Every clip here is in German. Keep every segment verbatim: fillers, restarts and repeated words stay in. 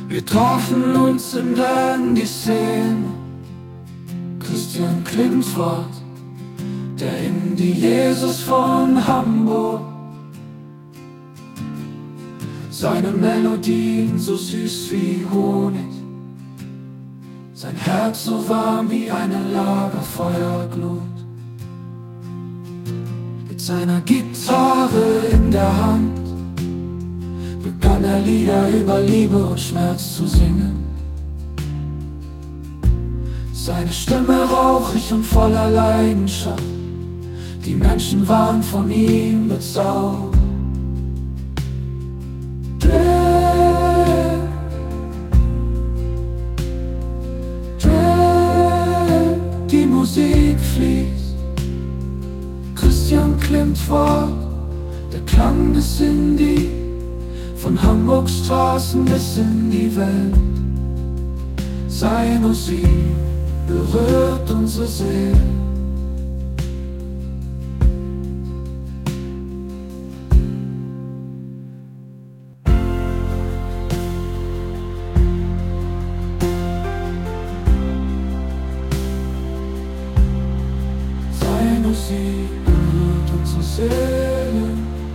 Wir trafen uns in Dandy Szene. Christian Klintfort, der Indie-Jesus von Hamburg. Seine Melodien so süß wie Honig, sein Herz so warm wie eine Lagerfeuerglut. Mit seiner Gitarre in der Hand begann er Lieder über Liebe und Schmerz zu singen. Seine Stimme rauchig und voller Leidenschaft, die Menschen waren von ihm bezaubert. Dread, Dread, die Musik fließt. Christian Klintfort, der Klang des Indie, von Hamburgs Straßen bis in die Welt. Seine Musik berührt unsere Seele. Seine Musik berührt unsere Seele.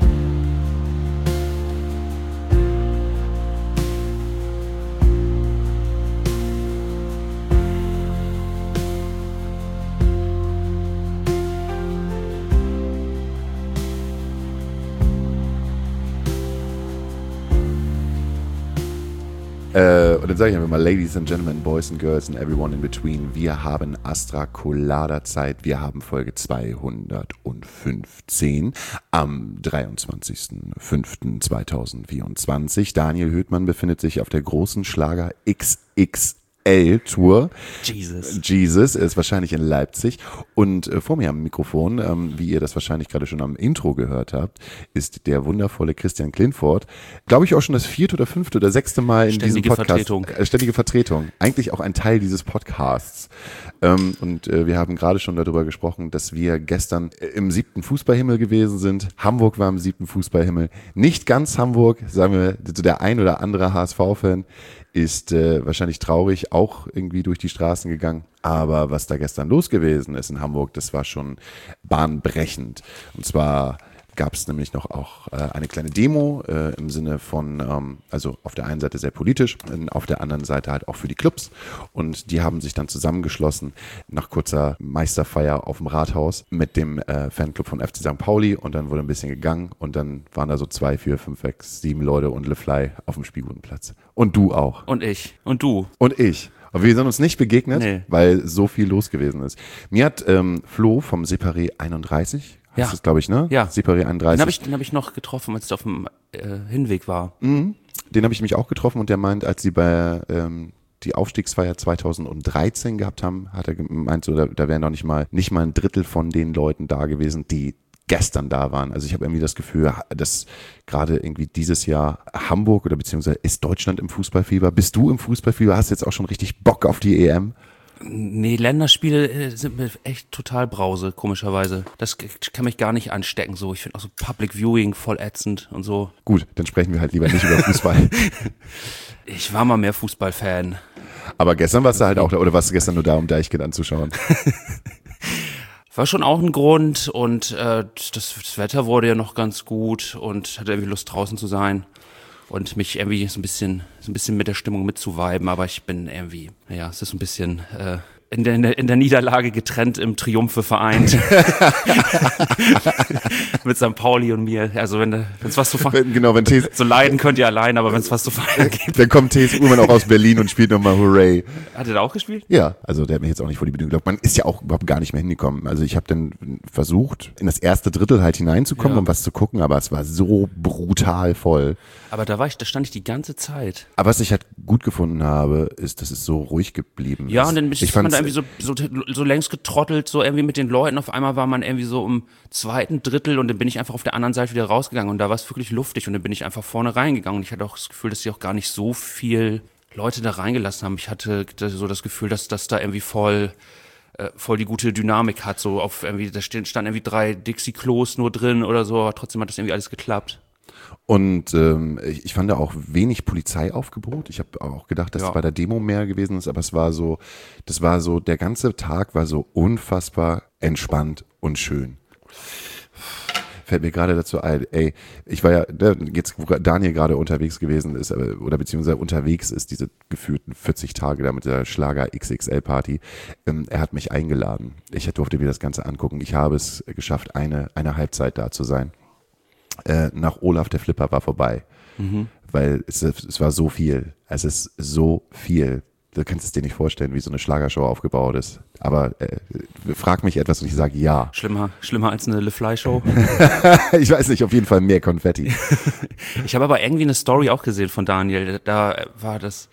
Äh, und dann sage ich einfach mal, Ladies and Gentlemen, Boys and Girls and everyone in between, wir haben Astra Colada Zeit, wir haben Folge zweihundertfünfzehn am dreiundzwanzigsten fünften zweitausendvierundzwanzig. Daniel Höhtmann befindet sich auf der großen Schlager X X L-Tour. Jesus. Jesus, er ist wahrscheinlich in Leipzig. Und äh, vor mir am Mikrofon, ähm, wie ihr das wahrscheinlich gerade schon am Intro gehört habt, ist der wundervolle Christian Klintfort. Glaube ich auch schon das vierte oder fünfte oder sechste Mal in Ständige diesem Podcast. Vertretung. Äh, ständige Vertretung. Eigentlich auch ein Teil dieses Podcasts. Ähm, und äh, wir haben gerade schon darüber gesprochen, dass wir gestern äh, im siebten Fußballhimmel gewesen sind. Hamburg war im siebten Fußballhimmel. Nicht ganz Hamburg, sagen wir, der ein oder andere H S V-Fan ist äh, wahrscheinlich traurig auch irgendwie durch die Straßen gegangen. Aber was da gestern los gewesen ist in Hamburg, das war schon bahnbrechend. Und zwar gab es nämlich noch auch äh, eine kleine Demo äh, im Sinne von, ähm, also auf der einen Seite sehr politisch, und auf der anderen Seite halt auch für die Clubs. Und die haben sich dann zusammengeschlossen nach kurzer Meisterfeier auf dem Rathaus mit dem äh, Fanclub von F C Sankt Pauli, und dann wurde ein bisschen gegangen und dann waren da so zwei, vier, fünf, sechs, sieben Leute und Le Fly auf dem Spielbodenplatz. Und du auch. Und ich. Und du. Und ich. Aber wir sind uns nicht begegnet, Nee. weil so viel los gewesen ist. Mir hat ähm, Flo vom Separé einunddreißig, Ja. heißt das, glaube ich, ne? Ja. Separé einunddreißig. Den habe ich, den hab ich noch getroffen, als ich auf dem äh, Hinweg war. Mhm. Den habe ich mich auch getroffen, und der meint, als sie bei ähm, die Aufstiegsfeier zweitausenddreizehn gehabt haben, hat er gemeint, so, da, da wären noch nicht mal nicht mal ein Drittel von den Leuten da gewesen, die gestern da waren. Also ich habe irgendwie das Gefühl, dass gerade irgendwie dieses Jahr Hamburg oder beziehungsweise ist Deutschland im Fußballfieber. Bist du im Fußballfieber? Hast jetzt auch schon richtig Bock auf die E M? Nee, Länderspiele äh, sind mir echt total Brause, komischerweise. Das k- kann mich gar nicht anstecken, so. Ich finde auch so Public Viewing voll ätzend und so. Gut, dann sprechen wir halt lieber nicht über Fußball. Ich war mal mehr Fußballfan. Aber gestern warst du halt auch da, oder warst du gestern nur da, um Deichkind anzuschauen? War schon auch ein Grund, und äh, das, das Wetter wurde ja noch ganz gut und hatte irgendwie Lust, draußen zu sein und mich irgendwie so ein bisschen so ein bisschen mit der Stimmung mitzuviben, aber ich bin irgendwie, naja, es ist so ein bisschen äh, in der, in der in der Niederlage getrennt, im Triumphe vereint. Mit Sankt Pauli und mir. Also wenn es was zu feiern, Genau, wenn T S, so leiden könnt ihr allein, aber wenn es was zu feiern gibt. dann kommt T S Ullmann auch aus Berlin und spielt nochmal Hooray. Hat er da auch gespielt? Ja, also der hat mich jetzt auch nicht vor die Bedienung gelockt. Man ist ja auch überhaupt gar nicht mehr hingekommen. Also ich habe dann versucht, in das erste Drittel halt hineinzukommen, Ja. um was zu gucken, aber es war so brutal voll. Aber da war ich, da stand ich die ganze Zeit. Aber was ich halt gut gefunden habe, ist, dass es so ruhig geblieben Ja, ist. und dann ist ich man da fand's- irgendwie so, so, so längst getrottelt, so irgendwie mit den Leuten. Auf einmal war man irgendwie so im zweiten Drittel, und dann bin ich einfach auf der anderen Seite wieder rausgegangen, und da war es wirklich luftig, und dann bin ich einfach vorne reingegangen, und ich hatte auch das Gefühl, dass sie auch gar nicht so viel Leute da reingelassen haben. Ich hatte so das Gefühl, dass das da irgendwie voll äh, voll die gute Dynamik hat, so auf irgendwie, da stehen- standen irgendwie drei Dixie-Klos nur drin oder so, aber trotzdem hat das irgendwie alles geklappt. Und ähm, ich, ich fand da auch wenig Polizeiaufgebot. Ich habe auch gedacht, dass Ja. bei der Demo mehr gewesen ist, aber es war so, das war so, der ganze Tag war so unfassbar entspannt und schön. Fällt mir gerade dazu ein, ey, ich war ja, ne, jetzt wo Daniel gerade unterwegs gewesen ist, aber, oder beziehungsweise unterwegs ist, diese gefühlten vierzig Tage da mit der Schlager X X L-Party, ähm, er hat mich eingeladen. Ich durfte mir das Ganze angucken. Ich habe es geschafft, eine, eine Halbzeit da zu sein. Äh, nach Olaf der Flipper war vorbei, mhm. weil es, es war so viel. Es ist so viel. Du kannst es dir nicht vorstellen, wie so eine Schlagershow aufgebaut ist. Aber äh, frag mich etwas und ich sage ja. Schlimmer, schlimmer als eine Le Fly Show. Ich weiß nicht, auf jeden Fall mehr Konfetti. Ich habe aber irgendwie eine Story auch gesehen von Daniel. Da war das,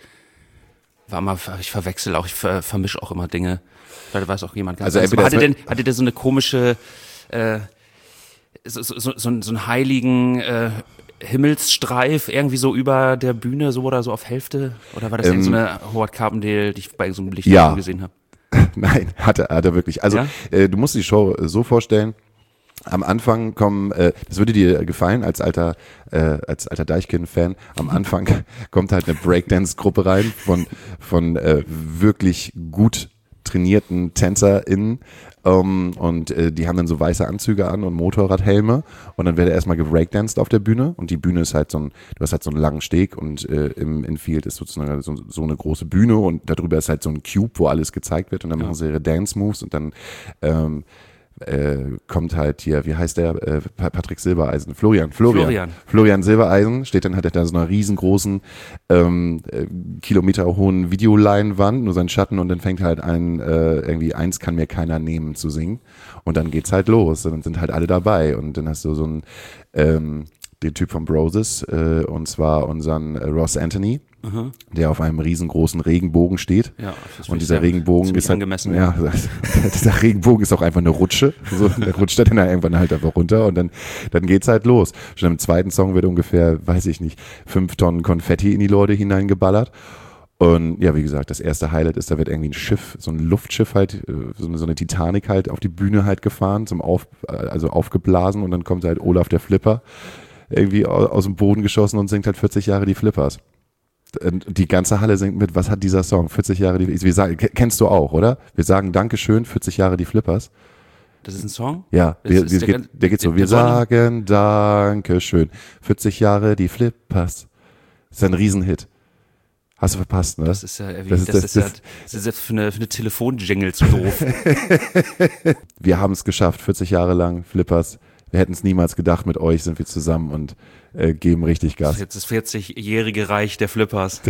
war mal, ich verwechsel auch, ich ver, vermische auch immer Dinge. Vielleicht weiß auch jemand ganz Also anders. Hatte denn, hatte der so eine komische, äh, so, so, so, so einen heiligen äh, Himmelsstreif irgendwie so über der Bühne so oder so auf Hälfte? Oder war das ähm, irgend so eine Howard Carpendale, die ich bei so einem Licht ja. gesehen habe? Nein, hat er, hat er wirklich. Also ja? äh, du musst die Show so vorstellen, am Anfang kommen, äh, das würde dir gefallen als alter, äh, als alter Deichkind-Fan, am Anfang kommt halt eine Breakdance-Gruppe rein von, von äh, wirklich gut trainierten TänzerInnen, um, und äh, die haben dann so weiße Anzüge an und Motorradhelme und dann wird er erstmal gebreakdanced auf der Bühne und die Bühne ist halt so ein, du hast halt so einen langen Steg und äh, im Infield ist sozusagen so, so eine große Bühne und darüber ist halt so ein Cube, wo alles gezeigt wird und dann ja. machen sie ihre Dance-Moves und dann ähm, äh, kommt halt hier, wie heißt der, äh, Patrick Silbereisen, Florian, Florian, Florian, Florian Silbereisen, steht dann halt hinter so einer riesengroßen, ähm, äh, kilometerhohen Videoleinwand, nur sein Schatten und dann fängt halt ein, äh, irgendwie eins kann mir keiner nehmen zu singen und dann geht's halt los und dann sind halt alle dabei und dann hast du so einen, ähm, den Typ von Broses, äh, und zwar unseren äh, Ross Anthony, mhm. der auf einem riesengroßen Regenbogen steht. Ja, und dieser Regenbogen ist halt, angemessen. Ja, dieser Regenbogen ist auch einfach eine Rutsche. So, der rutscht dann irgendwann halt einfach runter und dann, dann geht's halt los. Schon im zweiten Song wird ungefähr, weiß ich nicht, fünf Tonnen Konfetti in die Leute hineingeballert. Und ja, wie gesagt, das erste Highlight ist, da wird irgendwie ein Schiff, so ein Luftschiff halt, so eine, so eine Titanic halt auf die Bühne halt gefahren, zum Auf, also aufgeblasen und dann kommt halt Olaf der Flipper irgendwie aus dem Boden geschossen und singt halt vierzig Jahre die Flippers. Die ganze Halle singt mit, was hat dieser Song? vierzig Jahre die wir sagen, kennst du auch, oder? Wir sagen Dankeschön, vierzig Jahre die Flippers. Das ist ein Song? Ja, wir, ist, ist wir, der, geht, der geht so, der, wir der sagen Dankeschön, vierzig Jahre die Flippers. Das ist ein Riesenhit. Hast du verpasst, ne? Das ist ja, wie, das, das, das, ist, das, ja, das ist jetzt für eine, für eine Telefon-Jingle zu doof. Wir haben es geschafft, vierzig Jahre lang Flippers. Wir hätten es niemals gedacht, mit euch sind wir zusammen und äh, geben richtig Gas. Das ist jetzt das vierzigjährige Reich der Flippers.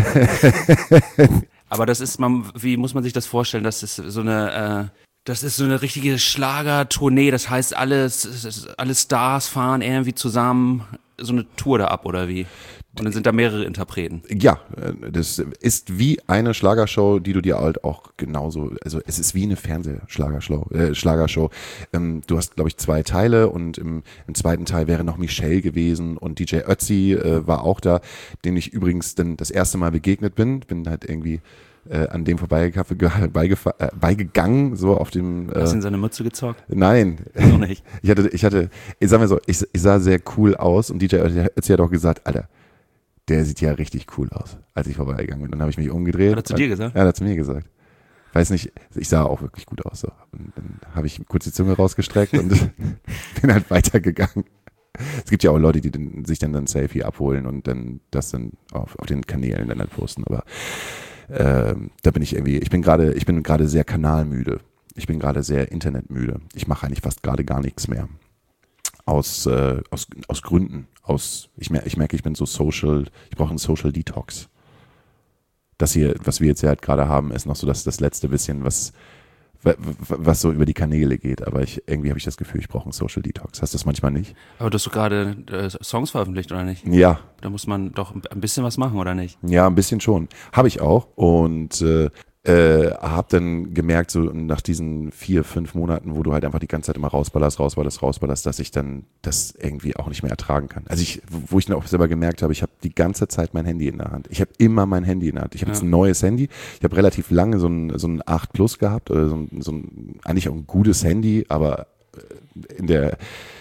Aber das ist, man, wie muss man sich das vorstellen? Das ist so eine, äh, das ist so eine richtige Schlagertournee. Das heißt, alle, alle Stars fahren irgendwie zusammen so eine Tour da ab, oder wie? Und dann sind da mehrere Interpreten. Ja, das ist wie eine Schlagershow, die du dir halt auch genauso, also es ist wie eine Fernsehschlagershow. Äh, Schlagershow. Ähm, du hast, glaube ich, zwei Teile und im, im zweiten Teil wäre noch Michelle gewesen und D J Ötzi äh, war auch da, dem ich übrigens dann das erste Mal begegnet bin. Bin halt irgendwie äh, an dem vorbeigegangen, so auf dem. Äh, Hast du in seine Mütze gezockt? Nein. Noch nicht. Ich hatte, ich hatte, ich sag mal so, ich, ich sah sehr cool aus und D J Ötzi hat auch gesagt, Alter, der sieht ja richtig cool aus, als ich vorbeigegangen bin. Dann habe ich mich umgedreht. Hat er zu dir gesagt? Ja, er hat zu mir gesagt. Weiß nicht, ich sah auch wirklich gut aus. So. Und dann habe ich kurz die Zunge rausgestreckt und bin halt weitergegangen. Es gibt ja auch Leute, die den, sich dann ein Selfie abholen und dann das dann auf, auf den Kanälen dann halt posten. Aber äh, da bin ich irgendwie, ich bin gerade, ich bin gerade sehr kanalmüde. Ich bin gerade sehr internetmüde. Ich mache eigentlich fast gerade gar nichts mehr. Aus, äh, aus, aus Gründen. Aus, ich, mer- ich merke, ich bin so social, ich brauche einen Social Detox. Das hier, was wir jetzt ja halt gerade haben, ist noch so das, das letzte bisschen, was, was so über die Kanäle geht. Aber ich, irgendwie habe ich das Gefühl, ich brauche einen Social Detox. Hast du das manchmal nicht? Aber du hast doch gerade äh, Songs veröffentlicht, oder nicht? Ja. Da muss man doch ein bisschen was machen, oder nicht? Ja, ein bisschen schon. Habe ich auch. Und äh, Äh, hab dann gemerkt, so nach diesen vier, fünf Monaten, wo du halt einfach die ganze Zeit immer rausballerst, rausballerst, rausballerst, dass ich dann das irgendwie auch nicht mehr ertragen kann. Also ich, wo ich dann auch selber gemerkt habe, ich habe die ganze Zeit mein Handy in der Hand. Ich habe immer mein Handy in der Hand. Ich habe ja. jetzt ein neues Handy. Ich habe relativ lange so ein, so ein acht Plus gehabt, oder so ein, so ein, eigentlich auch ein gutes Handy, aber in der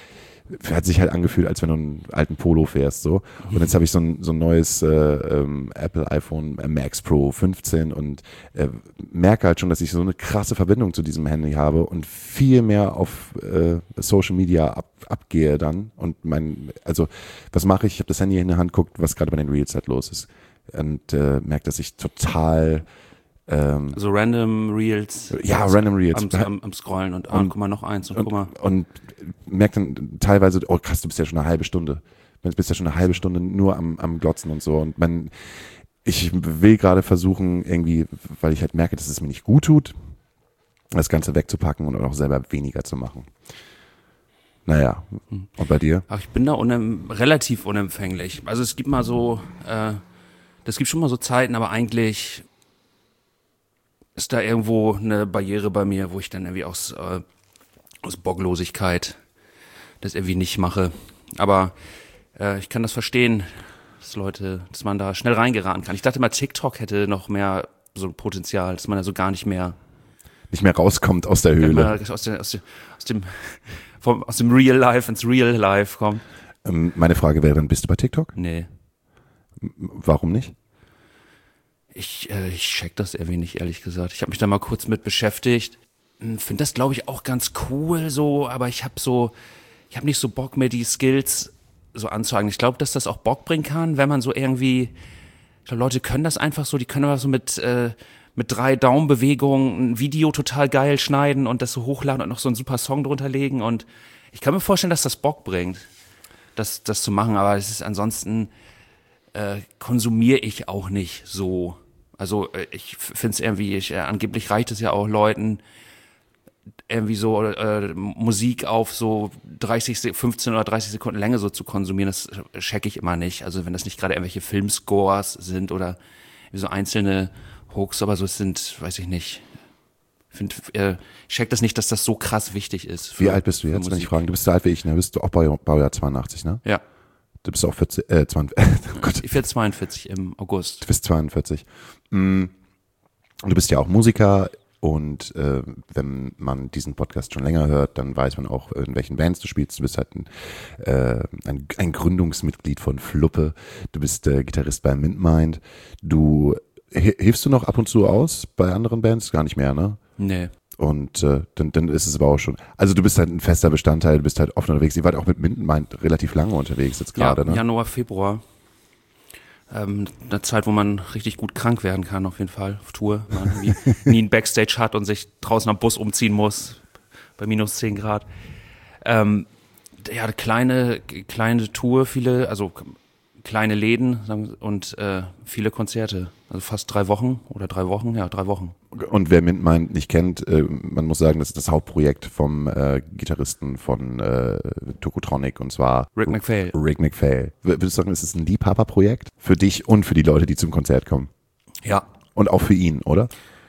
hat sich halt angefühlt, als wenn du einen alten Polo fährst, so. Und jetzt habe ich so ein, so ein neues äh, ähm, Apple iPhone Max Pro fünfzehn und äh, merke halt schon, dass ich so eine krasse Verbindung zu diesem Handy habe und viel mehr auf äh, Social Media ab, abgehe dann. Und mein, also, was mache ich? Ich habe das Handy in der Hand, guckt, was gerade bei den Reels halt los ist. Und äh, merke, dass ich total Ähm, also random Reels. Ja, random Reels. Am, am, am Scrollen und, ah, guck mal, noch eins und, und guck mal. Und merkt dann teilweise, oh krass, du bist ja schon eine halbe Stunde. Du bist ja schon eine halbe Stunde nur am, am Glotzen und so. Und man, ich will gerade versuchen, irgendwie, weil ich halt merke, dass es mir nicht gut tut, das Ganze wegzupacken und auch selber weniger zu machen. Naja, und bei dir? Ach, ich bin da unem, relativ unempfänglich. Also es gibt mal so, äh, das gibt schon mal so Zeiten, aber eigentlich ist da irgendwo eine Barriere bei mir, wo ich dann irgendwie aus, äh, aus Bocklosigkeit das irgendwie nicht mache. Aber äh, ich kann das verstehen, dass Leute, dass man da schnell reingeraten kann. Ich dachte mal, TikTok hätte noch mehr so ein Potenzial, dass man da so gar nicht mehr nicht mehr rauskommt aus der Höhle. Aus, der, aus, der, aus dem vom, aus dem Real Life ins Real Life kommt. Ähm, meine Frage wäre dann, bist du bei TikTok? Nee. Warum nicht? Ich, äh, ich check das irgendwie nicht, ehrlich gesagt. Ich habe mich da mal kurz mit beschäftigt. Finde das, glaube ich, auch ganz cool so, aber ich habe so, ich habe nicht so Bock, mir die Skills so anzueignen. Ich glaube, dass das auch Bock bringen kann, wenn man so irgendwie, ich glaube, Leute können das einfach so, die können aber so mit, äh, mit drei Daumenbewegungen ein Video total geil schneiden und das so hochladen und noch so einen super Song drunter legen und ich kann mir vorstellen, dass das Bock bringt, das, das zu machen, aber es ist ansonsten, äh, konsumiere ich auch nicht so. Also äh, ich finde es irgendwie, ich, äh, angeblich reicht es ja auch Leuten, irgendwie so äh, Musik auf so dreißig, fünfzehn oder dreißig Sekunden Länge so zu konsumieren, das check ich immer nicht. Also wenn das nicht gerade irgendwelche Filmscores sind oder so einzelne Hooks, aber so sind, weiß ich nicht. Ich, find, äh, ich check das nicht, dass das so krass wichtig ist. Für, wie alt bist du jetzt, wenn ich frage? Du bist so alt wie ich, ne? Bist du auch Baujahr, Baujahr zweiundachtzig, ne? Ja. Du bist auch vierzig, äh, zwanzig, oh Gott. Ich werde zweiundvierzig im August. Du bist zweiundvierzig. Mm. Du bist ja auch Musiker und äh, wenn man diesen Podcast schon länger hört, dann weiß man auch, in welchen Bands du spielst. Du bist halt ein, äh, ein, ein Gründungsmitglied von Fluppe. Du bist äh, Gitarrist bei MintMind. Du hilfst du noch ab und zu aus bei anderen Bands? Gar nicht mehr, ne? Nee. Und äh, dann, dann ist es aber auch schon. Also du bist halt ein fester Bestandteil, du bist halt oft unterwegs. Ihr wart auch mit MintMind relativ lange unterwegs jetzt gerade, ja, ne? Januar, Februar. Ähm, eine Zeit, wo man richtig gut krank werden kann, auf jeden Fall, auf Tour. Man irgendwie nie ein Backstage hat und sich draußen am Bus umziehen muss, bei minus zehn Grad. Ähm, ja, kleine, kleine Tour, viele, also kleine Läden und äh, viele Konzerte. Also fast drei Wochen oder drei Wochen, ja, drei Wochen. Und wer MintMind nicht kennt, äh, man muss sagen, das ist das Hauptprojekt vom äh, Gitarristen von äh, Tokotronic und zwar Rick MacPhail. Rick MacPhail. Würdest du sagen, ist es ein Liebhaberprojekt für dich und für die Leute, die zum Konzert kommen? Ja. Und auch für ihn, oder?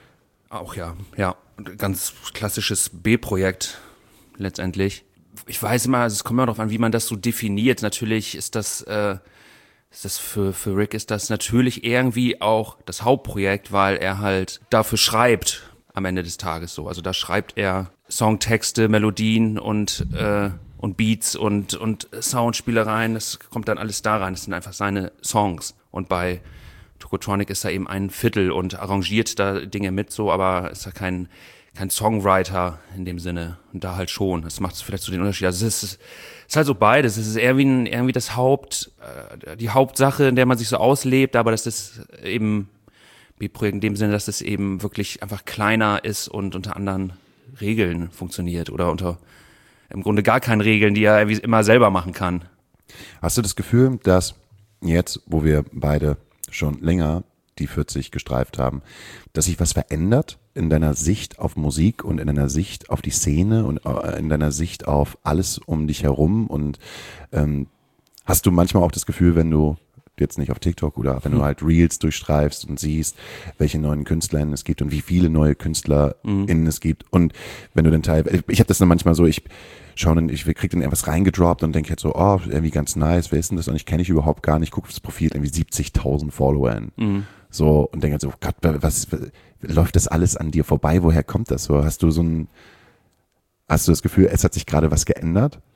Auch ja, ja. Ganz klassisches B-Projekt letztendlich. Ich weiß immer, also es kommt immer darauf an, wie man das so definiert. Natürlich ist das äh, Ist das für, für Rick ist das natürlich irgendwie auch das Hauptprojekt, weil er halt dafür schreibt am Ende des Tages so. Also da schreibt er Songtexte, Melodien und, äh, und Beats und, und Soundspielereien. Das kommt dann alles da rein. Das sind einfach seine Songs. Und bei Tokotronic ist er eben ein Viertel und arrangiert da Dinge mit so, aber ist er kein, kein Songwriter in dem Sinne. Und da halt schon. Das macht vielleicht so den Unterschied. Also es ist, es ist halt so beides. Es ist irgendwie, ein, irgendwie das Haupt, äh, die Hauptsache, in der man sich so auslebt, aber das ist eben B-Projekt in dem Sinne, dass es eben wirklich einfach kleiner ist und unter anderen Regeln funktioniert oder unter im Grunde gar keinen Regeln, die er irgendwie immer selber machen kann. Hast du das Gefühl, dass jetzt, wo wir beide schon länger die vierzig gestreift haben, dass sich was verändert in deiner Sicht auf Musik und in deiner Sicht auf die Szene und in deiner Sicht auf alles um dich herum? Und ähm, hast du manchmal auch das Gefühl, wenn du jetzt nicht auf TikTok oder wenn du halt Reels durchstreifst und siehst, welche neuen KünstlerInnen es gibt und wie viele neue KünstlerInnen mhm. es gibt und wenn du dann teilweise, ich habe das dann manchmal so, ich schaue dann, ich krieg dann irgendwas reingedroppt und denke jetzt so, oh, irgendwie ganz nice, wer ist denn das? Und ich kenne ich überhaupt gar nicht, gucke auf das Profil, irgendwie siebzigtausend FollowerInnen. Mhm. So, und denke so, Gott, was, was, läuft das alles an dir vorbei? Woher kommt das so? Hast du so ein, hast du das Gefühl, es hat sich gerade was geändert?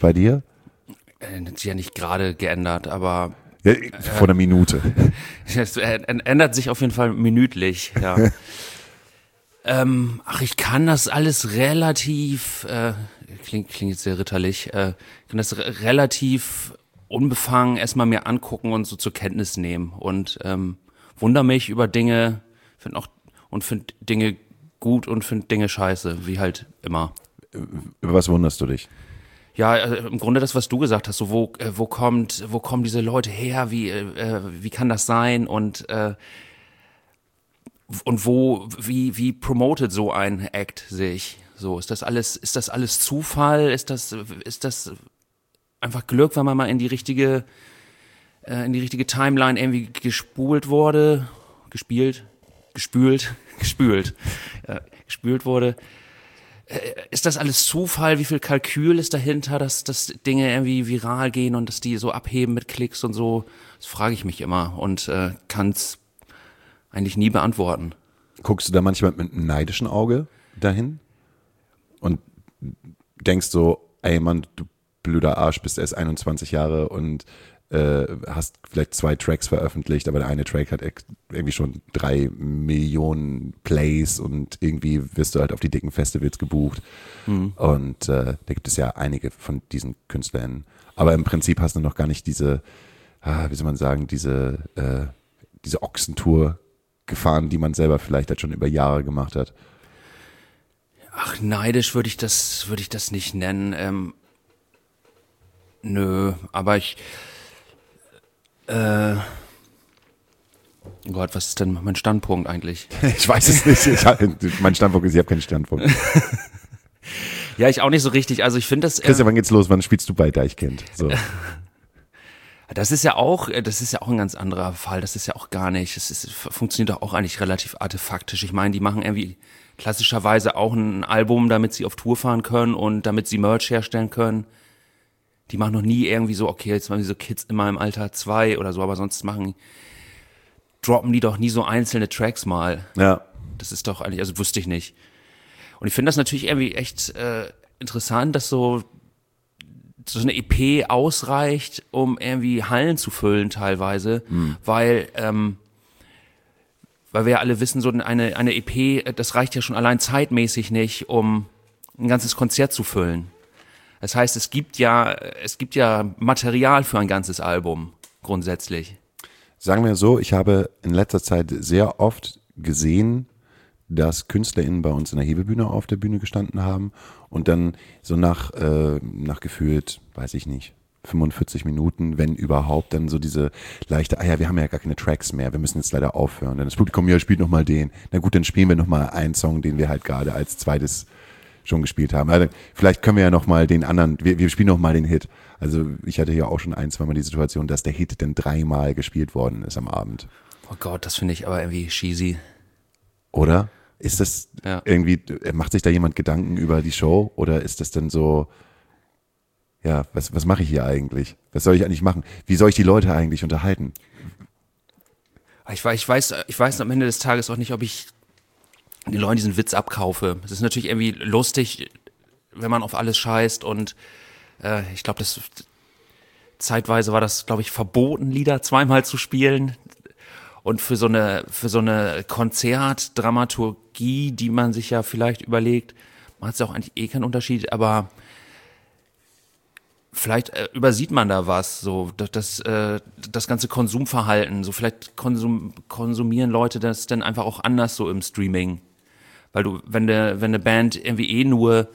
bei dir? Äh, hat sich ja nicht gerade geändert, aber Ja, vor einer Minute. es ändert sich auf jeden Fall minütlich, ja. ähm, ach, ich kann das alles relativ, äh, klingt, klingt jetzt sehr ritterlich, äh, kann das re- relativ unbefangen erstmal mir angucken und so zur Kenntnis nehmen und ähm, wundere mich über Dinge, finde auch und finde Dinge gut und finde Dinge scheiße, wie halt immer. Über was wunderst du dich? Ja, äh, im Grunde das, was du gesagt hast, so wo äh, wo kommt, wo kommen diese Leute her, wie äh, wie kann das sein und äh, und wo wie wie promotet so ein Act sich? So, ist das alles ist das alles Zufall? Ist das ist das einfach Glück, wenn man mal in die richtige äh, in die richtige Timeline irgendwie gespult wurde, gespielt, gespült, gespült, äh, gespült wurde? Ist das alles Zufall? Wie viel Kalkül ist dahinter, dass, dass Dinge irgendwie viral gehen und dass die so abheben mit Klicks und so? Das frage ich mich immer und äh, kann es eigentlich nie beantworten. Guckst du da manchmal mit einem neidischen Auge dahin und denkst so, ey Mann, du blöder Arsch, bist erst einundzwanzig Jahre und äh, hast vielleicht zwei Tracks veröffentlicht, aber der eine Track hat ex- irgendwie schon drei Millionen Plays und irgendwie wirst du halt auf die dicken Festivals gebucht. Mhm. Und äh, da gibt es ja einige von diesen Künstlern. Aber im Prinzip hast du noch gar nicht diese, ah, wie soll man sagen, diese, äh, diese Ochsentour gefahren, die man selber vielleicht halt schon über Jahre gemacht hat. Ach, neidisch würde ich das, würde ich das nicht nennen. Ähm, nö, aber ich Äh, oh Gott, was ist denn mein Standpunkt eigentlich? Ich weiß es nicht. Ich, mein Standpunkt ist, ich habe keinen Standpunkt. Ja, ich auch nicht so richtig. Also ich finde das. Äh, Christian, wann geht's los? Wann spielst du bei Deichkind? So. Das ist ja auch, das ist ja auch ein ganz anderer Fall. Das ist ja auch gar nicht. Es ist, funktioniert doch auch eigentlich relativ artefaktisch. Ich meine, die machen irgendwie klassischerweise auch ein Album, damit sie auf Tour fahren können und damit sie Merch herstellen können. Die machen noch nie irgendwie so, okay, jetzt machen die so Kids immer im Alter zwei oder so, aber sonst machen, droppen die doch nie so einzelne Tracks mal. Ja. Das ist doch eigentlich, also wusste ich nicht. Und ich finde das natürlich irgendwie echt äh, interessant, dass so, so eine E P ausreicht, um irgendwie Hallen zu füllen teilweise, mhm. weil, ähm, weil wir ja alle wissen, so eine, eine E P, das reicht ja schon allein zeitmäßig nicht, um ein ganzes Konzert zu füllen. Das heißt, es gibt ja, es gibt ja Material für ein ganzes Album, grundsätzlich. Sagen wir so, ich habe in letzter Zeit sehr oft gesehen, dass KünstlerInnen bei uns in der Hebebühne auf der Bühne gestanden haben und dann so nach, äh, nach gefühlt, weiß ich nicht, fünfundvierzig Minuten, wenn überhaupt, dann so diese leichte, ah ja, wir haben ja gar keine Tracks mehr, wir müssen jetzt leider aufhören. Dann das Publikum, ja, spielt nochmal den. Na gut, dann spielen wir nochmal einen Song, den wir halt gerade als zweites schon gespielt haben. Also vielleicht können wir ja noch mal den anderen, wir, wir spielen noch mal den Hit. Also ich hatte ja auch schon ein, zwei Mal die Situation, dass der Hit dann dreimal gespielt worden ist am Abend. Oh Gott, das finde ich aber irgendwie cheesy. Oder? Ist das ja. irgendwie, macht sich da jemand Gedanken über die Show oder ist das denn so, ja, was, was mache ich hier eigentlich? Was soll ich eigentlich machen? Wie soll ich die Leute eigentlich unterhalten? Ich, ich weiß, ich weiß am Ende des Tages auch nicht, ob ich die Leute diesen Witz abkaufe. Es ist natürlich irgendwie lustig, wenn man auf alles scheißt und äh, ich glaube, das zeitweise war das, glaube ich, verboten, Lieder zweimal zu spielen und für so eine für so eine Konzertdramaturgie, die man sich ja vielleicht überlegt, macht es auch eigentlich eh keinen Unterschied, aber vielleicht äh, übersieht man da was, so das, das, äh, das ganze Konsumverhalten, so vielleicht konsum, konsumieren Leute das dann einfach auch anders so im Streaming. Weil du, wenn de, wenn eine Band irgendwie eh nur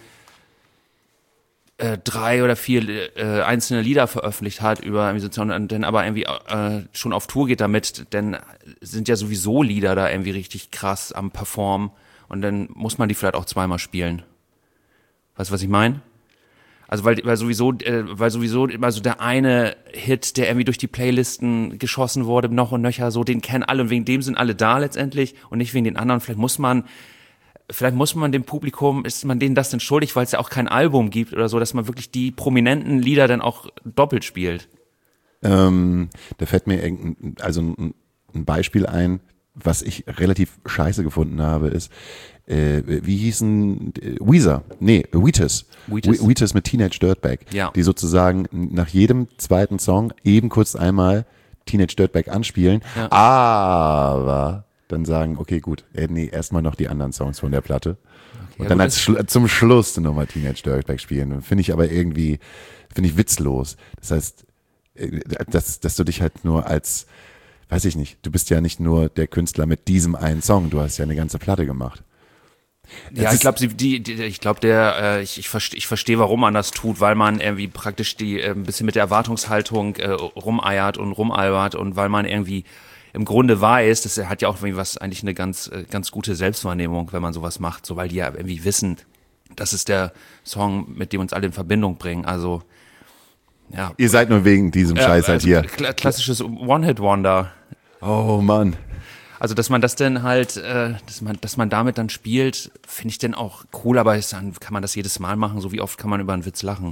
äh, drei oder vier äh, einzelne Lieder veröffentlicht hat über Organisation und dann aber irgendwie äh, schon auf Tour geht damit, dann sind ja sowieso Lieder da irgendwie richtig krass am Performen und dann muss man die vielleicht auch zweimal spielen. Weißt du, was ich meine? Also weil, weil sowieso, äh, weil sowieso immer so der eine Hit, der irgendwie durch die Playlisten geschossen wurde, noch und nöcher, so den kennen alle und wegen dem sind alle da letztendlich und nicht wegen den anderen. Vielleicht muss man Vielleicht muss man dem Publikum, ist man denen das denn schuldig, weil es ja auch kein Album gibt oder so, dass man wirklich die prominenten Lieder dann auch doppelt spielt? Ähm, da fällt mir irgendein, also ein, ein Beispiel ein, was ich relativ scheiße gefunden habe, ist, äh, wie hießen äh, Weezer? Nee, Wheatus. Wheatus. Wheatus mit Teenage Dirtbag. Ja. Die sozusagen nach jedem zweiten Song eben kurz einmal Teenage Dirtbag anspielen, Ja. aber dann sagen, okay, gut, äh, nee, erstmal noch die anderen Songs von der Platte. Und ja, dann gut, als Schlu- zum Schluss nochmal Teenage Dirtbag spielen. Finde ich aber irgendwie, finde ich witzlos. Das heißt, äh, dass, dass du dich halt nur als, weiß ich nicht, du bist ja nicht nur der Künstler mit diesem einen Song, du hast ja eine ganze Platte gemacht. Ja, Das ich ist- glaube, die, die, ich glaube, der, äh, ich, ich verstehe, ich verstehe, warum man das tut, weil man irgendwie praktisch die äh, ein bisschen mit der Erwartungshaltung äh, rumeiert und rumalbert und weil man irgendwie im Grunde weiß, das hat ja auch irgendwie was eigentlich eine ganz, äh, ganz gute Selbstwahrnehmung, wenn man sowas macht, so weil die ja irgendwie wissen, das ist der Song, mit dem uns alle in Verbindung bringen. Also ja, Ihr seid nur wegen diesem ja, Scheiß halt also hier. kla- klassisches One-Hit-Wonder. Oh Mann. Also, dass man das denn halt, äh, dass man, dass man damit dann spielt, finde ich denn auch cool, aber ist dann kann man das jedes Mal machen, so wie oft kann man über einen Witz lachen.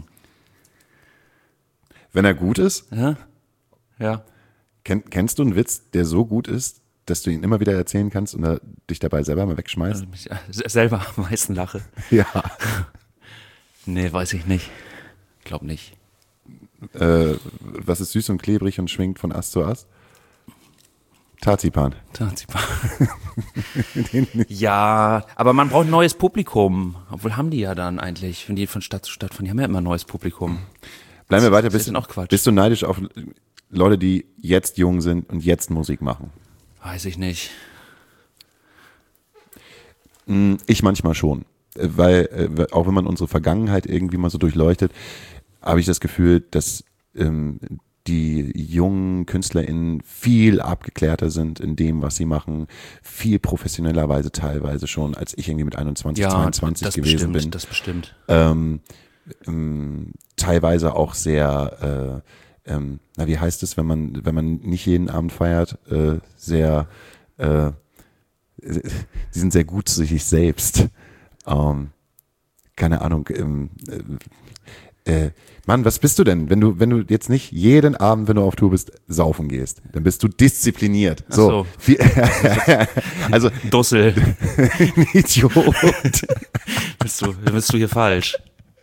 Wenn er gut ist, Ja? Ja. kenn, kennst du einen Witz, der so gut ist, dass du ihn immer wieder erzählen kannst und er dich dabei selber mal wegschmeißt? Also mich äh, selber am meisten lache. Ja. Nee, weiß ich nicht. Glaub nicht. Äh, was ist süß und klebrig und schwingt von Ast zu Ast? Tarzipan. Tarzipan. Ja, aber man braucht ein neues Publikum. Obwohl haben die ja dann eigentlich, wenn die von Stadt zu Stadt fahren, die haben ja immer ein neues Publikum. Bleiben wir weiter. Das ist Bist, denn auch Quatsch. bist du neidisch auf Leute, die jetzt jung sind und jetzt Musik machen? Weiß ich nicht. Ich manchmal schon. Äh, Weil, äh, auch wenn man unsere Vergangenheit irgendwie mal so durchleuchtet, habe ich das Gefühl, dass ähm, die jungen KünstlerInnen viel abgeklärter sind in dem, was sie machen, viel professionellerweise teilweise schon, als ich irgendwie mit einundzwanzig, Ja, zweiundzwanzig das gewesen bestimmt, bin. das bestimmt. ähm, ähm, teilweise auch sehr, äh, ähm, na wie heißt es, wenn man wenn man nicht jeden Abend feiert, äh, sehr, äh, sie sind sehr gut zu sich selbst. Ähm, keine Ahnung. Ähm, äh, äh, Mann, was bist du denn, wenn du wenn du jetzt nicht jeden Abend, wenn du auf Tour bist, saufen gehst? Dann bist du diszipliniert. Ach So, so. Viel, also Dussel. ein Idiot. bist du, bist du hier falsch.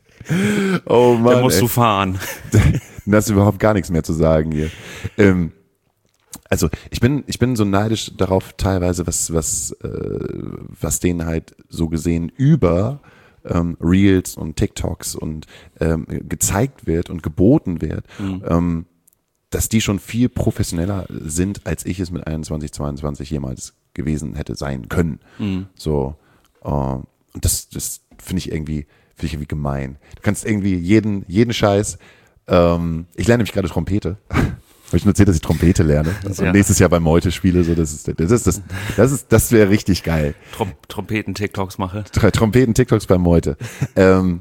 Oh Mann. Dann musst ey. du fahren. Da hast du überhaupt gar nichts mehr zu sagen hier. Ähm, also ich bin ich bin so neidisch darauf teilweise, was was äh, was denen halt so gesehen über ähm, Reels und TikToks und ähm, gezeigt wird und geboten wird, Mhm. ähm, dass die schon viel professioneller sind, als ich es mit einundzwanzig, zweiundzwanzig jemals gewesen hätte sein können. Mhm. So äh, und das das finde ich irgendwie finde ich irgendwie gemein. Du kannst irgendwie jeden jeden Scheiß. Ähm, ich lerne nämlich gerade Trompete. Habe ich nur erzählt, dass ich Trompete lerne und Ja. nächstes Jahr bei Meute spiele. So, das ist, das ist, das, das ist, das wäre richtig geil. Trom Trompeten-TikToks mache. Tr- Trompeten, TikToks bei Meute. ähm,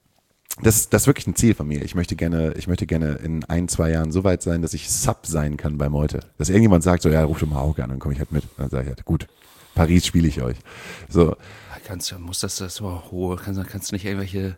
das, das ist wirklich ein Ziel von mir. Ich möchte gerne, ich möchte gerne in ein, zwei Jahren so weit sein, dass ich Sub sein kann bei Meute. Dass irgendjemand sagt, so, ja, ruf doch mal Hauke an, dann komme ich halt mit. Dann sage ich halt, gut, Paris spiele ich euch. So, Kannst du, muss das, das so hohe, kannst, du- kannst du nicht irgendwelche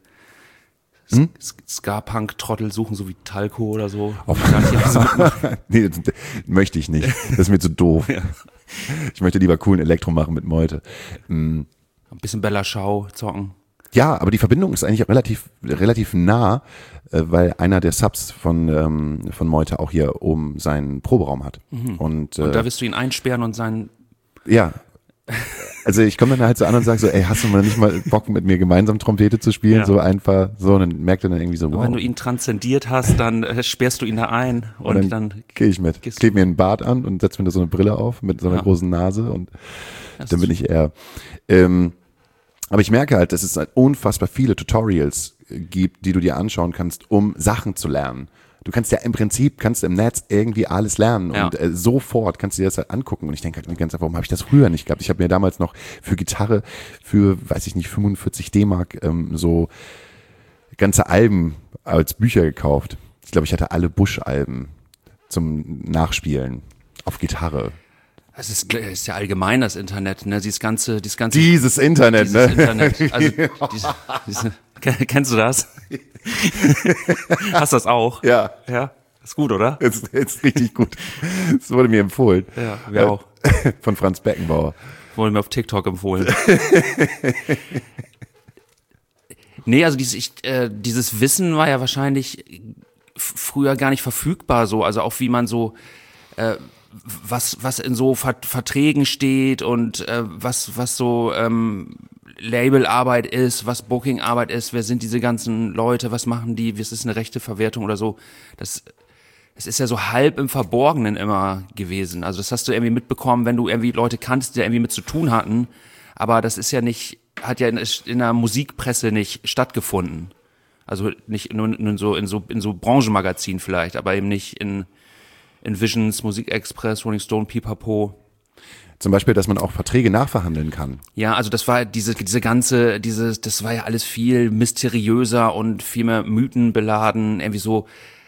Hm? S- Ska-Punk-Trottel suchen, so wie Talco oder so? Auf- Gar nicht so mitmachen. nee, das, das möchte ich nicht. Das ist mir zu doof. Ja. Ich möchte lieber coolen Elektro machen mit Meute. Mm. Ein bisschen Bella Schau zocken. Ja, aber die Verbindung ist eigentlich relativ, relativ nah, äh, weil einer der Subs von, ähm, von Meute auch hier oben seinen Proberaum hat. Und, äh, Und da wirst du ihn einsperren und sein, ja, also ich komme dann halt so an und sage so, ey, hast du mal nicht mal Bock mit mir gemeinsam Trompete zu spielen? Ja. So einfach, so, und dann merkt er dann irgendwie so, wow. wenn du ihn transzendiert hast, dann äh, sperrst du ihn da ein und, und dann, dann, gehe ich mit. gehst du- Kleb mir einen Bart an und setz mir da so eine Brille auf mit so einer Ja. großen Nase und das dann bin ich eher. Ähm, aber ich merke halt, dass es halt unfassbar viele Tutorials äh, gibt, die du dir anschauen kannst, um Sachen zu lernen. Du kannst ja im Prinzip, kannst du im Netz irgendwie alles lernen Ja. und äh, sofort kannst du dir das halt angucken. Und ich denke halt die ganze Zeit, warum habe ich das früher nicht gehabt? Ich habe mir damals noch für Gitarre, für, weiß ich nicht, fünfundvierzig D-Mark ähm, so ganze Alben als Bücher gekauft. Ich glaube, ich hatte alle Busch-Alben zum Nachspielen auf Gitarre. es ist, ist ja allgemein das Internet, ne? Dieses ganze, dieses ganze Dieses Internet, dieses ne? Internet. Also, diese, diese, kennst du das? Hast du das auch? Ja. Ja. Ist gut, oder? Ist, ist richtig gut. Das wurde mir empfohlen. Ja, wir auch. Von Franz Beckenbauer. Wurde mir auf TikTok empfohlen. Nee, also dieses, ich, äh, dieses Wissen war ja wahrscheinlich f- früher gar nicht verfügbar so, also auch wie man so, äh, was, was in so Vert- Verträgen steht und äh, was, was so ähm, Labelarbeit ist, was Bookingarbeit ist, wer sind diese ganzen Leute, was machen die, was ist eine Rechteverwertung oder so, das es ist ja so halb im Verborgenen immer gewesen. Also das hast du irgendwie mitbekommen, wenn du irgendwie Leute kanntest, die irgendwie mit zu tun hatten. Aber das ist ja nicht, hat ja in, in der Musikpresse nicht stattgefunden. Also nicht nur in so, in so, in so Branchenmagazinen vielleicht, aber eben nicht in, in Visions, Musikexpress, Rolling Stone, Pipapo. Zum Beispiel, dass man auch Verträge nachverhandeln kann. Ja, also das war diese, diese ganze, dieses, das war ja alles viel mysteriöser und viel mehr mythenbeladen, irgendwie so,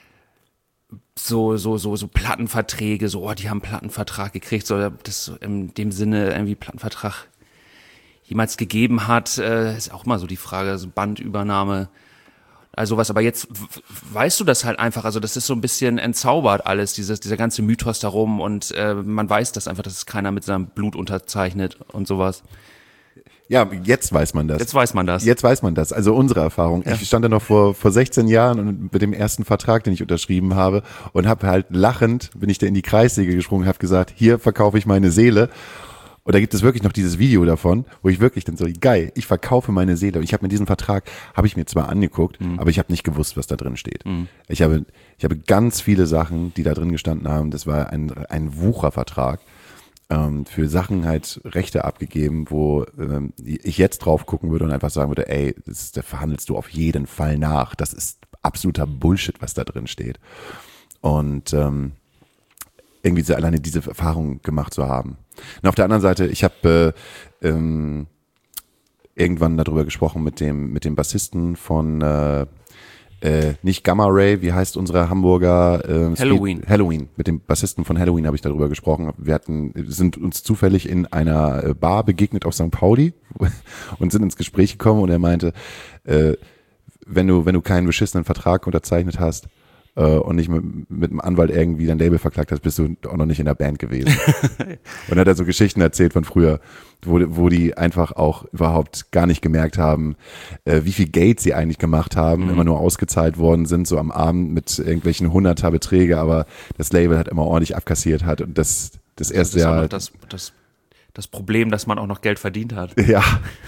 so, so, so, so Plattenverträge, so, oh, die haben einen Plattenvertrag gekriegt, so, das in dem Sinne irgendwie Plattenvertrag jemals gegeben hat, äh, ist auch mal so die Frage, so Bandübernahme, also was, aber jetzt w- weißt du das halt einfach, also das ist so ein bisschen entzaubert alles, dieses, dieser ganze Mythos darum und äh, man weiß das einfach, dass es keiner mit seinem Blut unterzeichnet und sowas. Ja, jetzt weiß man das. Jetzt weiß man das. Jetzt weiß man das. Also unsere Erfahrung. Ja. Ich stand da noch vor vor sechzehn Jahren und mit dem ersten Vertrag, den ich unterschrieben habe und habe halt lachend, bin ich da in die Kreissäge gesprungen, habe gesagt, hier verkaufe ich meine Seele. Und da gibt es wirklich noch dieses Video davon, wo ich wirklich dann so, geil, ich verkaufe meine Seele. Und ich habe mir diesen Vertrag, habe ich mir zwar angeguckt, mhm. aber ich habe nicht gewusst, was da drin steht. Mhm. Ich habe ich habe ganz viele Sachen, die da drin gestanden haben. Das war ein ein Wuchervertrag. Für Sachen halt Rechte abgegeben, wo ähm, ich jetzt drauf gucken würde und einfach sagen würde, ey, das, da verhandelst du auf jeden Fall nach. Das ist absoluter Bullshit, was da drin steht. Und ähm, irgendwie so alleine diese Erfahrung gemacht zu haben. Und auf der anderen Seite, ich habe äh, ähm, irgendwann darüber gesprochen mit dem mit dem Bassisten von äh, Äh, nicht Gamma Ray, wie heißt unsere Hamburger äh, Halloween. Speed, Halloween. Mit dem Bassisten von Halloween habe ich darüber gesprochen. Wir hatten, sind uns zufällig in einer Bar begegnet auf Sankt Pauli und sind ins Gespräch gekommen und er meinte, äh, wenn du, wenn du keinen beschissenen Vertrag unterzeichnet hast äh, und nicht mit, mit dem Anwalt irgendwie dein Label verklagt hast, bist du auch noch nicht in der Band gewesen. Und hat er so Geschichten erzählt von früher, wo, wo die einfach auch überhaupt gar nicht gemerkt haben, äh, wie viel Geld sie eigentlich gemacht haben, mhm. immer nur ausgezahlt worden sind, so am Abend mit irgendwelchen hunderter Beträge, aber das Label hat immer ordentlich abkassiert hat und das, das erste das ist Jahr. auch noch das, das, das Problem, dass man auch noch Geld verdient hat. Ja.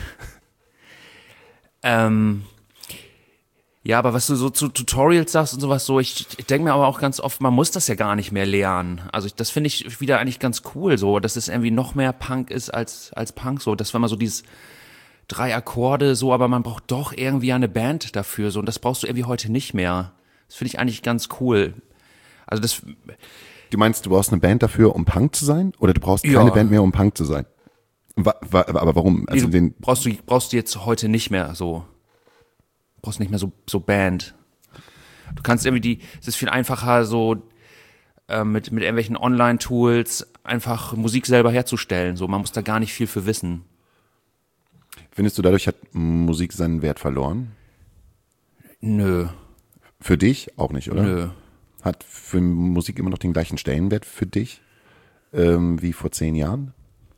Ähm, ja, aber was du so zu Tutorials sagst und sowas so, ich, ich denke mir aber auch ganz oft, man muss das ja gar nicht mehr lernen. Also ich, das finde ich wieder eigentlich ganz cool so, dass es irgendwie noch mehr Punk ist als als Punk so, dass wenn man so dieses drei Akkorde so, aber man braucht doch irgendwie eine Band dafür so und das brauchst du irgendwie heute nicht mehr. Das finde ich eigentlich ganz cool. Also das. Du meinst, du brauchst eine Band dafür, um Punk zu sein, oder du brauchst keine ja. Band mehr, um Punk zu sein? Wa- wa- aber warum? Also nee, den brauchst du brauchst du jetzt heute nicht mehr so. Brauchst nicht mehr so so Band. Du kannst irgendwie die, es ist viel einfacher so äh, mit mit irgendwelchen Online-Tools einfach Musik selber herzustellen. So, man muss da gar nicht viel für wissen. Findest du, dadurch hat Musik seinen Wert verloren? Nö. Für dich auch nicht, oder? Nö. Hat für Musik immer noch den gleichen Stellenwert für dich ähm, wie vor zehn Jahren?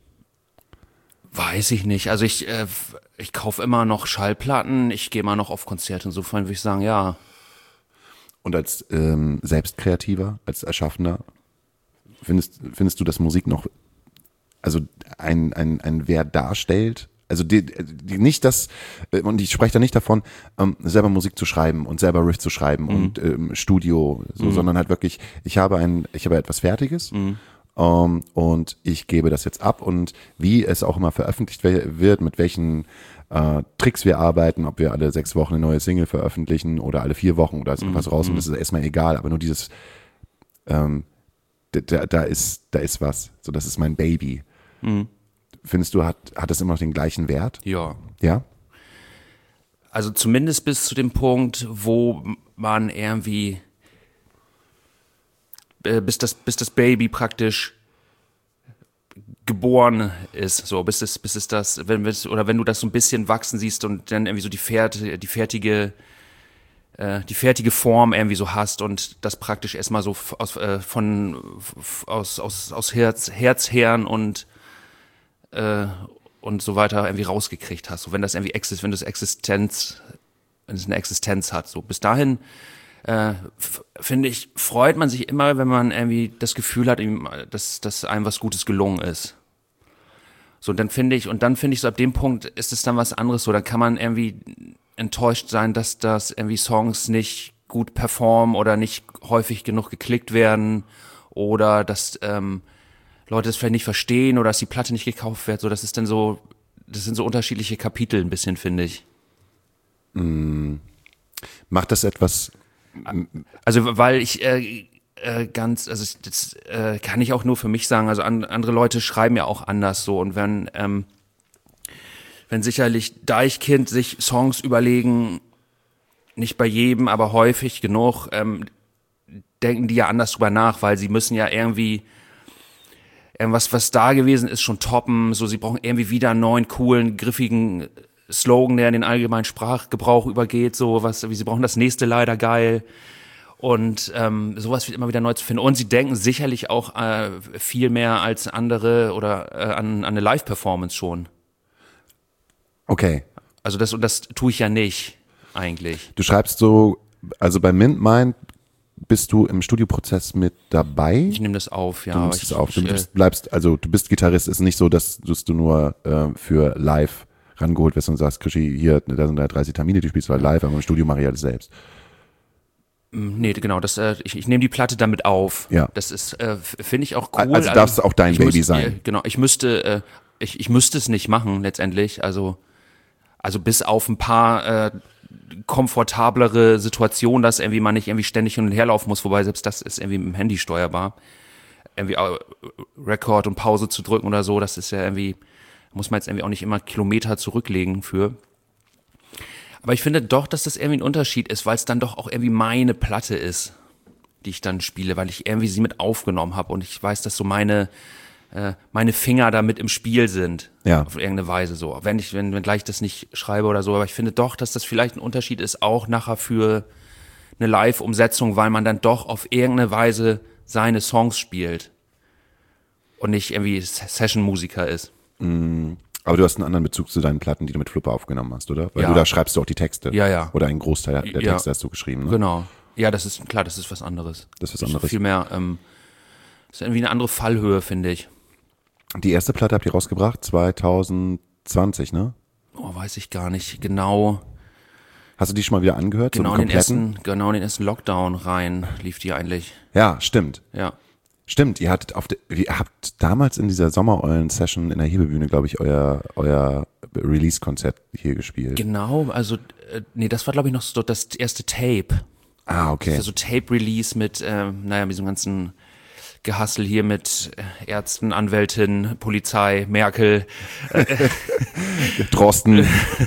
Weiß ich nicht. Also ich äh, ich kaufe immer noch Schallplatten. Ich gehe immer noch auf Konzerte. Insofern würde ich sagen, ja. Und als ähm, Selbstkreativer, als Erschaffender, findest, findest du, dass Musik noch also ein, ein, ein Wert darstellt? Also die, die, nicht das, und ich spreche da nicht davon, ähm, selber Musik zu schreiben und selber Riff zu schreiben mhm. und ähm, Studio, so, mhm. sondern halt wirklich, ich habe ein, ich habe etwas Fertiges mhm. ähm, und ich gebe das jetzt ab und wie es auch immer veröffentlicht wird, mit welchen äh, Tricks wir arbeiten, ob wir alle sechs Wochen eine neue Single veröffentlichen oder alle vier Wochen oder ist mhm. was raus und das ist erstmal egal, aber nur dieses, ähm, da, da ist, da ist was, so das ist mein Baby. Mhm. Findest du, hat, hat das immer noch den gleichen Wert? Ja. Ja? Also zumindest bis zu dem Punkt, wo man irgendwie, äh, bis das, bis das Baby praktisch geboren ist, so, bis es, bis es das, wenn es, oder wenn du das so ein bisschen wachsen siehst und dann irgendwie so die, Fert, die fertige äh, die fertige Form irgendwie so hast und das praktisch erstmal so f- aus, äh, von, f- aus, aus, aus Herz, Herzherren und, äh, und so weiter irgendwie rausgekriegt hast. So, wenn das irgendwie exist, wenn das Existenz, wenn es eine Existenz hat. So, bis dahin, äh, f- finde ich, freut man sich immer, wenn man irgendwie das Gefühl hat, ihm, dass, dass einem was Gutes gelungen ist. So, und dann finde ich, und dann finde ich so, ab dem Punkt ist es dann was anderes so, dann kann man irgendwie enttäuscht sein, dass das irgendwie Songs nicht gut performen oder nicht häufig genug geklickt werden oder dass ähm, Leute das vielleicht nicht verstehen oder dass die Platte nicht gekauft wird, so, das ist dann so, das sind so unterschiedliche Kapitel ein bisschen, finde ich. Macht das etwas, Also, weil ich äh, äh, ganz, also ich- das äh, kann ich auch nur für mich sagen, also an, andere Leute schreiben ja auch anders so und wenn, ähm, wenn sicherlich Deichkind sich Songs überlegen, nicht bei jedem, aber häufig genug, ähm, denken die ja anders drüber nach, weil sie müssen ja irgendwie irgendwas, was da gewesen ist, schon toppen, so sie brauchen irgendwie wieder einen neuen, coolen, griffigen Slogan, der in den allgemeinen Sprachgebrauch übergeht, so was, wie sie brauchen das nächste leider geil. Und ähm, sowas wird immer wieder neu zu finden. Und sie denken sicherlich auch äh, viel mehr als andere oder äh, an, an eine Live-Performance schon. okay, Also das und das tue ich ja nicht eigentlich. du schreibst so, also bei Mint Mind bist du im Studioprozess mit dabei? Ich nehme das auf, ja. Du aber nimmst ich, es auf. Du ich, bist, bleibst, also du bist Gitarrist, ist nicht so, dass, dass du nur äh, für live rangeholt wirst und sagst, Krischi, hier, da sind da dreißig Termine, die spielst du halt live, aber im Studio mache ich alles selbst. Nee, genau, das, äh, ich, ich nehme die Platte damit auf. Ja. Das ist, äh, f- finde ich auch cool. Also darf es auch dein ich Baby müsste, sein. äh, Genau, ich müsste, äh, ich, ich müsste es nicht machen letztendlich. Also, also bis auf ein paar äh, komfortablere Situationen, dass irgendwie man nicht irgendwie ständig hin und her laufen muss, wobei selbst das ist irgendwie mit dem Handy steuerbar. Irgendwie äh, Record und Pause zu drücken oder so, das ist ja irgendwie, muss man jetzt irgendwie auch nicht immer Kilometer zurücklegen für. Aber ich finde doch, dass das irgendwie ein Unterschied ist, weil es dann doch auch irgendwie meine Platte ist, die ich dann spiele, weil ich irgendwie sie mit aufgenommen habe und ich weiß, dass so meine äh, meine Finger da mit im Spiel sind. Ja. Auf irgendeine Weise so. Wenn ich, wenn, wenn gleich das nicht schreibe oder so, aber ich finde doch, dass das vielleicht ein Unterschied ist, auch nachher für eine Live-Umsetzung, weil man dann doch auf irgendeine Weise seine Songs spielt und nicht irgendwie Session-Musiker ist. Aber du hast einen anderen Bezug zu deinen Platten, die du mit Flipper aufgenommen hast, oder? Weil Ja. du da schreibst du auch die Texte. Ja, ja. Oder einen Großteil der Ja. Texte hast du geschrieben, ne? Genau. Ja, das ist klar, das ist was anderes. Das ist was anderes. Viel mehr, ähm, das ist irgendwie eine andere Fallhöhe, finde ich. Die erste Platte habt ihr rausgebracht, zwanzig zwanzig, ne? Oh, weiß ich gar nicht genau. Hast du die schon mal wieder angehört? Genau so in einen den kompletten? ersten, genau in den ersten Lockdown rein lief die eigentlich. Ja, stimmt. Ja. Stimmt, ihr hattet auf de, ihr habt damals in dieser Sommereulen-Session in der Hebebühne, glaube ich, euer, euer Release-Konzert hier gespielt. Genau, also, äh, nee, das war, glaube ich, noch so das erste Tape. Ah, okay. Also Tape-Release mit, ähm, naja, mit diesem ganzen Gehassel hier mit äh, Ärzten, Anwältin, Polizei, Merkel. Drosten.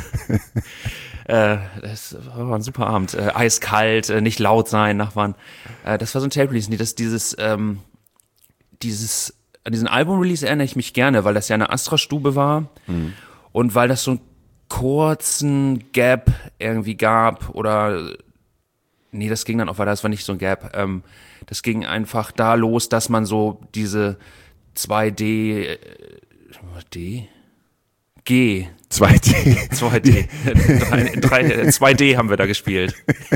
Äh, das war ein super Abend. Äh, eiskalt, äh, nicht laut sein, Nachbarn. Äh, das war so ein Tape-Release. Nee, das, dieses, ähm, dieses, an diesen Album-Release erinnere ich mich gerne, weil das ja eine Astra-Stube war Mhm. und weil das so einen kurzen Gap irgendwie gab oder, nee, das ging dann auch weiter, das war nicht so ein Gap. Ähm, das ging einfach da los, dass man so diese zwei D, äh, D? G. zwei D. zwei D. drei, drei, zwei D haben wir da gespielt.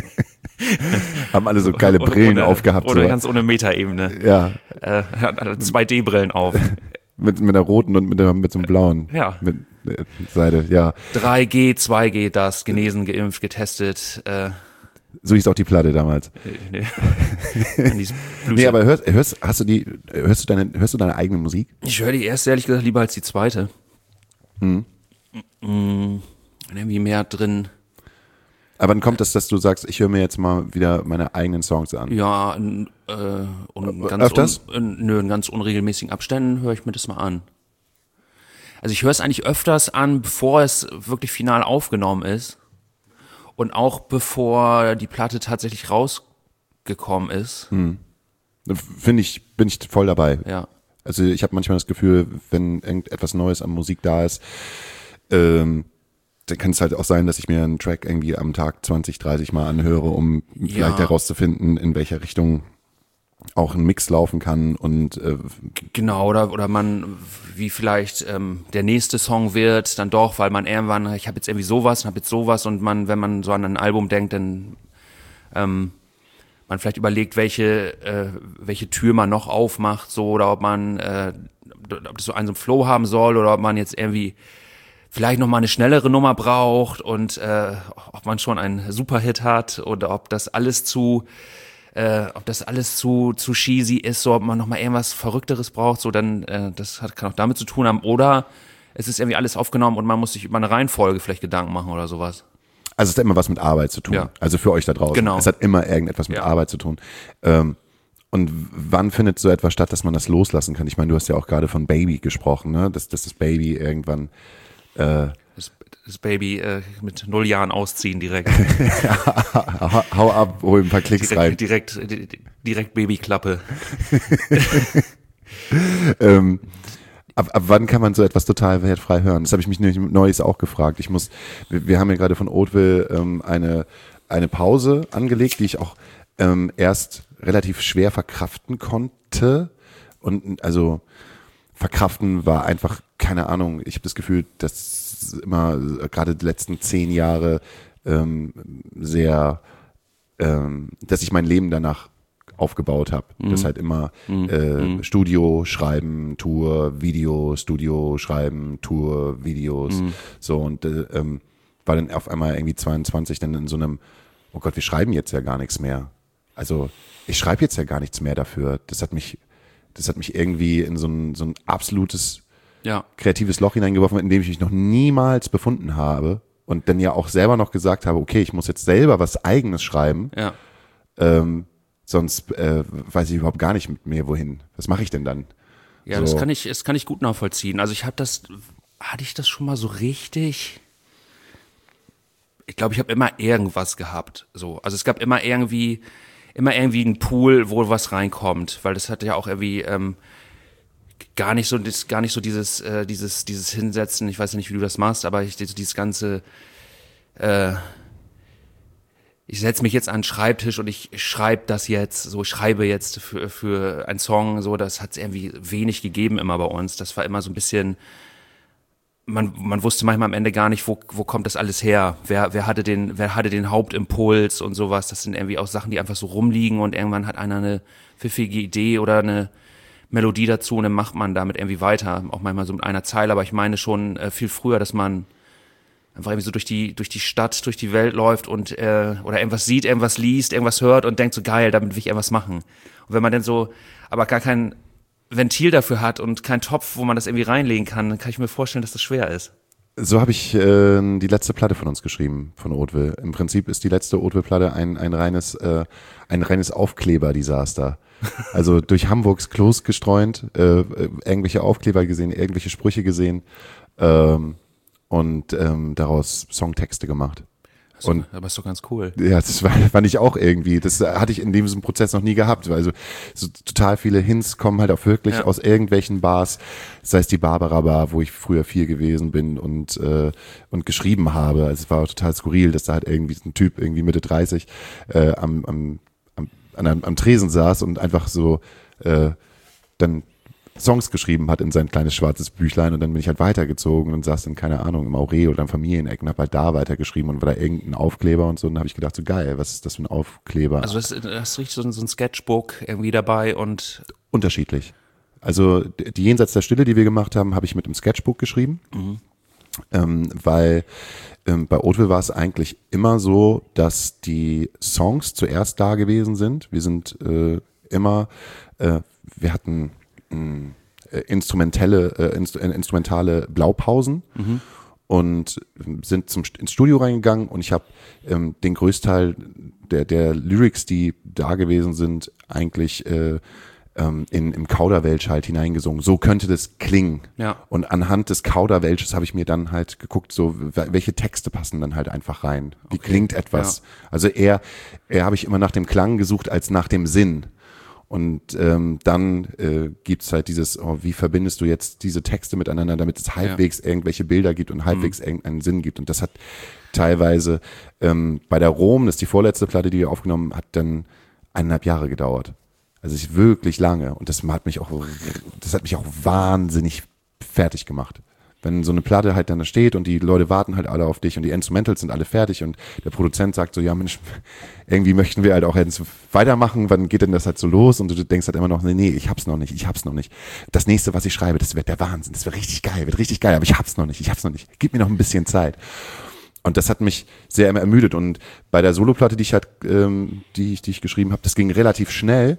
Haben alle so geile Brillen ohne, aufgehabt. Oder so. ganz ohne Metaebene. Ja, Äh, hat zwei D Brillen auf. mit, mit der roten und mit, der, mit so einem blauen. Ja. Mit äh, Seite, ja. drei G, zwei G, das, genesen, geimpft, getestet. Äh, So hieß auch die Platte damals. nee. An dieses Blues- Nee, aber hörst, hörst, hast du die, hörst du deine, hörst du deine eigene Musik? Ich höre die erste ehrlich gesagt lieber als die zweite. Mhm. Mm, irgendwie mehr drin. Aber dann kommt das, dass du sagst, ich höre mir jetzt mal wieder meine eigenen Songs an. Ja, n- äh, und ganz Öfters? Un, in, nö, in ganz unregelmäßigen Abständen höre ich mir das mal an. Also ich höre es eigentlich öfters an, bevor es wirklich final aufgenommen ist. Und auch bevor die Platte tatsächlich rausgekommen ist. Finde ich, bin ich voll dabei. Ja. Also ich habe manchmal das Gefühl, wenn irgendetwas Neues an Musik da ist, ähm, da kann es halt auch sein, dass ich mir einen Track irgendwie am Tag zwanzig, dreißig Mal anhöre, um vielleicht Ja. herauszufinden, in welcher Richtung auch ein Mix laufen kann und äh, Genau, oder, oder man, wie vielleicht ähm, der nächste Song wird, dann doch, weil man irgendwann, ich habe jetzt irgendwie sowas und habe jetzt sowas und man, wenn man so an ein Album denkt, dann ähm, man vielleicht überlegt, welche, äh, welche Tür man noch aufmacht, so, oder ob man, äh, ob das so einen so einen Flow haben soll, oder ob man jetzt irgendwie vielleicht noch mal eine schnellere Nummer braucht und äh, ob man schon einen Superhit hat oder ob das alles zu Äh, ob das alles zu zu cheesy ist, so ob man noch mal irgendwas Verrückteres braucht, so dann äh, das hat kann auch damit zu tun haben, oder es ist irgendwie alles aufgenommen und man muss sich über eine Reihenfolge vielleicht Gedanken machen oder sowas. also es hat immer was mit Arbeit zu tun. Ja. Also für euch da draußen. Genau. Es hat immer irgendetwas mit Ja. Arbeit zu tun. Ähm, und wann findet so etwas statt, dass man das loslassen kann? Ich meine, du hast ja auch gerade von Baby gesprochen, ne? Dass, dass das Baby irgendwann äh, Das, das Baby äh, mit null Jahren ausziehen direkt. hau, hau ab, hol ein paar Klicks rein. direkt, direkt, di- direkt Babyklappe. ähm, ab, ab wann kann man so etwas total wertfrei hören? Das habe ich mich nämlich neulich auch gefragt. Ich muss, wir, wir haben ja gerade von Hauteville ähm, eine, eine Pause angelegt, die ich auch ähm, erst relativ schwer verkraften konnte. Und also verkraften war einfach, keine Ahnung, ich habe das Gefühl, dass immer gerade die letzten zehn Jahre ähm, sehr, ähm, dass ich mein Leben danach aufgebaut habe. Mhm. Das halt immer äh, mhm. Studio, Schreiben, Tour, Video, Studio, Schreiben, Tour, Videos. Mhm. So und äh, ähm, war dann auf einmal irgendwie zweiundzwanzig dann in so einem, oh Gott, wir schreiben jetzt ja gar nichts mehr. Also ich schreibe jetzt ja gar nichts mehr dafür. Das hat mich, das hat mich irgendwie in so ein, so ein absolutes Ja. kreatives Loch hineingeworfen, in dem ich mich noch niemals befunden habe und dann ja auch selber noch gesagt habe, okay, ich muss jetzt selber was Eigenes schreiben, Ja. ähm, sonst äh, weiß ich überhaupt gar nicht mit mir wohin. Was mache ich denn dann? Ja, so. das kann ich, das kann ich gut nachvollziehen. Also ich habe das, hatte ich das schon mal so richtig? Ich glaube, ich habe immer irgendwas gehabt. So, also es gab immer irgendwie, immer irgendwie einen Pool, wo was reinkommt, weil das hatte ja auch irgendwie ähm, gar nicht so, das, gar nicht so dieses, äh, dieses, dieses Hinsetzen. Ich weiß ja nicht, wie du das machst, aber ich dieses ganze, äh, ich setze mich jetzt an den Schreibtisch und ich schreibe das jetzt, so ich schreibe jetzt für für einen Song, so das hat es irgendwie wenig gegeben immer bei uns. Das war immer so ein bisschen, man man wusste manchmal am Ende gar nicht, wo wo kommt das alles her? Wer wer hatte den wer hatte den Hauptimpuls und sowas? Das sind irgendwie auch Sachen, die einfach so rumliegen und irgendwann hat einer eine pfiffige Idee oder eine Melodie dazu und dann macht man damit irgendwie weiter, auch manchmal so mit einer Zeile, aber ich meine schon äh, viel früher, dass man einfach irgendwie so durch die durch die Stadt, durch die Welt läuft und äh, oder irgendwas sieht, irgendwas liest, irgendwas hört und denkt so geil, damit will ich irgendwas machen. Und wenn man dann so aber gar kein Ventil dafür hat und keinen Topf, wo man das irgendwie reinlegen kann, dann kann ich mir vorstellen, dass das schwer ist. So habe ich äh, die letzte Platte von uns geschrieben, von Hauteville. Im Prinzip ist die letzte Hauteville-Platte ein, ein reines, äh, ein reines Aufkleber-Desaster. Also durch Hamburgs Klos gestreunt, äh, irgendwelche Aufkleber gesehen, irgendwelche Sprüche gesehen ähm, und ähm, daraus Songtexte gemacht. Also, Und aber ist doch ganz cool. ja, das war, fand ich auch irgendwie. Das hatte ich in diesem Prozess noch nie gehabt. Also so total viele Hints kommen halt auch wirklich Ja. aus irgendwelchen Bars, sei es die Barbara Bar, wo ich früher viel gewesen bin und äh, und geschrieben habe. Also es war total skurril, dass da halt irgendwie ein Typ irgendwie Mitte dreißig äh, am am am, an einem, am Tresen saß und einfach so äh, dann Songs geschrieben hat in sein kleines schwarzes Büchlein und dann bin ich halt weitergezogen und saß dann, keine Ahnung, im Aureo oder im Familieneck und hab halt da weitergeschrieben und war da irgendein Aufkleber und so und dann habe ich gedacht, so geil, was ist das für ein Aufkleber? Also das, das riecht so ein, so ein Sketchbook irgendwie dabei und Unterschiedlich. Also die Jenseits der Stille, die wir gemacht haben, habe ich mit einem Sketchbook geschrieben, mhm. ähm, weil ähm, bei Hauteville war es eigentlich immer so, dass die Songs zuerst da gewesen sind. Wir sind äh, immer, äh, wir hatten Äh, instrumentelle, äh, inst- äh, instrumentale Blaupausen mhm. und sind zum, ins Studio reingegangen und ich habe ähm, den Größteil der, der Lyrics, die da gewesen sind, eigentlich äh, ähm, in, im Kauderwelsch halt hineingesungen. So könnte das klingen. Ja. Und anhand des Kauderwelsches habe ich mir dann halt geguckt, so welche Texte passen dann halt einfach rein. Wie Okay. klingt etwas? Ja. Also eher, eher habe ich immer nach dem Klang gesucht als nach dem Sinn. Und ähm, dann äh, gibt's halt dieses, oh, wie verbindest du jetzt diese Texte miteinander, damit es halbwegs ja. irgendwelche Bilder gibt und halbwegs mhm. irgendeinen Sinn gibt. Und das hat teilweise ähm, bei der Rom, das ist die vorletzte Platte, die wir aufgenommen hat, dann eineinhalb Jahre gedauert. Also ich wirklich lange. Und das hat mich auch, das hat mich auch wahnsinnig fertig gemacht. Wenn so eine Platte halt dann da steht und die Leute warten halt alle auf dich und die Instrumentals sind alle fertig und der Produzent sagt so, ja Mensch, irgendwie möchten wir halt auch jetzt weitermachen, wann geht denn das halt so los? Und du denkst halt immer noch, nee, nee, ich hab's noch nicht, ich hab's noch nicht. Das nächste, was ich schreibe, das wird der Wahnsinn, das wird richtig geil, wird richtig geil, aber ich hab's noch nicht, ich hab's noch nicht. Gib mir noch ein bisschen Zeit. Und das hat mich sehr immer ermüdet. Und bei der Soloplatte, die ich halt, ähm, die ich, die ich geschrieben habe, das ging relativ schnell.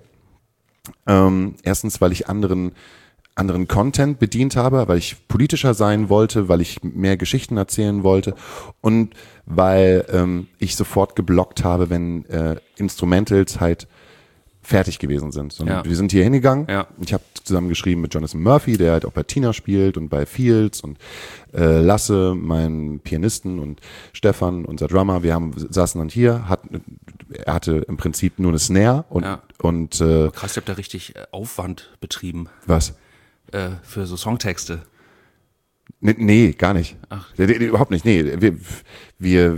Ähm, erstens, weil ich anderen anderen Content bedient habe, weil ich politischer sein wollte, weil ich mehr Geschichten erzählen wollte und weil ähm, ich sofort geblockt habe, wenn äh, Instrumentals halt fertig gewesen sind. So, ja. Wir sind hier hingegangen. Ja. Ich habe zusammen geschrieben mit Jonathan Murphy, der halt auch bei Tina spielt und bei Fields und äh, Lasse, meinen Pianisten und Stefan, unser Drummer. Wir haben saßen dann hier, hat, er hatte im Prinzip nur eine Snare und ja. und äh, krass, ihr habt da richtig Aufwand betrieben. Was? Äh, für so Songtexte. Nee, nee gar nicht. Ach. Nee, nee, überhaupt nicht. Nee, wir, wir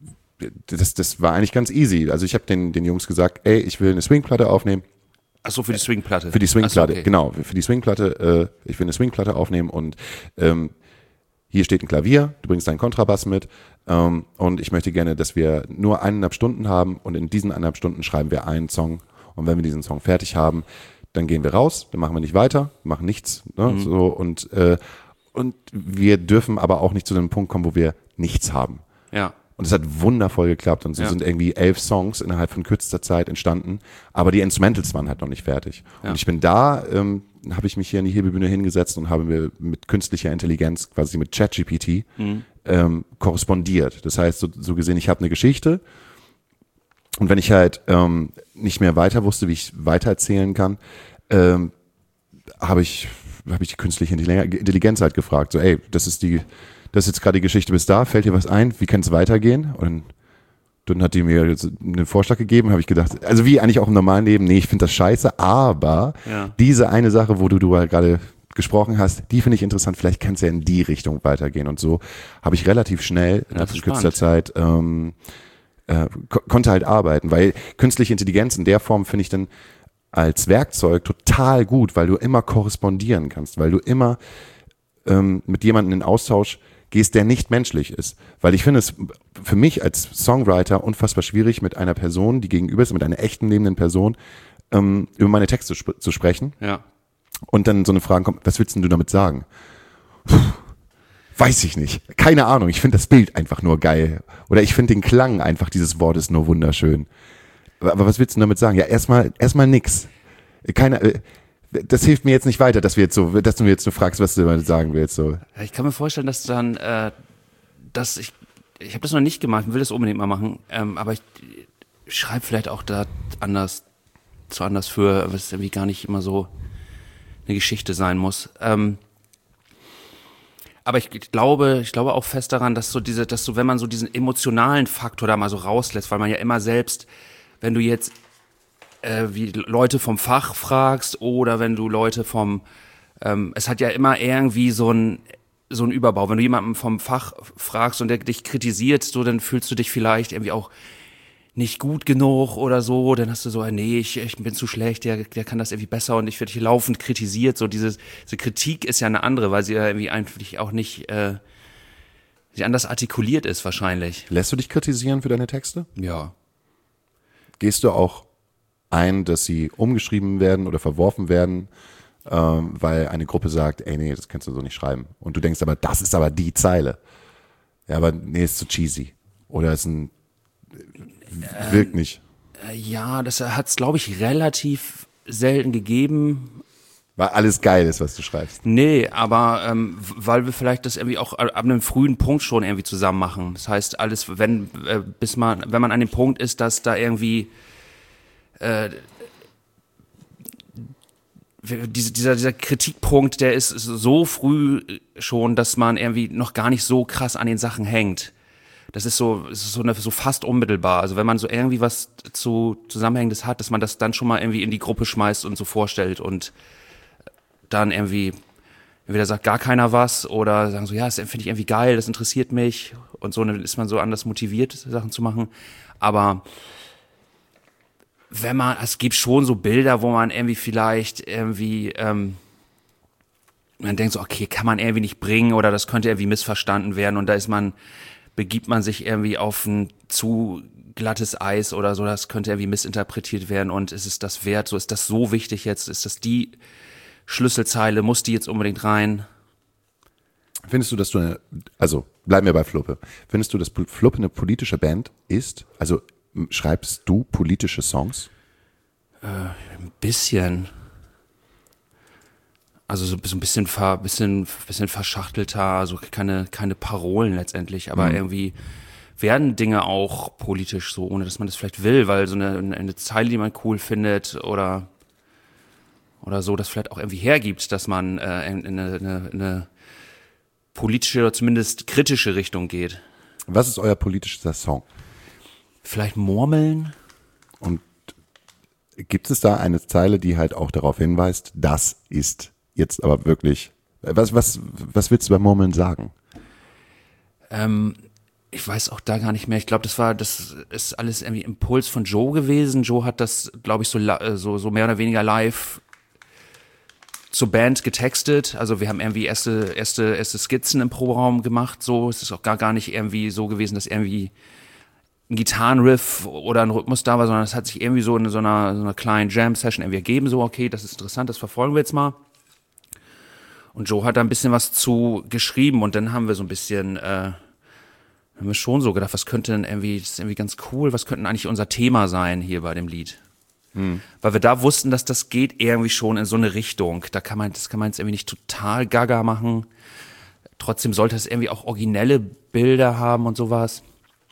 das, das war eigentlich ganz easy. Also ich habe den, den Jungs gesagt, ey, ich will eine Swingplatte aufnehmen. Ach so, für die Swingplatte. Für die Swingplatte, so, okay. Genau. Für die Swingplatte, äh, ich will eine Swingplatte aufnehmen und ähm, hier steht ein Klavier, du bringst deinen Kontrabass mit ähm, und ich möchte gerne, dass wir nur eineinhalb Stunden haben und in diesen eineinhalb Stunden schreiben wir einen Song und wenn wir diesen Song fertig haben, dann gehen wir raus, dann machen wir nicht weiter, machen nichts, ne, mhm. so und äh, und wir dürfen aber auch nicht zu einem Punkt kommen, wo wir nichts haben. Ja. Und es hat wundervoll geklappt und so ja. sind irgendwie elf Songs innerhalb von kürzester Zeit entstanden, aber die Instrumentals waren halt noch nicht fertig. Ja. Und ich bin da, ähm, habe ich mich hier in die Hebebühne hingesetzt und habe mir mit künstlicher Intelligenz, quasi mit ChatGPT, mhm. ähm, korrespondiert. Das heißt, so, so gesehen, ich habe eine Geschichte. Und wenn ich halt ähm, nicht mehr weiter wusste, wie ich weitererzählen kann, ähm, habe ich, hab ich die künstliche Intelligenz halt gefragt. So, ey, das ist die, das ist jetzt gerade die Geschichte bis da, fällt dir was ein? Wie kann es weitergehen? Und dann hat die mir einen Vorschlag gegeben, habe ich gedacht, also wie eigentlich auch im normalen Leben, nee, ich finde das scheiße, aber ja. diese eine Sache, wo du, du halt gerade gesprochen hast, die finde ich interessant, vielleicht kann es ja in die Richtung weitergehen. Und so habe ich relativ schnell, in kürzester Zeit, ähm, äh, ko- konnte halt arbeiten, weil künstliche Intelligenz in der Form finde ich dann als Werkzeug total gut, weil du immer korrespondieren kannst, weil du immer ähm, mit jemandem in Austausch gehst, der nicht menschlich ist. Weil ich finde es für mich als Songwriter unfassbar schwierig, mit einer Person, die gegenüber ist, mit einer echten lebenden Person, ähm, über meine Texte sp- zu sprechen. Ja. Und dann so eine Frage kommt, was willst denn du damit sagen? Puh, weiß ich nicht. Keine Ahnung. Ich finde das Bild einfach nur geil. Oder ich finde den Klang einfach dieses Wortes nur wunderschön. Aber was willst du damit sagen? Ja, erstmal, erstmal nix. Keine, das hilft mir jetzt nicht weiter, dass wir jetzt so, dass du mir jetzt so fragst, was du damit sagen willst, so. Ja, ich kann mir vorstellen, dass dann, äh, dass ich, ich habe das noch nicht gemacht, will das unbedingt mal machen, ähm, aber ich, ich schreibe vielleicht auch da anders, zu anders für, was irgendwie gar nicht immer so eine Geschichte sein muss. Ähm, aber ich glaube, ich glaube auch fest daran, dass so diese, dass so, wenn man so diesen emotionalen Faktor da mal so rauslässt, weil man ja immer selbst, wenn du jetzt äh, wie Leute vom Fach fragst oder wenn du Leute vom, ähm, es hat ja immer irgendwie so ein so ein Überbau. Wenn du jemanden vom Fach fragst und der dich kritisiert, so dann fühlst du dich vielleicht irgendwie auch nicht gut genug oder so, dann hast du so, nee, ich, ich bin zu schlecht, der, der kann das irgendwie besser und ich werde hier laufend kritisiert. So dieses, diese Kritik ist ja eine andere, weil sie ja irgendwie eigentlich auch nicht äh, sie anders artikuliert ist wahrscheinlich. Lässt du dich kritisieren für deine Texte? Ja. Gehst du auch ein, dass sie umgeschrieben werden oder verworfen werden, ähm, weil eine Gruppe sagt, ey, nee, das kannst du so nicht schreiben. Und du denkst aber, das ist aber die Zeile. Ja, aber nee, ist zu cheesy. Oder ist ein, äh, wirkt nicht. Äh, ja, das hat es, glaube ich, relativ selten gegeben. Weil alles geil ist, was du schreibst. Nee, aber ähm, weil wir vielleicht das irgendwie auch ab einem frühen Punkt schon irgendwie zusammen machen. Das heißt, alles, wenn äh, bis man, wenn man an dem Punkt ist, dass da irgendwie äh, diese, dieser, dieser Kritikpunkt, der ist so früh schon, dass man irgendwie noch gar nicht so krass an den Sachen hängt. das ist so, es ist so, eine, so fast unmittelbar. Also wenn man so irgendwie was zu Zusammenhängendes hat, dass man das dann schon mal irgendwie in die Gruppe schmeißt und so vorstellt und dann irgendwie entweder sagt gar keiner was oder sagen so, ja, das finde ich irgendwie geil, das interessiert mich und so, dann ist man so anders motiviert, Sachen zu machen. Aber wenn man, es gibt schon so Bilder, wo man irgendwie vielleicht irgendwie, ähm, man denkt so, okay, kann man irgendwie nicht bringen oder das könnte irgendwie missverstanden werden und da ist man, begibt man sich irgendwie auf ein zu glattes Eis oder so, das könnte irgendwie missinterpretiert werden und ist es das wert, so ist das so wichtig jetzt, ist das die Schlüsselzeile, muss die jetzt unbedingt rein? Findest du, dass du eine, also bleiben wir bei Fluppe, findest du, dass Fluppe eine politische Band ist? Also schreibst du politische Songs? Äh, ein bisschen. Also so, so ein bisschen, ver, bisschen, bisschen verschachtelter, also keine, keine Parolen letztendlich, aber mhm. irgendwie werden Dinge auch politisch so, ohne dass man das vielleicht will, weil so eine, eine Zeile, die man cool findet oder oder so, das vielleicht auch irgendwie hergibt, dass man äh, in, in, eine, in eine politische oder zumindest kritische Richtung geht. Was ist euer politischer Song? Vielleicht Murmeln. Und gibt es da eine Zeile, die halt auch darauf hinweist, das ist jetzt aber wirklich, was, was, was willst du bei Murmeln sagen? Ähm, ich weiß auch da gar nicht mehr. Ich glaube, das war, das ist alles irgendwie Impuls von Joe gewesen. Joe hat das, glaube ich, so, so, so mehr oder weniger live zur Band getextet. Also wir haben irgendwie erste, erste, erste Skizzen im Proberaum gemacht. So, es ist auch gar, gar nicht irgendwie so gewesen, dass irgendwie ein Gitarrenriff oder ein Rhythmus da war, sondern es hat sich irgendwie so in so einer, so einer kleinen Jam-Session irgendwie ergeben. So, okay, das ist interessant, das verfolgen wir jetzt mal. Und Joe hat da ein bisschen was zu geschrieben und dann haben wir so ein bisschen, äh, haben wir schon so gedacht, was könnte denn irgendwie, das ist irgendwie ganz cool, was könnte eigentlich unser Thema sein hier bei dem Lied? Hm. Weil wir da wussten, dass das geht irgendwie schon in so eine Richtung. Da kann man, das kann man jetzt irgendwie nicht total gaga machen. Trotzdem sollte es irgendwie auch originelle Bilder haben und sowas.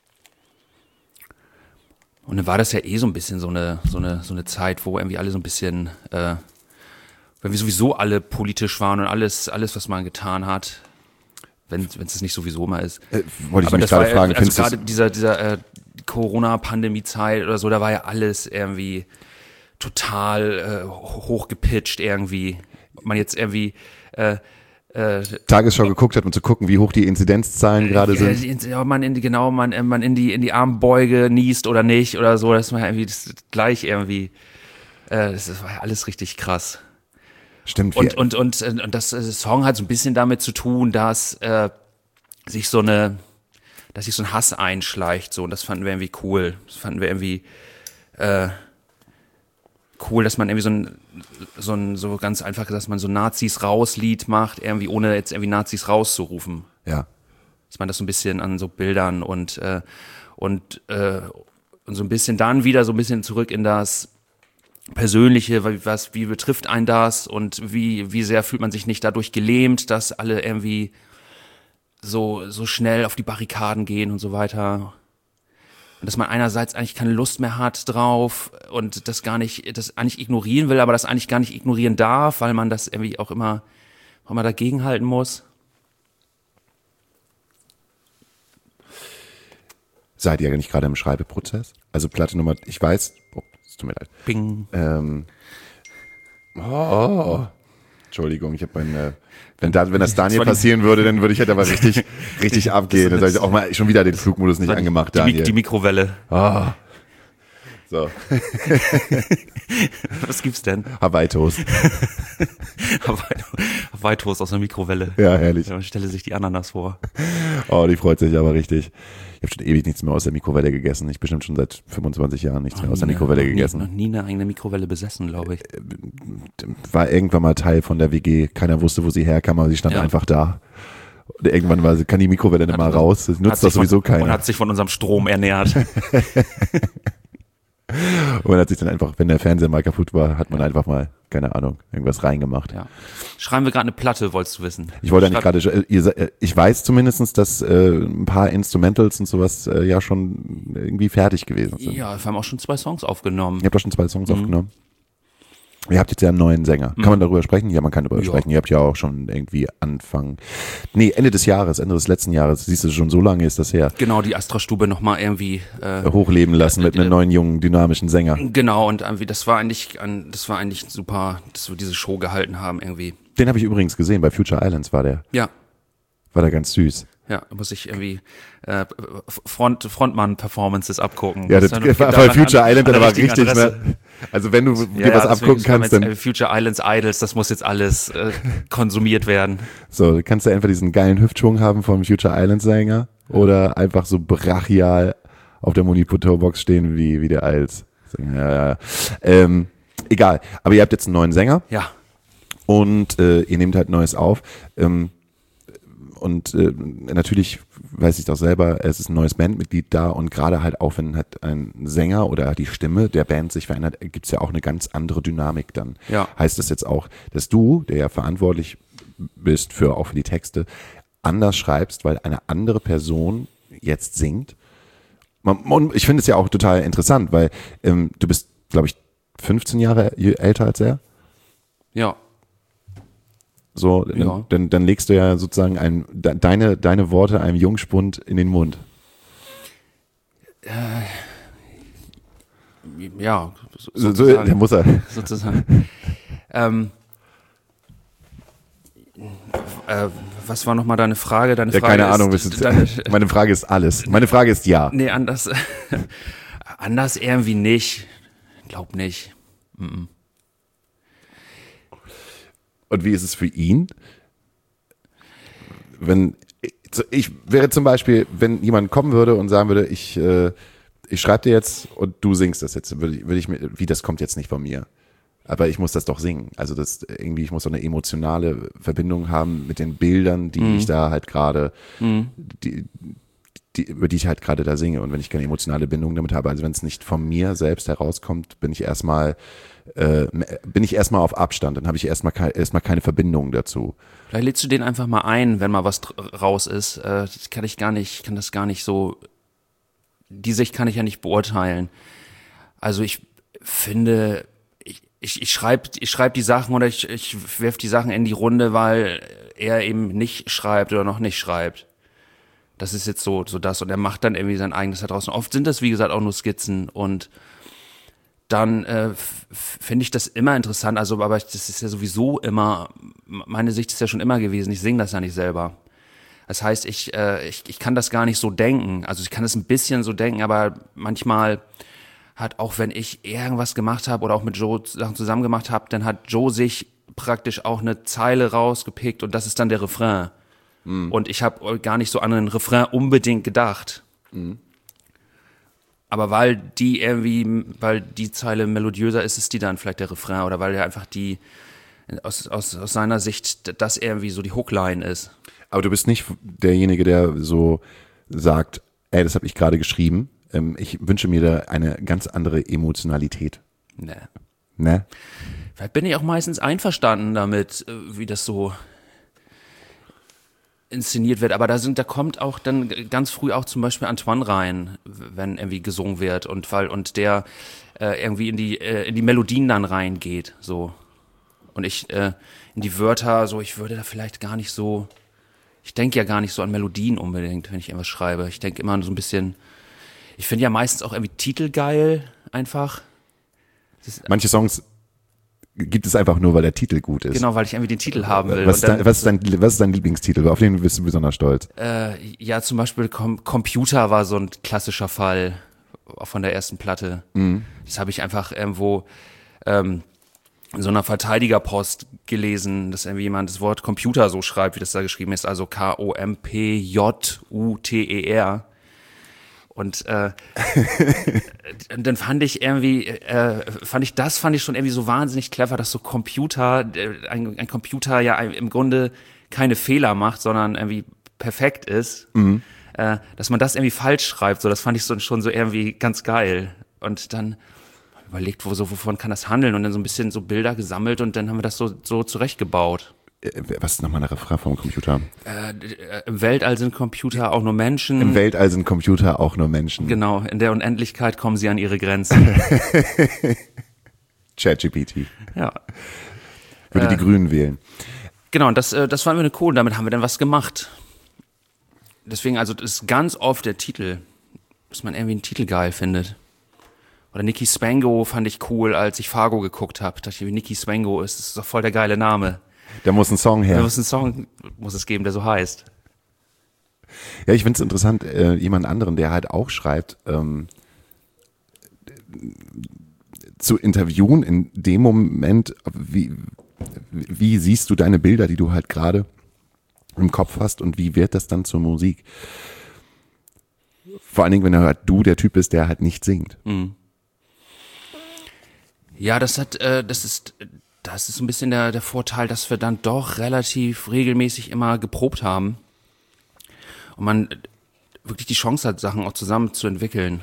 Und dann war das ja eh so ein bisschen so eine, so eine, so eine Zeit, wo irgendwie alle so ein bisschen, äh, wenn wir sowieso alle politisch waren und alles, alles, was man getan hat, wenn es es nicht sowieso mal ist. Äh, wollte ich Aber mich das gerade war, fragen. also gerade dieser, dieser äh, Corona-Pandemie-Zeit oder so, da war ja alles irgendwie total äh, hochgepitcht irgendwie. Ob man jetzt irgendwie äh, äh, Tagesschau geguckt hat, um zu gucken, wie hoch die Inzidenzzahlen gerade ja, sind. Ja, man in die, genau, man, man in die in die Armbeuge niest oder nicht oder so, das war irgendwie das gleich irgendwie. Äh, das war ja alles richtig krass. Stimmt. Und und und und das, das Song hat so ein bisschen damit zu tun, dass äh, sich so eine, dass sich so ein Hass einschleicht, so, und das fanden wir irgendwie cool. Das fanden wir irgendwie äh, cool, dass man irgendwie so ein, so ein, so ganz einfach, dass man so ein Nazis-Raus-Lied macht, irgendwie ohne jetzt irgendwie Nazis rauszurufen. Ja. Dass man das so ein bisschen an so Bildern und, äh, und, äh, und so ein bisschen dann wieder so ein bisschen zurück in das Persönliche, was, wie betrifft einen das und wie, wie sehr fühlt man sich nicht dadurch gelähmt, dass alle irgendwie so, so schnell auf die Barrikaden gehen und so weiter. Und dass man einerseits eigentlich keine Lust mehr hat drauf und das gar nicht, das eigentlich ignorieren will, aber das eigentlich gar nicht ignorieren darf, weil man das irgendwie auch immer, auch immer dagegenhalten muss. Seid ihr nicht gerade im Schreibeprozess? Also Platte Nummer, ich weiß, oh, es tut mir leid. Bing. Ähm, oh, Entschuldigung, ich habe meine, wenn da, wenn das Daniel das passieren würde, dann würde ich halt aber richtig, richtig abgehen. Dann sage ich auch mal schon wieder den Flugmodus nicht angemacht, die, Daniel. Die Mikrowelle. Oh. So. Was gibt's denn? Hawaii-Toast. Hawaii-Toast aus der Mikrowelle. Ja, herrlich. Man stelle sich die Ananas vor. Oh, die freut sich aber richtig. Ich habe schon ewig nichts mehr aus der Mikrowelle gegessen. Ich bestimmt schon seit fünfundzwanzig Jahren nichts oh, mehr aus der Mikrowelle noch gegessen. Nie, noch nie eine eigene Mikrowelle besessen, glaube ich. War irgendwann mal Teil von der W G. Keiner wusste, wo sie herkam, aber sie stand ja. einfach da. Und irgendwann war, kann die Mikrowelle nicht mal raus. Das nutzt das sowieso von, keiner. Und hat sich von unserem Strom ernährt. Und man hat sich dann einfach, wenn der Fernseher mal kaputt war, hat man einfach mal, keine Ahnung, irgendwas reingemacht. Ja. Schreiben wir gerade eine Platte, wolltest du wissen? Ich wollte ja nicht gerade, ihr, ich weiß zumindestens, dass äh, ein paar Instrumentals und sowas äh, ja schon irgendwie fertig gewesen sind. Ja, wir haben auch schon zwei Songs aufgenommen. Ihr habt doch schon zwei Songs mhm. aufgenommen. Ihr habt jetzt ja einen neuen Sänger. Kann man darüber sprechen? Ja, man kann darüber Ja. sprechen. Ihr habt ja auch schon irgendwie Anfang, nee, Ende des Jahres, Ende des letzten Jahres, siehst du, schon so lange ist das her, Genau, die Astra-Stube nochmal irgendwie äh, hochleben lassen mit einem äh, neuen, jungen, dynamischen Sänger. genau, und irgendwie, das war eigentlich, ein- das war eigentlich super, dass wir diese Show gehalten haben irgendwie. Den habe ich übrigens gesehen, bei Future Islands war der, Ja, war der ganz süß. ja, muss ich irgendwie äh, Front, Frontmann-Performances abgucken. Ja, das dann war da bei an- Future an- Island an der dann aber richtigen richtig, Adresse. ne? Also wenn du dir Ja, was ja, abgucken deswegen schreiben kannst, wir dann jetzt, äh, Future Islands Idols, das muss jetzt alles äh, konsumiert werden. so, du kannst du entweder diesen geilen Hüftschwung haben vom Future Islands Sänger oder einfach so brachial auf der Monitorbox stehen wie, wie der Als. Ja, ja, ja. Ähm, egal, aber ihr habt jetzt einen neuen Sänger. Ja, Und äh, ihr nehmt halt Neues auf. Ähm, und äh, natürlich weiß ich doch selber, es ist ein neues Bandmitglied da und gerade halt auch, wenn halt ein Sänger oder die Stimme der Band sich verändert, gibt's ja auch eine ganz andere Dynamik dann. Ja. Heißt das jetzt auch, dass du, der ja verantwortlich bist für auch für die Texte, anders schreibst, weil eine andere Person jetzt singt? Man, und ich finde es ja auch total interessant, weil ähm, du bist, glaube ich, fünfzehn Jahre älter als er. ja, So, Ja. dann, dann legst du ja sozusagen ein, de, deine, deine Worte einem Jungspund in den Mund. ja, so- So, so, sozusagen. der muss er. sozusagen. ähm, äh, was war nochmal deine Frage? Deine Ja, Frage keine ist, Ahnung. Was ist, deine, meine Frage ist alles. Meine Frage ist ja. nee, anders, anders irgendwie nicht. Glaub nicht. Und wie ist es für ihn? Wenn ich wäre zum Beispiel, wenn jemand kommen würde und sagen würde, ich, äh, ich schreibe dir jetzt und du singst das jetzt, würde ich, würde ich mir, wie das kommt jetzt nicht von mir. Aber ich muss das doch singen. Also das irgendwie, ich muss so eine emotionale Verbindung haben mit den Bildern, die ich da halt gerade, die, die, über die ich halt gerade da singe. Und wenn ich keine emotionale Bindung damit habe, also wenn es nicht von mir selbst herauskommt, bin ich erstmal, äh, bin ich erstmal auf Abstand. Dann habe ich erstmal ke erstmal keine Verbindung dazu. Vielleicht lädst du den einfach mal ein, wenn mal was dr- raus ist. Äh, das kann ich gar nicht, kann das gar nicht so, die Sicht kann ich ja nicht beurteilen. Also ich finde, ich, ich, ich schreibe ich schreib die Sachen oder ich, ich werf die Sachen in die Runde, weil er eben nicht schreibt oder noch nicht schreibt. Das ist jetzt so, so das. Und er macht dann irgendwie sein eigenes da draußen. Oft sind das, wie gesagt, auch nur Skizzen. Und dann äh, f- finde ich das immer interessant. Also, aber das ist ja sowieso immer, meine Sicht ist ja schon immer gewesen, ich singe das ja nicht selber. Das heißt, ich, äh, ich, ich kann das gar nicht so denken. Also ich kann das ein bisschen so denken, aber manchmal hat, auch wenn ich irgendwas gemacht habe oder auch mit Joe Sachen zusammen gemacht habe, dann hat Joe sich praktisch auch eine Zeile rausgepickt und das ist dann der Refrain. Und ich habe gar nicht so an einen Refrain unbedingt gedacht. Aber weil die irgendwie, weil die Zeile melodiöser ist, ist die dann vielleicht der Refrain oder weil er einfach die, aus, aus, aus seiner Sicht, das irgendwie so die Hookline ist. Aber du bist nicht derjenige, der so sagt, ey, das habe ich gerade geschrieben. Ähm, ich wünsche mir da eine ganz andere Emotionalität. Nee. Ne? Vielleicht bin ich auch meistens einverstanden damit, äh, wie das so inszeniert wird, aber da sind, da kommt auch dann ganz früh auch zum Beispiel Antoine rein, wenn irgendwie gesungen wird und weil und der äh, irgendwie in die äh, in die Melodien dann reingeht, so und ich äh, in die Wörter, so ich würde da vielleicht gar nicht so, ich denke ja gar nicht so an Melodien unbedingt, wenn ich irgendwas schreibe. Ich denke immer so ein bisschen, ich finde ja meistens auch irgendwie Titel geil, einfach. Manche Songs gibt es einfach nur, weil der Titel gut ist. Genau, weil ich irgendwie den Titel haben will. Was ist, Und dann- dein, was, ist dein, was ist dein Lieblingstitel? Auf den bist du besonders stolz. Äh, ja, zum Beispiel Com- Computer war so ein klassischer Fall auch von der ersten Platte. Mhm. Das habe ich einfach irgendwo ähm, in so einer Verteidigerpost gelesen, dass irgendwie jemand das Wort Computer so schreibt, wie das da geschrieben ist, also K O M P J U T E R. Und äh, dann fand ich irgendwie, äh, fand ich das, fand ich schon irgendwie so wahnsinnig clever, dass so Computer, äh, ein, ein Computer ja im Grunde keine Fehler macht, sondern irgendwie perfekt ist, mhm. äh, dass man das irgendwie falsch schreibt, so das fand ich so, schon so irgendwie ganz geil. Und dann überlegt, wo, so, wovon kann das handeln und dann so ein bisschen so Bilder gesammelt und dann haben wir das so, so zurechtgebaut. Was ist nochmal ein Refrain vom Computer? Äh, Im Weltall sind Computer auch nur Menschen. Im Weltall sind Computer auch nur Menschen. Genau, in der Unendlichkeit kommen sie an ihre Grenzen. ChatGPT. Ja. Würde Äh, die Grünen wählen. Genau, und das, äh, das fanden wir cool. Damit haben wir dann was gemacht. Deswegen, also das ist ganz oft der Titel, dass man irgendwie einen Titel geil findet. Oder Nicky Spango fand ich cool, als ich Fargo geguckt habe. Dachte ich, wie Nicky Spango ist, das ist doch voll der geile Name. Da muss ein Song her. Da muss ein Song muss es geben, der so heißt. Ja, ich finde es interessant, äh, jemand anderen, der halt auch schreibt, ähm, zu interviewen in dem Moment, wie, wie siehst du deine Bilder, die du halt gerade im Kopf hast und wie wird das dann zur Musik? Vor allen Dingen, wenn halt du der Typ bist, der halt nicht singt. Mhm. Ja, das hat, äh, das ist, das ist ein bisschen der, der Vorteil, dass wir dann doch relativ regelmäßig immer geprobt haben und man wirklich die Chance hat, Sachen auch zusammen zu entwickeln.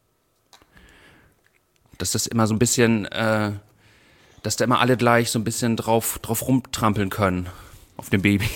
Dass das immer so ein bisschen, äh, dass da immer alle gleich so ein bisschen drauf, drauf rumtrampeln können auf dem Baby.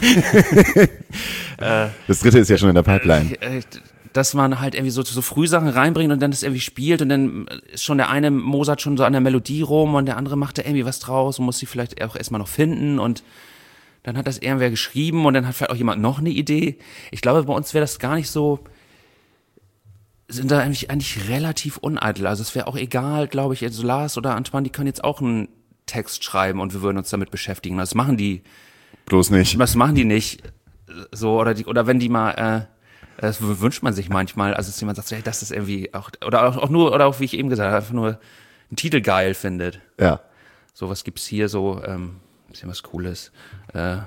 Das dritte ist ja schon in der Pipeline. Äh, dass man halt irgendwie so, so Frühsachen reinbringt und dann das irgendwie spielt und dann ist schon der eine mosert schon so an der Melodie rum und der andere macht da irgendwie was draus und muss sie vielleicht auch erstmal noch finden und dann hat das irgendwer geschrieben und dann hat vielleicht auch jemand noch eine Idee. Ich glaube, bei uns wäre das gar nicht so, sind da eigentlich, eigentlich relativ uneitel. Also es wäre auch egal, glaube ich, also Lars oder Antoine, die können jetzt auch einen Text schreiben und wir würden uns damit beschäftigen. Das machen die. Bloß nicht. Das machen die nicht. So, oder die, oder wenn die mal, äh, das wünscht man sich manchmal, also dass jemand sagt, hey, das ist irgendwie auch, oder auch, auch nur, oder auch wie ich eben gesagt habe, einfach nur einen Titel geil findet. Ja. So, was gibt's hier so, ähm, bisschen was Cooles. Äh,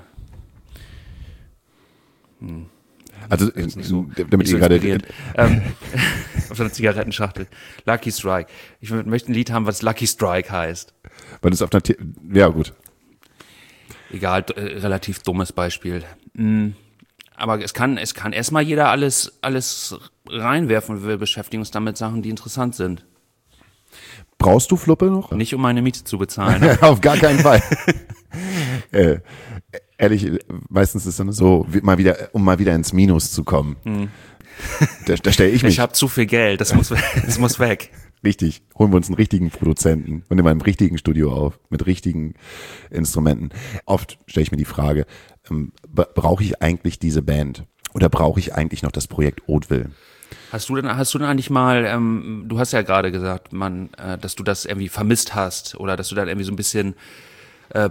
hm. Also, Nicht so, damit nicht so ihr gerade, ähm, auf so einer Zigarettenschachtel. Lucky Strike. Ich möchte ein Lied haben, was Lucky Strike heißt. weil es auf einer, T- ja gut. Egal, d- äh, relativ dummes Beispiel. Mm, aber es kann, es kann erstmal jeder alles, alles reinwerfen und wir beschäftigen uns dann mit Sachen, die interessant sind. Brauchst du Fluppe noch? Nicht um meine Miete zu bezahlen. Auf gar keinen Fall. äh, ehrlich, meistens ist es dann so, wie- mal wieder, um mal wieder ins Minus zu kommen. Hm. Da, da stelle ich mich. Ich habe zu viel Geld, das muss, das muss weg. Richtig. Holen wir uns einen richtigen Produzenten und in meinem richtigen Studio auf, mit richtigen Instrumenten. Oft stelle ich mir die Frage, ähm, b- brauche ich eigentlich diese Band? Oder brauche ich eigentlich noch das Projekt Hauteville? Hast du denn, hast du denn eigentlich mal, ähm, du hast ja gerade gesagt, man, äh, dass du das irgendwie vermisst hast oder dass du dann irgendwie so ein bisschen äh,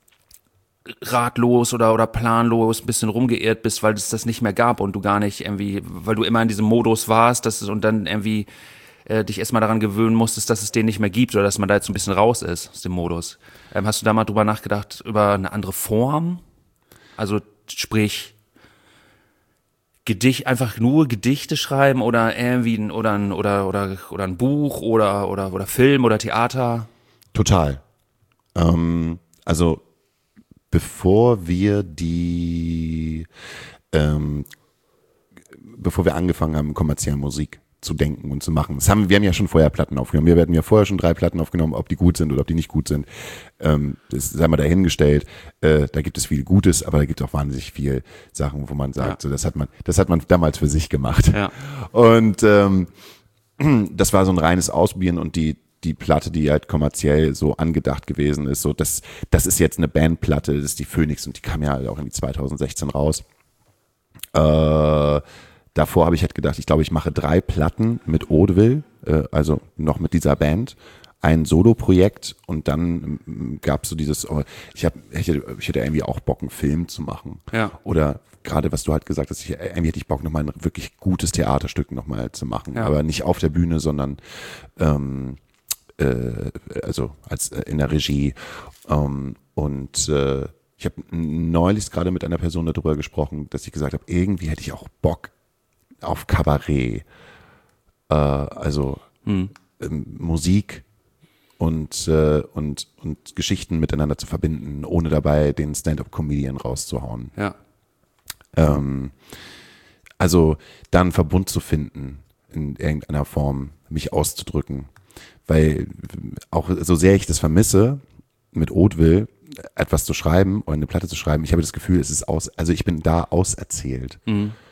ratlos oder oder planlos ein bisschen rumgeirrt bist, weil es das nicht mehr gab und du gar nicht irgendwie, weil du immer in diesem Modus warst, dass es und dann irgendwie äh, dich erstmal daran gewöhnen musstest, dass es den nicht mehr gibt oder dass man da jetzt so ein bisschen raus ist aus dem Modus. Ähm, hast du da mal drüber nachgedacht über eine andere Form? Also sprich Gedicht, einfach nur Gedichte schreiben oder irgendwie ein, oder ein, oder, oder, oder ein Buch oder, oder, oder Film oder Theater? Total. Ähm, also bevor wir die, ähm, bevor wir angefangen haben, kommerzielle Musik zu denken und zu machen. Das haben, wir haben ja schon vorher Platten aufgenommen. Wir hatten ja vorher schon drei Platten aufgenommen, ob die gut sind oder ob die nicht gut sind. Ähm, das sei mal dahingestellt. Äh, da gibt es viel Gutes, aber da gibt es auch wahnsinnig viel Sachen, wo man sagt, Ja. so, das hat man, das hat man damals für sich gemacht. Ja. Und ähm, das war so ein reines Ausprobieren und die die Platte, die halt kommerziell so angedacht gewesen ist, so das das ist jetzt eine Bandplatte, das ist die Phoenix und die kam ja halt auch irgendwie zwanzig sechzehn raus. Äh, davor habe ich halt gedacht, ich glaube, ich mache drei Platten mit Hauteville, äh, also noch mit dieser Band, ein Solo-Projekt und dann ähm, gab es so dieses, oh, ich hab, ich hätte, ich hätte irgendwie auch Bock, einen Film zu machen. Ja. Oder gerade, was du halt gesagt hast, ich, irgendwie hätte ich Bock, nochmal ein wirklich gutes Theaterstück nochmal zu machen. Ja. Aber nicht auf der Bühne, sondern ähm, äh, also als äh, in der Regie. Ähm, und äh, ich habe neulich gerade mit einer Person darüber gesprochen, dass ich gesagt habe, irgendwie hätte ich auch Bock auf Kabarett. Äh, also Hm. ähm, Musik und, äh, und, und Geschichten miteinander zu verbinden, ohne dabei den Stand-up-Comedian rauszuhauen. Ja. Ähm, also da einen Verbund zu finden, in irgendeiner Form, mich auszudrücken. Weil auch so sehr ich das vermisse, mit Hauteville etwas zu schreiben oder eine Platte zu schreiben, ich habe das Gefühl, es ist aus, also ich bin da auserzählt. Mhm.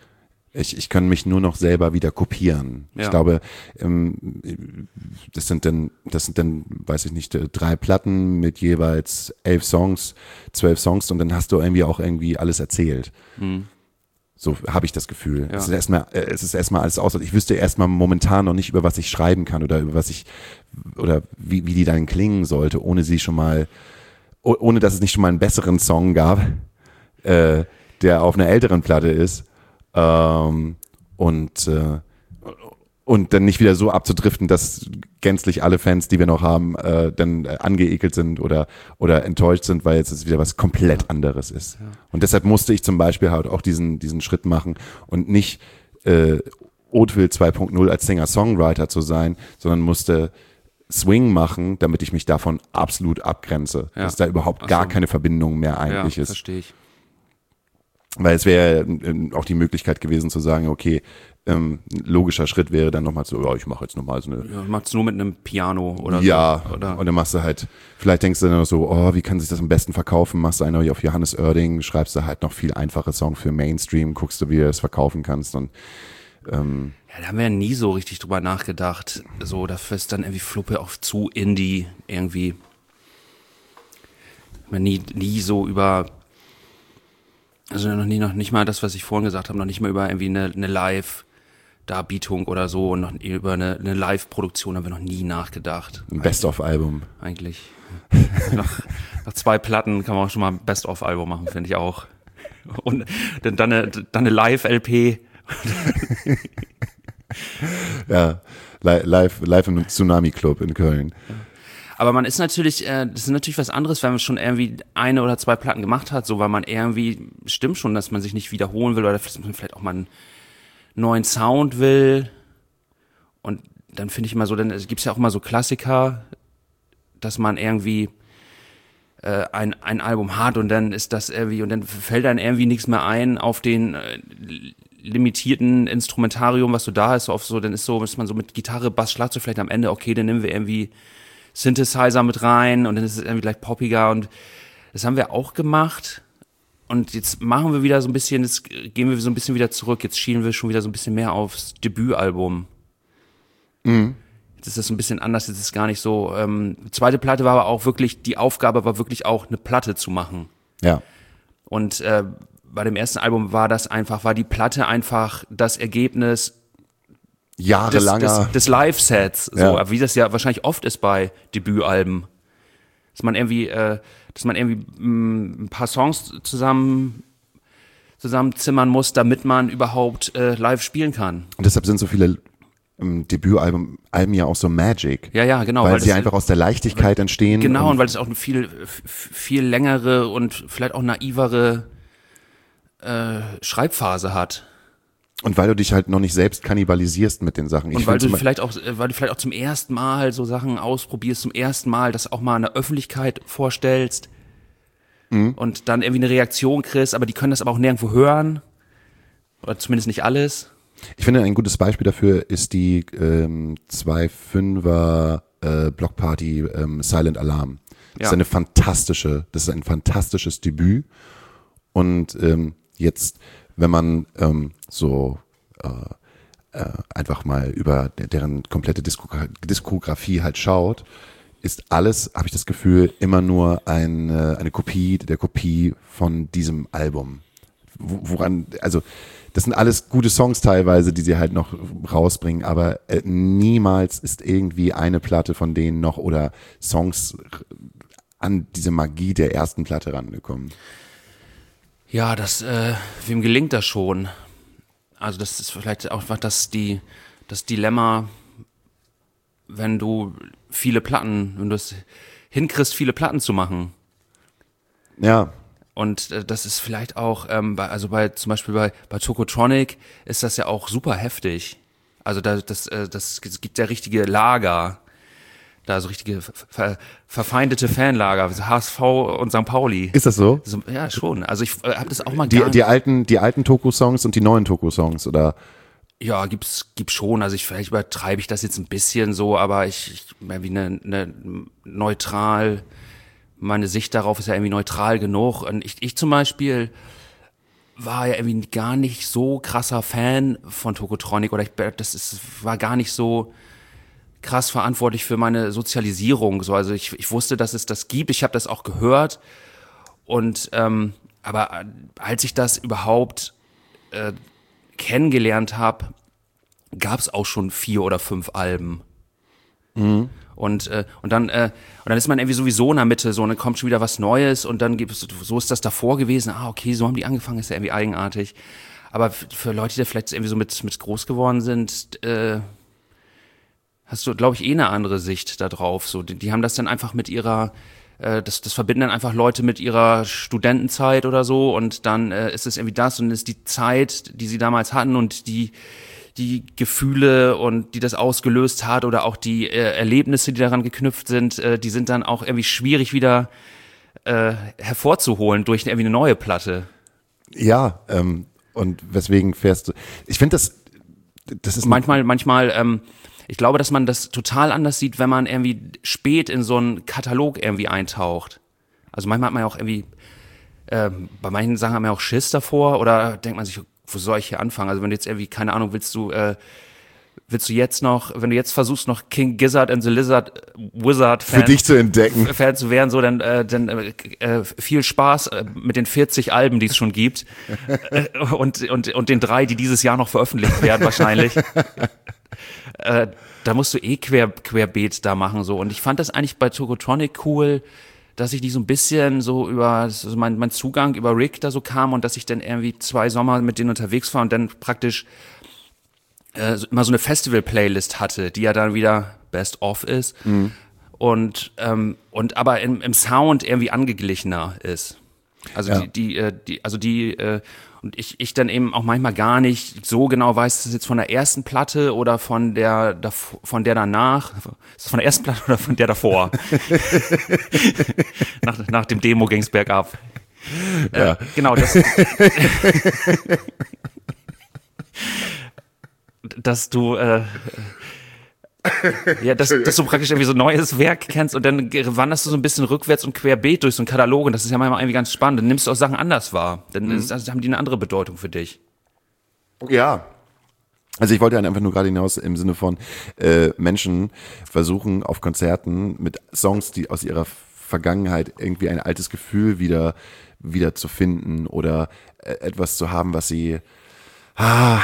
Ich, ich kann mich nur noch selber wieder kopieren. Ja. Ich glaube, ähm, das sind dann, das sind dann, weiß ich nicht, drei Platten mit jeweils elf Songs, zwölf Songs und dann hast du irgendwie auch irgendwie alles erzählt. Mhm. So habe ich das Gefühl. Ja. Es ist erstmal, äh, es ist erstmal alles aus. Ich wüsste erstmal momentan noch nicht, über was ich schreiben kann oder über was ich, oder wie, wie die dann klingen sollte, ohne sie schon mal, oh, ohne dass es nicht schon mal einen besseren Song gab, äh, der auf einer älteren Platte ist. Ähm, und, äh, und dann nicht wieder so abzudriften, dass gänzlich alle Fans, die wir noch haben, äh, dann äh, angeekelt sind oder, oder enttäuscht sind, weil jetzt es wieder was komplett anderes ist. Ja. Und deshalb musste ich zum Beispiel halt auch diesen, diesen Schritt machen und nicht äh, Oatville zwei Punkt null als Singer-Songwriter zu sein, sondern musste Swing machen, damit ich mich davon absolut abgrenze. Ja. Dass da überhaupt gar so. keine Verbindung mehr eigentlich ja, ist. Verstehe ich. Weil es wäre auch die Möglichkeit gewesen zu sagen, okay, ähm, logischer Schritt wäre dann nochmal so, ja, ich mache jetzt nochmal so eine... Ja, machst du nur mit einem Piano oder ja, so? Ja, und dann machst du halt, vielleicht denkst du dann noch so, oh, wie kann sich das am besten verkaufen? Machst du einen auf Johannes Oerding, schreibst du halt noch viel einfache Song für Mainstream, guckst du, wie du das verkaufen kannst und ähm, ja, da haben wir ja nie so richtig drüber nachgedacht. So, dafür ist dann irgendwie Fluppe auch zu Indie irgendwie. Man nie, nie so über... Also noch nie, noch nicht mal das, was ich vorhin gesagt habe, noch nicht mal über irgendwie eine, eine Live-Darbietung oder so und noch über eine, eine Live-Produktion haben wir noch nie nachgedacht. Ein Best-of-Album. Eigentlich. nach, nach zwei Platten kann man auch schon mal ein Best-of-Album machen, finde ich auch. Und dann, dann eine, dann eine Live-L P. Ja, live, live im Tsunami-Club in Köln. Ja. Aber man ist natürlich, äh, das ist natürlich was anderes, wenn man schon irgendwie eine oder zwei Platten gemacht hat, so weil man irgendwie, stimmt schon, dass man sich nicht wiederholen will oder dass man vielleicht auch mal einen neuen Sound will. Und dann finde ich immer so, dann gibt es ja auch immer so Klassiker, dass man irgendwie äh, ein, ein Album hat und dann ist das irgendwie, und dann fällt dann irgendwie nichts mehr ein auf den äh, limitierten Instrumentarium, was so da ist, so auf so, dann ist so, ist man so mit Gitarre, Bass, Schlagzeug vielleicht am Ende, okay, dann nehmen wir irgendwie Synthesizer mit rein und dann ist es irgendwie gleich poppiger und das haben wir auch gemacht und jetzt machen wir wieder so ein bisschen, jetzt gehen wir so ein bisschen wieder zurück, jetzt schielen wir schon wieder so ein bisschen mehr aufs Debütalbum. Mhm. Jetzt ist das ein bisschen anders, jetzt ist es gar nicht so, ähm, zweite Platte war aber auch wirklich, die Aufgabe war wirklich auch eine Platte zu machen. Ja. Und äh, bei dem ersten Album war das einfach, war die Platte einfach das Ergebnis jahrelanger des, des, des Live-Sets, so, ja. wie das ja wahrscheinlich oft ist bei Debütalben, dass man irgendwie, äh, dass man irgendwie mh, ein paar Songs zusammen zusammenzimmern muss, damit man überhaupt äh, live spielen kann. Und deshalb sind so viele ähm, Debütalben Alben ja auch so Magic. Ja, ja, genau. Weil, weil sie das, einfach aus der Leichtigkeit entstehen. Genau, und, und weil es auch eine viel, viel längere und vielleicht auch naivere äh, Schreibphase hat. Und weil du dich halt noch nicht selbst kannibalisierst mit den Sachen. Ich und weil du zum vielleicht auch, weil du vielleicht auch zum ersten Mal so Sachen ausprobierst, zum ersten Mal das auch mal in der Öffentlichkeit vorstellst mhm. und dann irgendwie eine Reaktion kriegst, aber die können das aber auch nirgendwo hören. Oder zumindest nicht alles. Ich finde, ein gutes Beispiel dafür ist die ähm, zwei Fünfer äh, Blockparty ähm, Silent Alarm. Das ja. ist eine fantastische, das ist ein fantastisches Debüt. Und ähm, jetzt, wenn man ähm, so äh, äh, einfach mal über deren komplette Diskogra- Diskografie halt schaut, ist alles, habe ich das Gefühl, immer nur eine, eine Kopie der Kopie von diesem Album. Woran, also das sind alles gute Songs teilweise, die sie halt noch rausbringen, aber äh, niemals ist irgendwie eine Platte von denen noch oder Songs an diese Magie der ersten Platte rangekommen. Ja, das, äh, wem gelingt das schon? Also das ist vielleicht auch einfach das, die, das Dilemma, wenn du viele Platten, wenn du es hinkriegst, viele Platten zu machen. Ja. Und äh, das ist vielleicht auch, ähm, bei, also bei zum Beispiel bei, bei Tokotronic ist das ja auch super heftig. Also da, das, äh, das es gibt ja richtige Lager, da so richtige ver, verfeindete Fanlager, H S V und Sankt Pauli. Ist das so? so ja, schon. Also ich äh, habe das auch mal die, gar die alten, die alten Toku-Songs und die neuen Toku-Songs, oder? Ja, gibt's, gibt's schon. Also ich, vielleicht übertreibe ich das jetzt ein bisschen so, aber ich, ich irgendwie eine, eine neutral, meine Sicht darauf ist ja irgendwie neutral genug. Und ich, ich zum Beispiel war ja irgendwie gar nicht so krasser Fan von Tokotronic oder ich, das ist, war gar nicht so krass verantwortlich für meine Sozialisierung. So, also ich, ich wusste, dass es das gibt, ich habe das auch gehört und ähm, aber als ich das überhaupt äh, kennengelernt habe, gab es auch schon vier oder fünf Alben. Mhm. Und, äh, und, dann, äh, und dann ist man irgendwie sowieso in der Mitte, so, und dann kommt schon wieder was Neues und dann gibt es, so ist das davor gewesen, ah, okay, so haben die angefangen, ist ja irgendwie eigenartig. Aber für Leute, die da vielleicht irgendwie so mit, mit groß geworden sind, äh, hast du, glaube ich, eh eine andere Sicht da drauf. So, die, die haben das dann einfach mit ihrer, äh, das, das verbinden dann einfach Leute mit ihrer Studentenzeit oder so und dann äh, ist es irgendwie das und ist die Zeit, die sie damals hatten und die die Gefühle und die das ausgelöst hat oder auch die äh, Erlebnisse, die daran geknüpft sind, äh, die sind dann auch irgendwie schwierig wieder äh, hervorzuholen durch irgendwie eine neue Platte. Ja, ähm, und weswegen fährst du, ich finde das, das ist manchmal, manchmal, ähm, ich glaube, dass man das total anders sieht, wenn man irgendwie spät in so einen Katalog irgendwie eintaucht. Also manchmal hat man ja auch irgendwie, äh, bei manchen Sachen hat man ja auch Schiss davor oder denkt man sich, wo soll ich hier anfangen? Also wenn du jetzt irgendwie, keine Ahnung, willst du, äh, willst du jetzt noch, wenn du jetzt versuchst, noch King Gizzard and the Lizard Wizard Fan, für dich zu entdecken, Fan zu werden, so, dann, äh, dann äh, viel Spaß äh, mit den vierzig Alben, die es schon gibt äh, und, und, und den drei, die dieses Jahr noch veröffentlicht werden wahrscheinlich. äh, da musst du eh quer, querbeet da machen, so. Und ich fand das eigentlich bei Tokotronic cool, dass ich die so ein bisschen so über, also mein, mein Zugang über Rick da so kam und dass ich dann irgendwie zwei Sommer mit denen unterwegs war und dann praktisch äh, immer so eine Festival-Playlist hatte, die ja dann wieder Best of ist mhm. und ähm, und aber im, im Sound irgendwie angeglichener ist. Also ja. die, die, äh, die, also die äh, und ich, ich dann eben auch manchmal gar nicht so genau weiß, ist das jetzt von der ersten Platte oder von der, von der danach, ist das von der ersten Platte oder von der davor? nach, nach dem Demo ging's bergab. Ja. Äh, genau, das, dass du, äh, ja, dass, dass du praktisch irgendwie so ein neues Werk kennst und dann wanderst du so ein bisschen rückwärts und querbeet durch so einen Katalog und das ist ja manchmal irgendwie ganz spannend. Dann nimmst du auch Sachen anders wahr. Dann mhm. ist, also haben die eine andere Bedeutung für dich. Ja. Also ich wollte ja einfach nur gerade hinaus im Sinne von äh, Menschen versuchen auf Konzerten mit Songs, die aus ihrer Vergangenheit irgendwie ein altes Gefühl wieder, wieder zu finden oder äh, etwas zu haben, was sie ah,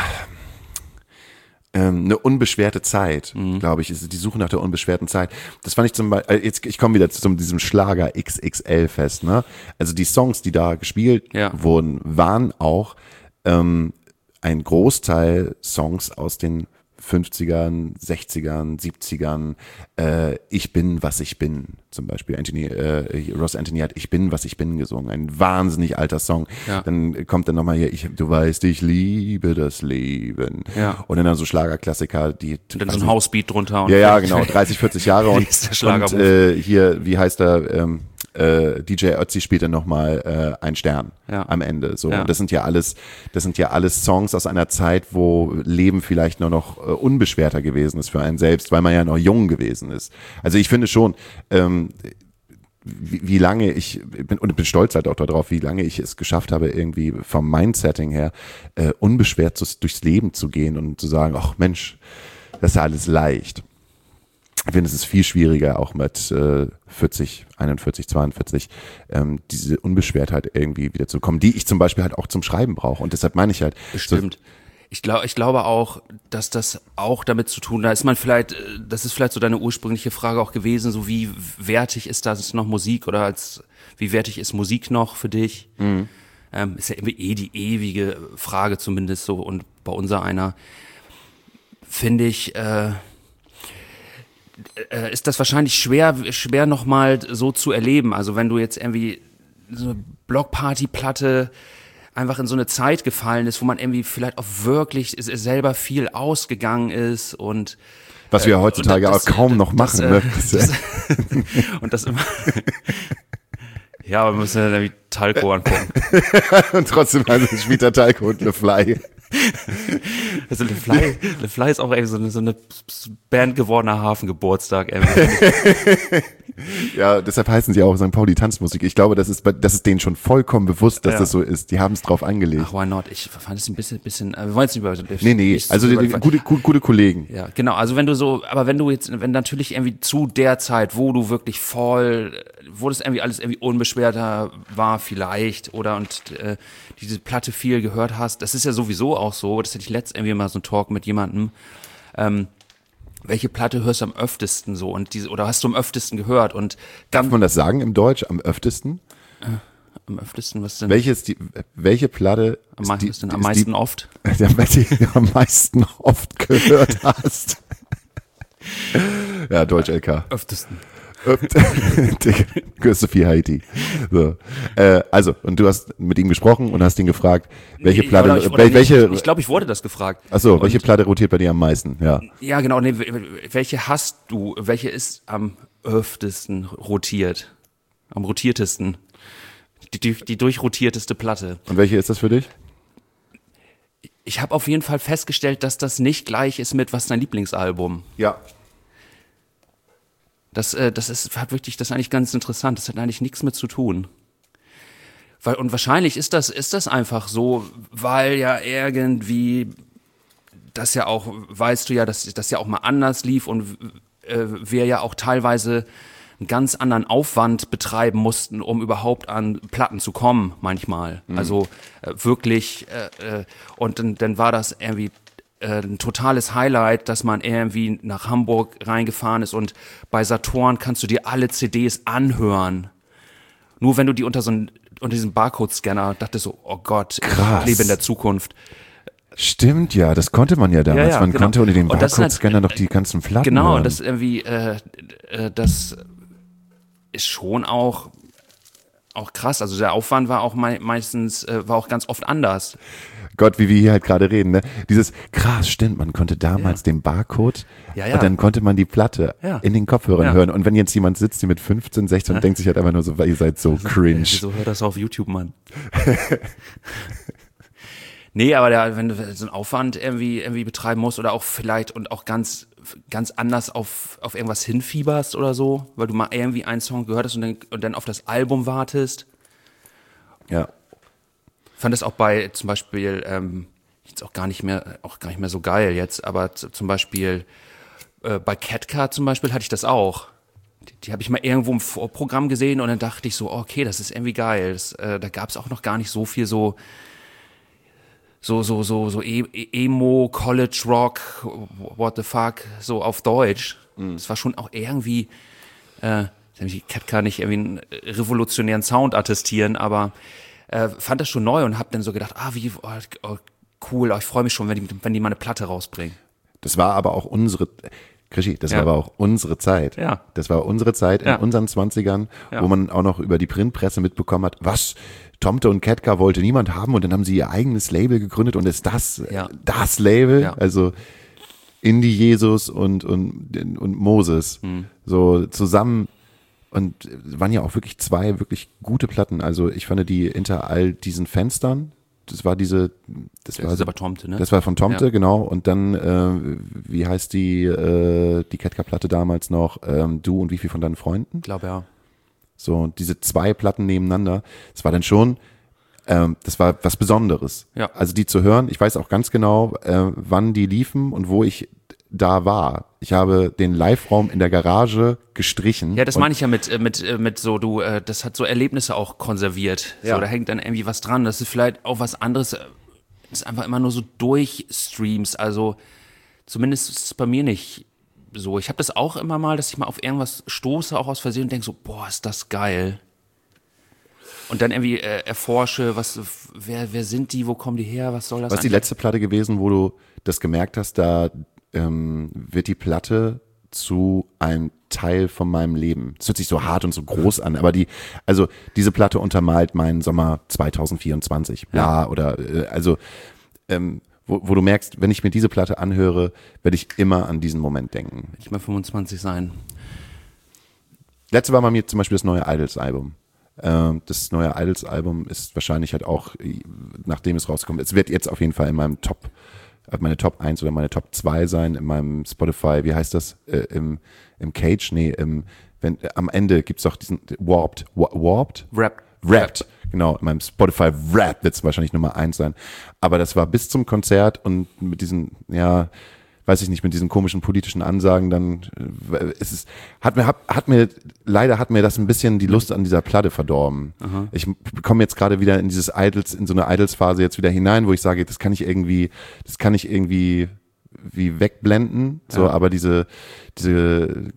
eine unbeschwerte Zeit, mhm. glaube ich, ist die Suche nach der unbeschwerten Zeit. Das fand ich zum Beispiel, jetzt, ich komme wieder zu diesem Schlager X X L-Fest, ne? Also die Songs, die da gespielt ja. wurden, waren auch ähm, ein Großteil Songs aus den fünfzigern, sechzigern, siebzigern, äh, Ich bin, was ich bin, zum Beispiel. Anthony, äh, Ross Anthony hat Ich bin, was ich bin gesungen. Ein wahnsinnig alter Song. Ja. Dann kommt dann nochmal hier, ich, du weißt, ich liebe das Leben. Ja. Und dann so Schlagerklassiker, die. Und dann so ein Housebeat drunter. Und ja, ja, genau, dreißig, vierzig Jahre. und und äh, hier, wie heißt er, ähm, äh, D J Ötzi spielt dann nochmal äh, ein Stern ja. am Ende. So. Ja. Und das sind ja alles, das sind ja alles Songs aus einer Zeit, wo Leben vielleicht nur noch äh, unbeschwerter gewesen ist für einen selbst, weil man ja noch jung gewesen ist. Also ich finde schon, ähm, wie, wie lange ich bin, und ich bin stolz halt auch darauf, wie lange ich es geschafft habe, irgendwie vom Mindsetting her äh, unbeschwert zu, durchs Leben zu gehen und zu sagen, ach Mensch, das ist ja alles leicht. Ich finde, es ist viel schwieriger, auch mit äh, vierzig, einundvierzig, zweiundvierzig, ähm, diese Unbeschwertheit irgendwie wieder zu bekommen, die ich zum Beispiel halt auch zum Schreiben brauche. Und deshalb meine ich halt. Stimmt. So, ich glaube, ich glaube auch, dass das auch damit zu tun, da ist man vielleicht, das ist vielleicht so deine ursprüngliche Frage auch gewesen, so wie wertig ist das noch Musik oder als, wie wertig ist Musik noch für dich? Mhm. Ähm, ist ja irgendwie eh die ewige Frage zumindest so und bei unser einer, finde ich, äh, ist das wahrscheinlich schwer, schwer nochmal so zu erleben. Also wenn du jetzt irgendwie so eine Blockparty-Platte einfach in so eine Zeit gefallen ist, wo man irgendwie vielleicht auch wirklich selber viel ausgegangen ist und was wir heutzutage das, auch kaum noch das, machen. Das, ne? das, und das immer ja, aber wir müssen ja irgendwie Talco angucken. Und trotzdem also spielt der Talco und Le Fly. Also Le Fly, Le Fly ist auch irgendwie so eine, so eine Band gewordener Hafengeburtstag. Ja, deshalb heißen sie auch Sankt Pauli Tanzmusik. Ich glaube, das ist, das ist denen schon vollkommen bewusst, dass Ja. das so ist. Die haben es drauf angelegt. Ach, why not? Ich fand es ein bisschen, bisschen, äh, wir wollen jetzt nicht über, Nee, nee, nicht also über- die, die, gute, gute, gute Kollegen. Ja, genau. Also wenn du so, aber wenn du jetzt, wenn natürlich irgendwie zu der Zeit, wo du wirklich voll, wo das irgendwie alles irgendwie unbeschwerter war vielleicht oder und äh, diese Platte viel gehört hast, das ist ja sowieso auch so, das hatte ich letzt irgendwie mal so einen Talk mit jemandem, ähm, welche Platte hörst du am öftesten so und diese, oder hast du am öftesten gehört und Darf dann man das sagen im Deutsch am öftesten? am öftesten, was denn? Welche ist die, welche Platte am, ist mei- die, was denn, am ist meisten die, oft? Ja, welche du am meisten oft gehört hast? Ja, Deutsch L K. Öftesten. Digga, gehörst du viel Haiti. So. Äh, also, und du hast mit ihm gesprochen und hast ihn gefragt, welche Nee, Platte, oder ich wurde wel- nicht- welche, Ich glaube, ich wurde das gefragt. achso, welche Platte rotiert bei dir am meisten? Ja. Ja, genau. Nee, welche hast du? Welche ist am öftesten rotiert? Am rotiertesten? Die, die, die durchrotierteste Platte. Und welche ist das für dich? Ich habe auf jeden Fall festgestellt, dass das nicht gleich ist mit, was ist dein Lieblingsalbum? Ja. Das, äh, das ist hat wirklich, das ist eigentlich ganz interessant. Das hat eigentlich nichts mit zu tun. Weil, und wahrscheinlich ist das, ist das einfach so, weil ja irgendwie das ja auch, weißt du ja, dass das ja auch mal anders lief und äh, wir ja auch teilweise einen ganz anderen Aufwand betreiben mussten, um überhaupt an Platten zu kommen, manchmal. Mhm. Also äh, wirklich, äh, äh, und dann, dann war das irgendwie äh, ein totales Highlight, dass man irgendwie nach Hamburg reingefahren ist und bei Saturn kannst du dir alle C Ds anhören. Nur wenn du die unter so einen, unter diesem Barcode-Scanner dachtest so, oh Gott, Krass. ich lebe in der Zukunft. Stimmt, ja, das konnte man ja damals. Ja, ja, man genau. konnte unter dem Und das ist halt- Barcode-Scanner noch die ganzen Platten Genau, hören. das irgendwie, äh, äh, das ist schon auch, auch krass. Also der Aufwand war auch mei- meistens, äh, war auch ganz oft anders. Gott, wie wir hier halt gerade reden, ne? Dieses, krass, stimmt, man konnte damals den Barcode Ja, ja. und dann konnte man die Platte Ja. in den Kopfhörern Ja. hören. Und wenn jetzt jemand sitzt, die mit fünfzehn, sechzehn und denkt sich halt einfach nur so, weil ihr seid so cringe. Wieso hört das auf YouTube, Mann? Nee, aber der, wenn du so einen Aufwand irgendwie, irgendwie betreiben musst oder auch vielleicht und auch ganz, ganz anders auf, auf irgendwas hinfieberst oder so, weil du mal irgendwie einen Song gehört hast und dann, und dann auf das Album wartest. Ja. Ich fand das auch bei zum Beispiel, ähm, jetzt auch gar nicht mehr, auch gar nicht mehr so geil jetzt, aber z- zum Beispiel äh, bei Ketka zum Beispiel hatte ich das auch. Die, die habe ich mal irgendwo im Vorprogramm gesehen und dann dachte ich so, okay, das ist irgendwie geil. Das, äh, da gab es auch noch gar nicht so viel so so so so so e- e- Emo, College Rock, what the fuck, so auf Deutsch. Das war schon auch irgendwie, äh, die Ketka nicht irgendwie einen revolutionären Sound attestieren, aber äh, fand das schon neu und hab dann so gedacht, ah, wie oh, oh, cool, oh, ich freue mich schon, wenn die, wenn die mal eine Platte rausbringen. Das war aber auch unsere, Krischi, das Ja. war aber auch unsere Zeit. Ja. Das war unsere Zeit in Ja. unseren Zwanzigern, Ja. wo man auch noch über die Printpresse mitbekommen hat, was, Tomte und Ketka wollte niemand haben und dann haben sie ihr eigenes Label gegründet und ist das Ja. das Label, Ja. also Indie Jesus und, und, und Moses, Hm. so zusammen. Und es waren ja auch wirklich zwei wirklich gute Platten. Also ich fand die hinter all diesen Fenstern, das war diese, das, Das war ist aber Tomte, ne? das war von Tomte, Ja. genau. Und dann, äh, wie heißt die, äh, die Ketka-Platte damals noch? Ähm, du und wie viel von deinen Freunden? Ich glaube, ja. So, und diese zwei Platten nebeneinander, das war dann schon, ähm, das war was Besonderes. Ja. Also die zu hören, ich weiß auch ganz genau, äh, wann die liefen und wo ich da war. Ich habe den Live-Raum in der Garage gestrichen. Ja, das und meine ich ja mit, äh, mit, äh, mit so, du, äh, das hat so Erlebnisse auch konserviert. Ja. So, da hängt dann irgendwie was dran. Das ist vielleicht auch was anderes. äh, Das ist einfach immer nur so durchstreams. Also, zumindest ist es bei mir nicht so. Ich habe das auch immer mal, dass ich mal auf irgendwas stoße, auch aus Versehen und denke so, boah, ist das geil. Und dann irgendwie äh, erforsche, was, wer, wer sind die, wo kommen die her, was soll das Was ist die eigentlich? letzte Platte gewesen, wo du das gemerkt hast, da ähm, wird die Platte zu einem Teil von meinem Leben. Es hört sich so hart und so groß an, aber die, also diese Platte untermalt meinen Sommer zwanzig vierundzwanzig, bla, Ja. oder äh, also ähm, wo, wo du merkst, wenn ich mir diese Platte anhöre, werde ich immer an diesen Moment denken. Ich mal fünfundzwanzig sein. Letzte war bei mir zum Beispiel das neue Idols-Album. Ähm, das neue Idols-Album ist wahrscheinlich halt auch, äh, nachdem es rauskommt, es wird jetzt auf jeden Fall in meinem Top, äh, meine Top eins oder meine Top zwei sein, in meinem Spotify, wie heißt das, äh, im, im Cage, nee, im, wenn, äh, am Ende gibt's doch diesen Warped, Wa- Warped? Wrapped. Wrapped. Genau, in meinem Spotify Wrapped wird es wahrscheinlich Nummer eins sein. Aber das war bis zum Konzert und mit diesen, ja, weiß ich nicht, mit diesen komischen politischen Ansagen dann, äh, es ist, hat mir, hat, hat mir, leider hat mir das ein bisschen die Lust an dieser Platte verdorben. Aha. Ich komme jetzt gerade wieder in dieses Idols, in so eine Idols-Phase jetzt wieder hinein, wo ich sage, das kann ich irgendwie, das kann ich irgendwie wie wegblenden, so, ja. Aber diese, diese,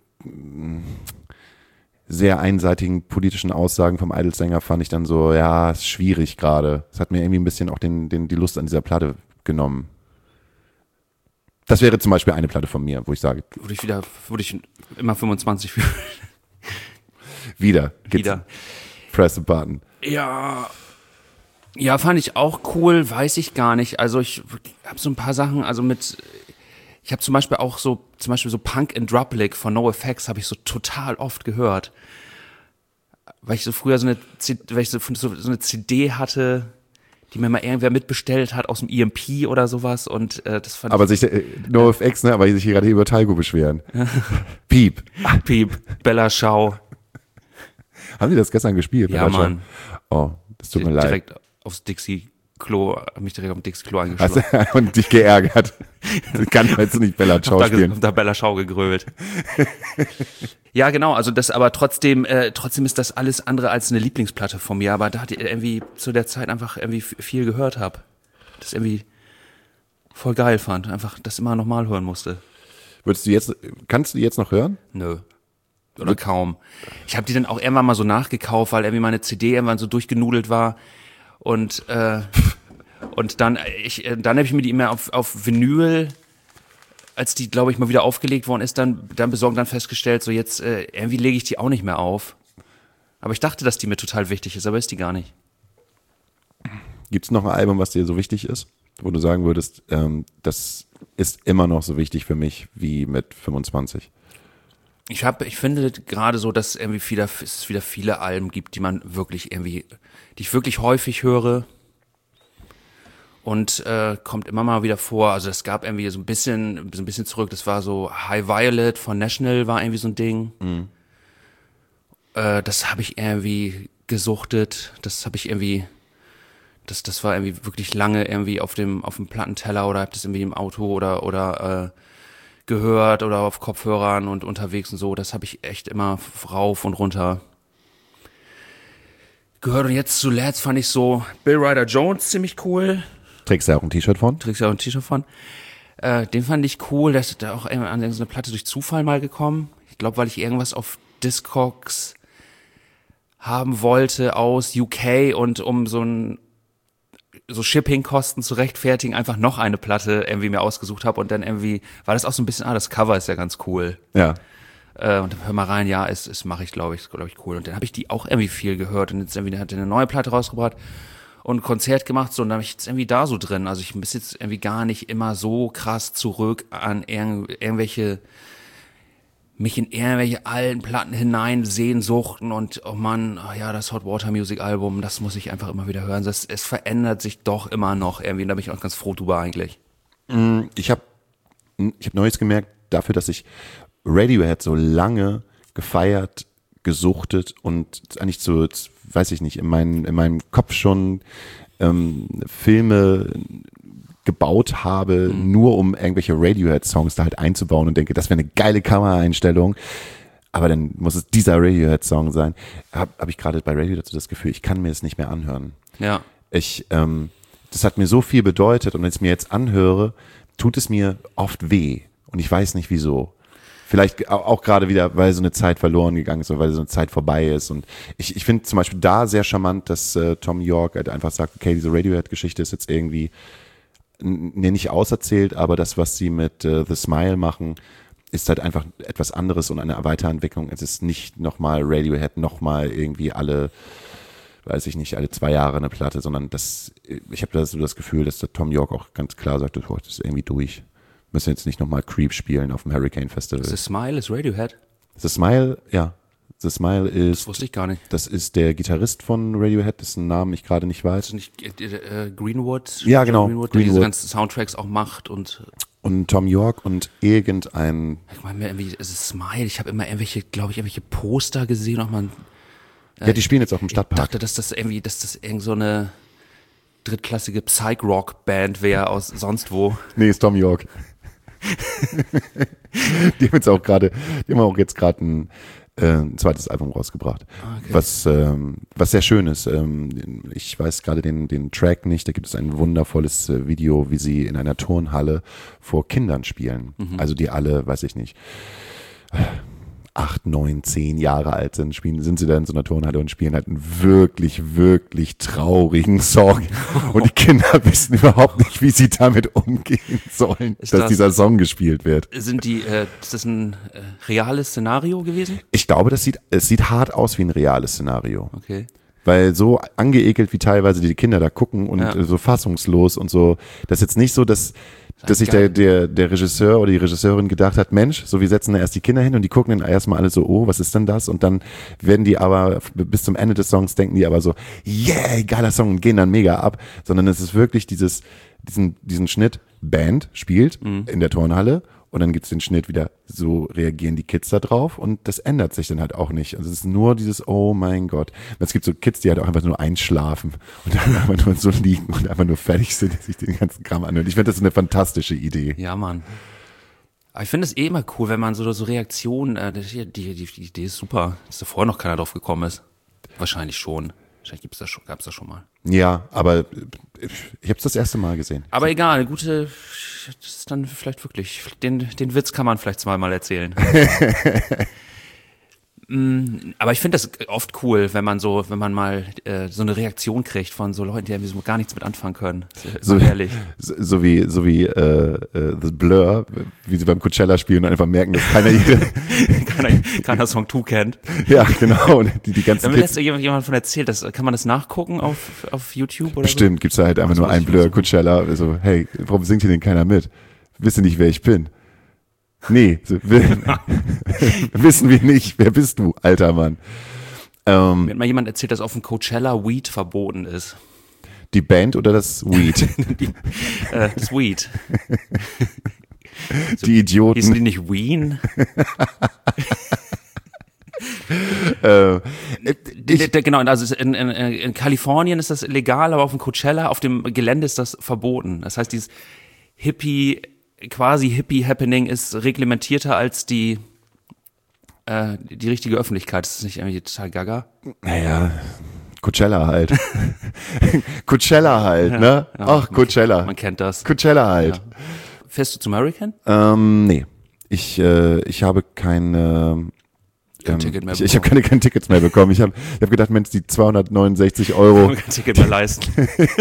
sehr einseitigen politischen Aussagen vom Idol-Sänger fand ich dann so, ja, ist schwierig gerade. Es hat mir irgendwie ein bisschen auch den, den, die Lust an dieser Platte genommen. Das wäre zum Beispiel eine Platte von mir, wo ich sage. Würde ich wieder, würde ich immer fünfundzwanzig fühlen. Wieder. Wieder. Press the button. Ja. Ja, fand ich auch cool, weiß ich gar nicht. Also ich habe so ein paar Sachen, also mit, ich habe zum Beispiel auch so, zum Beispiel so Punk in Drublic von NoFX habe ich so total oft gehört. Weil ich so früher so eine, weil ich so, so, so eine C D hatte, die mir mal irgendwer mitbestellt hat aus dem E M P oder sowas und äh, das fand aber ich... sich, äh, NoFX, ne, aber sich hier gerade über Taigo beschweren. Piep. Piep, Bella Schau. Haben die das gestern gespielt? Ja, Mann. Oh, das tut mir leid. Direkt aufs Dixie-Klo, hab mich direkt auf dem Dixie-Klo eingeschlossen. Hast du, und dich geärgert. Du kannst jetzt nicht Bella Schau spielen. Hab da Bella Schau gegrölt. Ja, genau, also das, aber trotzdem, äh, trotzdem ist das alles andere als eine Lieblingsplatte von mir, aber da ich irgendwie zu der Zeit einfach irgendwie viel gehört habe. Das irgendwie voll geil fand, einfach das immer nochmal hören musste. Würdest du jetzt, kannst du die jetzt noch hören? Nö. Oder kaum. Ich habe die dann auch irgendwann mal so nachgekauft, weil irgendwie meine C D irgendwann so durchgenudelt war und äh, und dann ich dann habe ich mir die immer auf auf Vinyl, als die glaube ich mal wieder aufgelegt worden ist, dann dann besorgt dann festgestellt, so jetzt äh, irgendwie lege ich die auch nicht mehr auf. Aber ich dachte, dass die mir total wichtig ist, aber ist die gar nicht. Gibt's noch ein Album, was dir so wichtig ist, wo du sagen würdest, ähm, das ist immer noch so wichtig für mich wie mit fünfundzwanzig? Ich habe, ich finde gerade so, dass irgendwie wieder, es wieder viele Alben gibt, die man wirklich irgendwie, die ich wirklich häufig höre und äh, kommt immer mal wieder vor. Also es gab irgendwie so ein bisschen, so ein bisschen zurück. Das war so High Violet von National war irgendwie so ein Ding. Mhm. Äh, das habe ich irgendwie gesuchtet. Das habe ich irgendwie, das, das war irgendwie wirklich lange irgendwie auf dem, auf dem Plattenteller oder habe das irgendwie im Auto oder oder äh, gehört oder auf Kopfhörern und unterwegs und so, das habe ich echt immer rauf und runter gehört. Und jetzt zuletzt fand ich so Bill Ryder Jones ziemlich cool. Trägst du ja auch ein T-Shirt von? Trägst du ja auch ein T-Shirt von. Äh, den fand ich cool, der ist da auch an so eine Platte durch Zufall mal gekommen. Ich glaube, weil ich irgendwas auf Discogs haben wollte aus U K und um so ein so Shipping-Kosten zu rechtfertigen, einfach noch eine Platte irgendwie mir ausgesucht habe und dann irgendwie, war das auch so ein bisschen, ah, das Cover ist ja ganz cool. Ja. Äh, und dann hör mal rein, ja, es, es mache ich, glaube ich, glaube ich, cool. Und dann habe ich die auch irgendwie viel gehört und jetzt irgendwie hat er eine neue Platte rausgebracht und ein Konzert gemacht, so, und dann habe ich jetzt irgendwie da so drin. Also ich bin jetzt irgendwie gar nicht immer so krass zurück an irg- irgendwelche mich in irgendwelche alten Platten hinein sehnsuchten und oh Mann, oh ja, das Hot Water Music Album, das muss ich einfach immer wieder hören. Das, es verändert sich doch immer noch irgendwie, und da bin ich auch ganz froh drüber eigentlich. Ich habe ich hab Neues gemerkt dafür, dass ich Radiohead so lange gefeiert, gesuchtet und eigentlich so, weiß ich nicht, in, mein, in meinem Kopf schon ähm, Filme gebaut habe, mhm. nur um irgendwelche Radiohead-Songs da halt einzubauen und denke, das wäre eine geile Kameraeinstellung, aber dann muss es dieser Radiohead-Song sein. Habe hab ich gerade bei Radiohead so das Gefühl, ich kann mir das nicht mehr anhören. Ja. Ich, ähm, das hat mir so viel bedeutet und wenn ich es mir jetzt anhöre, tut es mir oft weh und ich weiß nicht wieso. Vielleicht auch gerade wieder, weil so eine Zeit verloren gegangen ist oder weil so eine Zeit vorbei ist. Und ich, ich finde zum Beispiel da sehr charmant, dass äh, Tom York halt einfach sagt, okay, diese Radiohead-Geschichte ist jetzt irgendwie nee, nicht auserzählt, aber das, was sie mit äh, The Smile machen, ist halt einfach etwas anderes und eine Weiterentwicklung. Es ist nicht nochmal Radiohead, nochmal irgendwie alle, weiß ich nicht, alle zwei Jahre eine Platte, sondern das, ich habe da so das Gefühl, dass der Tom York auch ganz klar sagt, oh, das ist irgendwie durch. Müssen jetzt nicht nochmal Creep spielen auf dem Hurricane Festival. The Smile ist Radiohead? The Smile, ja. The Smile ist. Das wusste ich gar nicht. Das ist der Gitarrist von Radiohead, dessen Namen ich gerade nicht weiß. Ist nicht äh, Greenwood? Ja, genau. Greenwood, der Greenwood. diese ganzen Soundtracks auch macht und. und Tom York und irgendein... Ich meine, irgendwie, es ist Smile, ich habe immer irgendwelche, glaube ich, irgendwelche Poster gesehen, auch mal. Ja, die spielen jetzt auch im Ich Stadtpark. dachte, dass das irgendwie, dass das irgend so eine drittklassige Psych-Rock-Band wäre aus sonst wo. Nee, ist Tom York. Die haben jetzt auch gerade, die haben auch jetzt gerade ein, äh, ein zweites Album rausgebracht. Okay. Was, ähm, was sehr schön ist. Ähm, ich weiß gerade den, den Track nicht, da gibt es ein wundervolles äh, Video, wie sie in einer Turnhalle vor Kindern spielen. Mhm. Also die alle, weiß ich nicht, acht, neun, zehn Jahre alt sind, spielen, sind sie da in so einer Turnhalle und spielen halt einen wirklich, wirklich traurigen Song. Und die Kinder wissen überhaupt nicht, wie sie damit umgehen sollen, Ist dass das- dieser Song gespielt wird. Sind die, äh, ist das ein äh, reales Szenario gewesen? Ich glaube, das sieht, es sieht hart aus wie ein reales Szenario. Okay. Weil so angeekelt, wie teilweise die Kinder da gucken und Ja. äh, so fassungslos und so, das ist jetzt nicht so, dass, dass sich der, geil. der, der Regisseur oder die Regisseurin gedacht hat, Mensch, so wir setzen da erst die Kinder hin und die gucken dann erstmal alle so, oh, was ist denn das? Und dann werden die aber bis zum Ende des Songs denken die aber so, yeah, geiler Song und gehen dann mega ab. Sondern es ist wirklich dieses, diesen, diesen Schnitt, Band spielt Mhm. in der Turnhalle. Und dann gibt's den Schnitt wieder, so reagieren die Kids da drauf und das ändert sich dann halt auch nicht. Also es ist nur dieses, oh mein Gott. Es gibt so Kids, die halt auch einfach nur einschlafen und dann einfach nur so liegen und einfach nur fertig sind, sich den ganzen Kram anhören. Ich finde, das ist eine fantastische Idee. Ja, Mann. Aber ich finde es eh immer cool, wenn man so, so Reaktionen, äh, die, die, die, die Idee ist super, dass da vorher noch keiner drauf gekommen ist. Wahrscheinlich schon. Wahrscheinlich gibt's das schon, gab's das schon mal. Ja, aber ich habe es das erste Mal gesehen. Aber egal, eine gute, das ist dann vielleicht wirklich, den, den Witz kann man vielleicht zweimal erzählen. Mm, Aber ich finde das oft cool, wenn man so, wenn man mal äh, so eine Reaktion kriegt von so Leuten, die irgendwie so gar nichts mit anfangen können. So So, ehrlich. so, so wie, so wie äh, äh, The Blur, wie sie beim Coachella spielen und einfach merken, dass keiner ihre, keiner, keiner Song zwei kennt. ja genau, und die, die ganzen Damit Kids, lässt ja jemand, jemand von erzählt, das, kann man das nachgucken auf, auf YouTube oder bestimmt gibt's da halt einfach Das nur muss ein ich Blur versuchen. Coachella, also hey, warum singt hier denn keiner mit? Wisst ihr nicht, wer ich bin? Nee, so, wi- wissen wir nicht, wer bist du, alter Mann? Ähm, Mir hat mal jemand erzählt, dass auf dem Coachella Weed verboten ist. die Band oder das Weed? Die, äh, das Weed. Die Idioten. Hießen die nicht Ween? Äh, D- d- Genau, also in, in, in Kalifornien ist das legal, aber auf dem Coachella, auf dem Gelände ist das verboten. Das heißt, dieses Hippie, quasi Hippie-Happening ist reglementierter als die, äh, die richtige Öffentlichkeit. Das ist nicht irgendwie total gaga. naja, Coachella halt. Coachella halt, ne? Ja, Ach, Coachella. Man kennt das. Coachella halt. Ja. Fährst du zum Hurricane? Ähm, nee. Ich, äh, ich habe keine, Kein ähm, Ticket mehr ich, ich habe bekommen. keine, keine Tickets mehr bekommen. Ich habe ich hab gedacht, Mensch, die zweihundertneunundsechzig Euro, Man kann ein Ticket mehr leisten.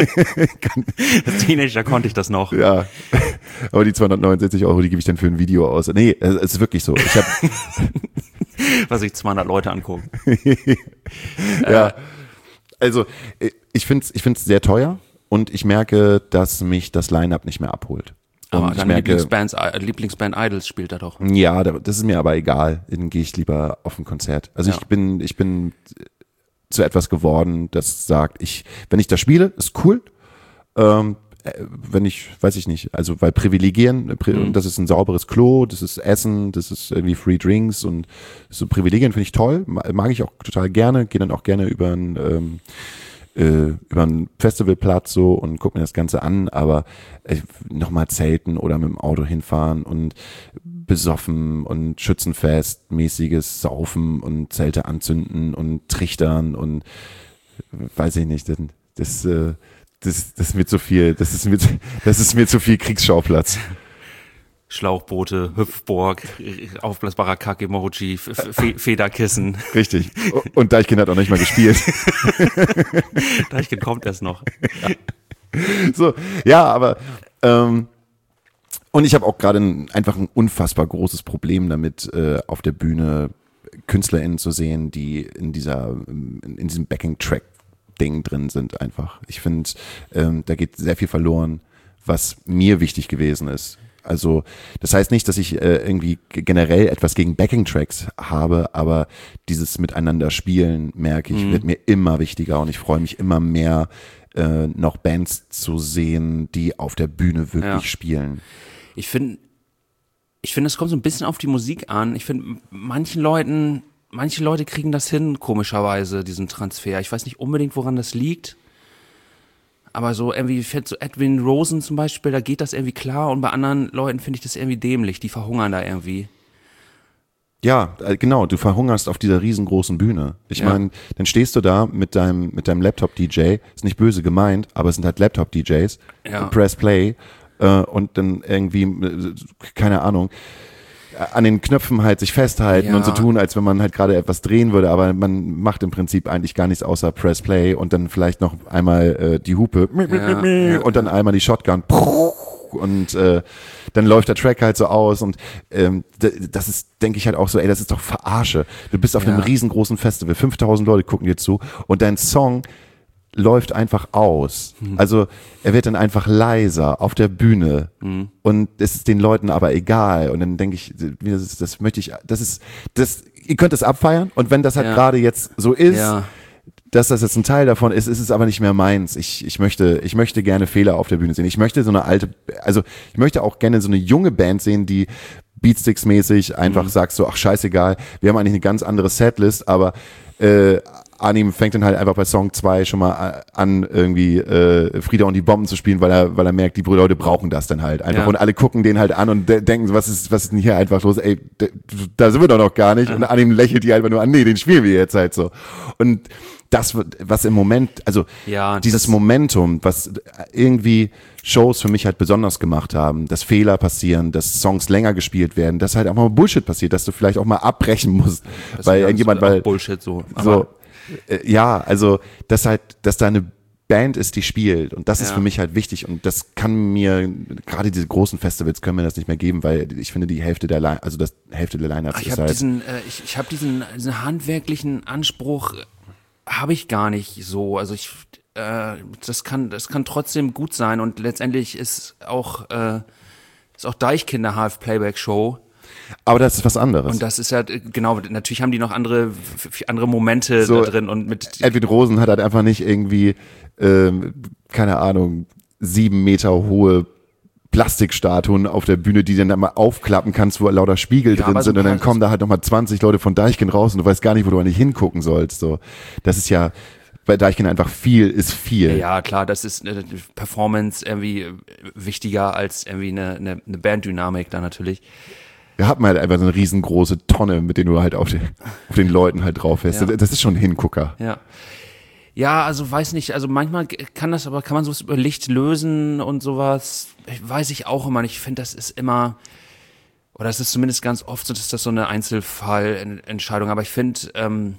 Als Teenager konnte ich das noch. ja, aber die zweihundertneunundsechzig Euro, die gebe ich dann für ein Video aus. Nee, es es ist wirklich so. Ich habe, Was sich zweihundert Leute angucken. ja, also ich finde es ich find's sehr teuer und ich merke, dass mich das Line-Up nicht mehr abholt. Und Aber ich deine merke, Lieblingsbands, äh, Lieblingsband Idols spielt da doch. ja, da- das ist mir aber egal. Dann gehe ich lieber auf ein Konzert. Also Ja. ich bin, ich bin zu etwas geworden, das sagt, ich, wenn ich da spiele, ist cool. Ähm, äh, wenn ich, weiß ich nicht, also weil privilegieren, pri Mhm. das ist ein sauberes Klo, das ist Essen, das ist irgendwie Free Drinks und so Privilegien finde ich toll, ma- mag ich auch total gerne, gehe dann auch gerne über ein ähm, äh, über einen Festivalplatz so und guck mir das Ganze an, aber äh, nochmal zelten oder mit dem Auto hinfahren und besoffen und Schützenfest, mäßiges Saufen und Zelte anzünden und Trichtern und weiß ich nicht, das, das, äh, das, das ist mir zu viel, das ist mir, zu- das ist mir zu viel Kriegsschauplatz. Schlauchboote, Hüpfburg, aufblasbarer Kack-Emoji, F- F- Federkissen. Richtig. Und Deichkind hat auch nicht mal gespielt. Deichkind kommt erst noch. So, ja, aber ähm, und ich habe auch gerade ein, einfach ein unfassbar großes Problem damit, äh, auf der Bühne KünstlerInnen zu sehen, die in dieser, in, in diesem Backing-Track-Ding drin sind einfach. Ich finde, ähm, da geht sehr viel verloren, was mir wichtig gewesen ist. Also das heißt nicht, dass ich äh, irgendwie g- generell etwas gegen Backing-Tracks habe, aber dieses Miteinander spielen, merke ich, wird mir immer wichtiger und ich freue mich immer mehr, äh, noch Bands zu sehen, die auf der Bühne wirklich Ja. spielen. Ich finde, ich finde, es kommt so ein bisschen auf die Musik an. Ich finde, manchen Leuten, manche Leute kriegen das hin, komischerweise, diesen Transfer. Ich weiß nicht unbedingt, woran das liegt. Aber so irgendwie, ich finde so Edwin Rosen zum Beispiel, da geht das irgendwie klar. Und bei anderen Leuten finde ich das irgendwie dämlich. Die verhungern da irgendwie. Ja, äh, genau, du verhungerst auf dieser riesengroßen Bühne. Ich Ja. meine, dann stehst du da mit deinem mit deinem Laptop-D J, ist nicht böse gemeint, aber es sind halt Laptop-D Js, Ja. Press Play äh, und dann irgendwie, äh, keine Ahnung, an den Knöpfen halt sich festhalten Ja. und so tun, als wenn man halt gerade etwas drehen würde, aber man macht im Prinzip eigentlich gar nichts außer Press Play und dann vielleicht noch einmal äh, die Hupe Ja, ja. und dann einmal die Shotgun und äh, dann läuft der Track halt so aus und ähm, d- das ist, denke ich halt auch so, ey, das ist doch Verarsche. Du bist auf Ja. einem riesengroßen Festival, fünftausend Leute gucken dir zu und dein Song läuft einfach aus. Hm. Also er wird dann einfach leiser auf der Bühne Hm. und es ist den Leuten aber egal und dann denke ich, das, ist, das möchte ich, das ist, das, ihr könnt es abfeiern und wenn das halt Ja. gerade jetzt so ist, Ja. dass das jetzt ein Teil davon ist, ist es aber nicht mehr meins. Ich, ich möchte, ich möchte gerne Fehler auf der Bühne sehen. Ich möchte so eine alte, also ich möchte auch gerne so eine junge Band sehen, die Beatsticks-mäßig einfach Mhm. sagt so, ach scheißegal, wir haben eigentlich eine ganz andere Setlist, aber äh, Arnim fängt dann halt einfach bei Song zwei schon mal an, irgendwie äh, Frieda und die Bomben zu spielen, weil er, weil er merkt, die Leute brauchen das dann halt einfach. Ja. Und alle gucken den halt an und de- denken, so, was ist, was ist denn hier einfach los? Ey, de- da sind wir doch noch gar nicht. Und Arnim lächelt die einfach nur an, nee, den spielen wir jetzt halt so. Und das, was im Moment, also Ja, dieses das- Momentum, was irgendwie Shows für mich halt besonders gemacht haben, dass Fehler passieren, dass Songs länger gespielt werden, dass halt auch mal Bullshit passiert, dass du vielleicht auch mal abbrechen musst, Das weil ist irgendjemand, auch weil Bullshit so. Aber so, äh, ja, also dass halt, dass da eine Band ist, die spielt und das ist Ja. für mich halt wichtig und das kann mir, gerade diese großen Festivals können mir das nicht mehr geben, weil ich finde die Hälfte der Line, also das Hälfte der Lineups Ach, ich ist habe halt, diesen, äh, ich, ich habe diesen, diesen handwerklichen Anspruch äh, habe ich gar nicht so. Also ich, äh, das kann, das kann trotzdem gut sein und letztendlich ist auch, äh, ist auch Deichkinder Half Playback Show aber das ist was anderes. und das ist ja äh, genau. Natürlich haben die noch andere, f- f- andere Momente So, da drin und mit. Edwin Rosen hat halt einfach nicht irgendwie, ähm, keine Ahnung, sieben Meter hohe Plastikstatuen auf der Bühne, die dann mal aufklappen kannst, wo lauter Spiegel Ja, drin aber so sind und dann paar- kommen da halt nochmal zwanzig Leute von Deichkind raus und du weißt gar nicht, wo du eigentlich hingucken sollst. So, das ist ja bei Deichkind einfach viel ist viel. Ja, klar, das ist eine Performance irgendwie äh, wichtiger als irgendwie eine, eine, eine Banddynamik da natürlich. Wir hatten halt einfach so eine riesengroße Tonne, mit der du halt auf den, auf den Leuten halt drauf fährst. Ja. Das ist schon ein Hingucker. Ja. Ja, also weiß nicht, also manchmal kann das, aber kann man sowas über Licht lösen und sowas, weiß ich auch immer nicht. Ich finde, das ist immer, oder es ist zumindest ganz oft so, dass das so eine Einzelfallentscheidung, aber ich finde, ähm,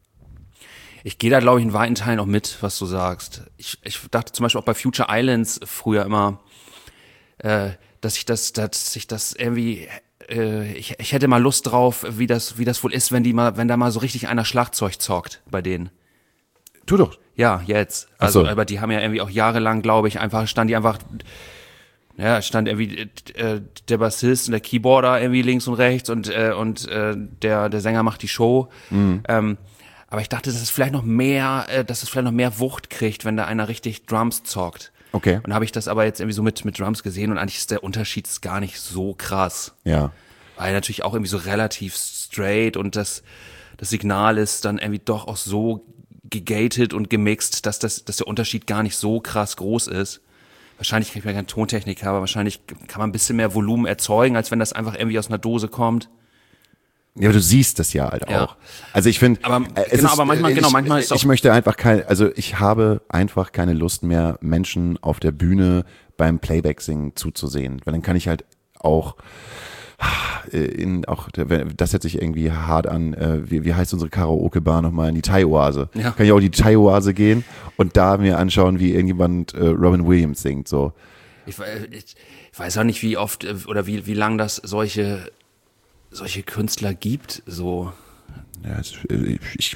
ich gehe da, glaube ich, in weiten Teilen auch mit, was du sagst. Ich, ich dachte zum Beispiel auch bei Future Islands früher immer, äh, dass ich das, dass ich das irgendwie, äh, ich, ich hätte mal Lust drauf, wie das, wie das wohl ist, wenn die mal, wenn da mal so richtig einer Schlagzeug zockt bei denen. Tu doch. Ja, jetzt. Also, Ach so. aber die haben ja irgendwie auch jahrelang, glaube ich, einfach, stand die einfach, ja, stand irgendwie äh, der Bassist und der Keyboarder irgendwie links und rechts und äh, und äh, der der Sänger macht die Show. Mhm. Ähm, aber ich dachte, dass es vielleicht noch mehr, äh, dass es vielleicht noch mehr Wucht kriegt, wenn da einer richtig Drums zockt. Okay. Und habe ich das aber jetzt irgendwie so mit mit Drums gesehen und eigentlich ist der Unterschied gar nicht so krass. Ja. Weil natürlich auch irgendwie so relativ straight und das, das Signal ist dann irgendwie doch auch so gegated und gemixt, dass, das, dass der Unterschied gar nicht so krass groß ist. Wahrscheinlich kriegt man keinen Tontechniker, aber wahrscheinlich kann man ein bisschen mehr Volumen erzeugen, als wenn das einfach irgendwie aus einer Dose kommt. Ja, aber du siehst das ja halt Ja. auch. Also ich finde, Aber- äh, es genau, ist, aber manchmal- äh, genau, ich, manchmal ist auch- ich möchte einfach kein, also ich habe einfach keine Lust mehr, Menschen auf der Bühne beim Playback singen zuzusehen, weil dann kann ich halt auch äh, in auch das hört sich irgendwie hart an. Äh, wie, wie heißt unsere Karaoke-Bar nochmal? In die Thai-Oase. Ja. Kann ich auch in die Thai-Oase gehen und da mir anschauen, wie irgendjemand äh, Robin Williams singt. So. Ich, we- ich, ich weiß auch nicht, wie oft äh, oder wie, wie lang das solche, solche Künstler gibt. So. Ja, es, äh, ich,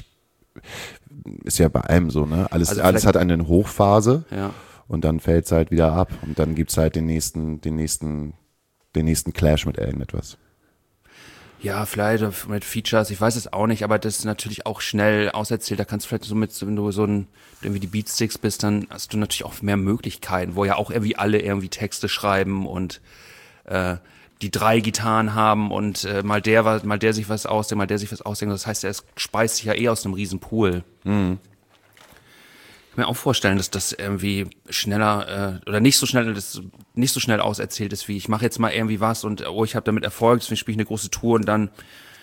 ist ja bei allem so, ne? Alles, Also alles vielleicht- hat eine Hochphase. Ja. Und dann fällt es halt wieder ab und dann gibt's halt den nächsten, den nächsten, den nächsten Clash mit irgendetwas. Ja, vielleicht mit Features, ich weiß es auch nicht, aber das ist natürlich auch schnell auserzählt. Da kannst du vielleicht so mit, wenn du so ein, irgendwie die Beatsticks bist, dann hast du natürlich auch mehr Möglichkeiten, wo ja auch irgendwie alle irgendwie Texte schreiben und äh, die drei Gitarren haben und äh, mal der was, mal der sich was ausdenkt, mal der sich was ausdenkt. Das heißt, er speist sich ja eh aus einem riesen Pool. Mhm. Ich kann mir auch vorstellen, dass das irgendwie schneller äh, oder nicht so schnell, das nicht so schnell auserzählt ist, wie ich mache jetzt mal irgendwie was und oh, ich habe damit Erfolg, deswegen spiele ich eine große Tour und dann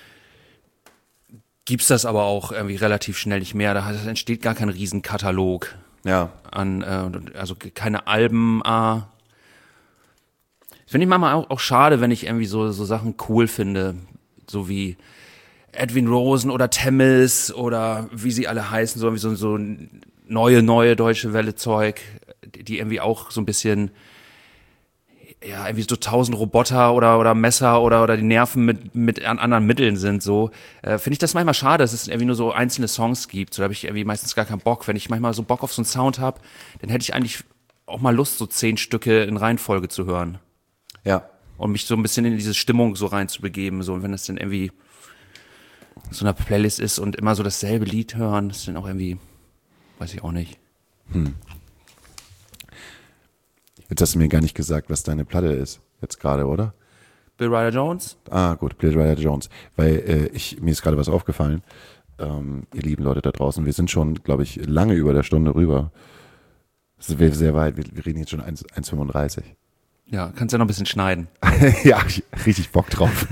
gibt's das aber auch irgendwie relativ schnell nicht mehr. Da entsteht gar kein Riesenkatalog Ja. an, äh, also keine Alben. Äh, Finde ich manchmal auch, auch schade, wenn ich irgendwie so, so Sachen cool finde, so wie Edwin Rosen oder Temmels oder wie sie alle heißen, so, so, so neue, neue deutsche Welle-Zeug, die irgendwie auch so ein bisschen, ja, irgendwie so tausend Roboter oder, oder Messer oder, oder die Nerven mit, mit an anderen Mitteln sind, so. Äh, finde ich das manchmal schade, dass es irgendwie nur so einzelne Songs gibt, so da habe ich irgendwie meistens gar keinen Bock. Wenn ich manchmal so Bock auf so einen Sound habe, dann hätte ich eigentlich auch mal Lust, so zehn Stücke in Reihenfolge zu hören. Ja. Und mich so ein bisschen in diese Stimmung so reinzubegeben, so, und wenn das dann irgendwie so eine Playlist ist und immer so dasselbe Lied hören, das ist dann auch irgendwie, weiß ich auch nicht. Hm. Jetzt hast du mir gar nicht gesagt, was deine Platte ist, jetzt gerade, oder? Bill Ryder Jones? Ah, gut, Bill Ryder Jones. Weil äh, ich, mir ist gerade was aufgefallen, ähm, ihr lieben Leute da draußen, wir sind schon, glaube ich, lange über der Stunde rüber. Das ist sehr weit, wir, wir reden jetzt schon eins Komma fünfunddreißig. Ja, kannst ja noch ein bisschen schneiden. Ja, hab ich richtig Bock drauf.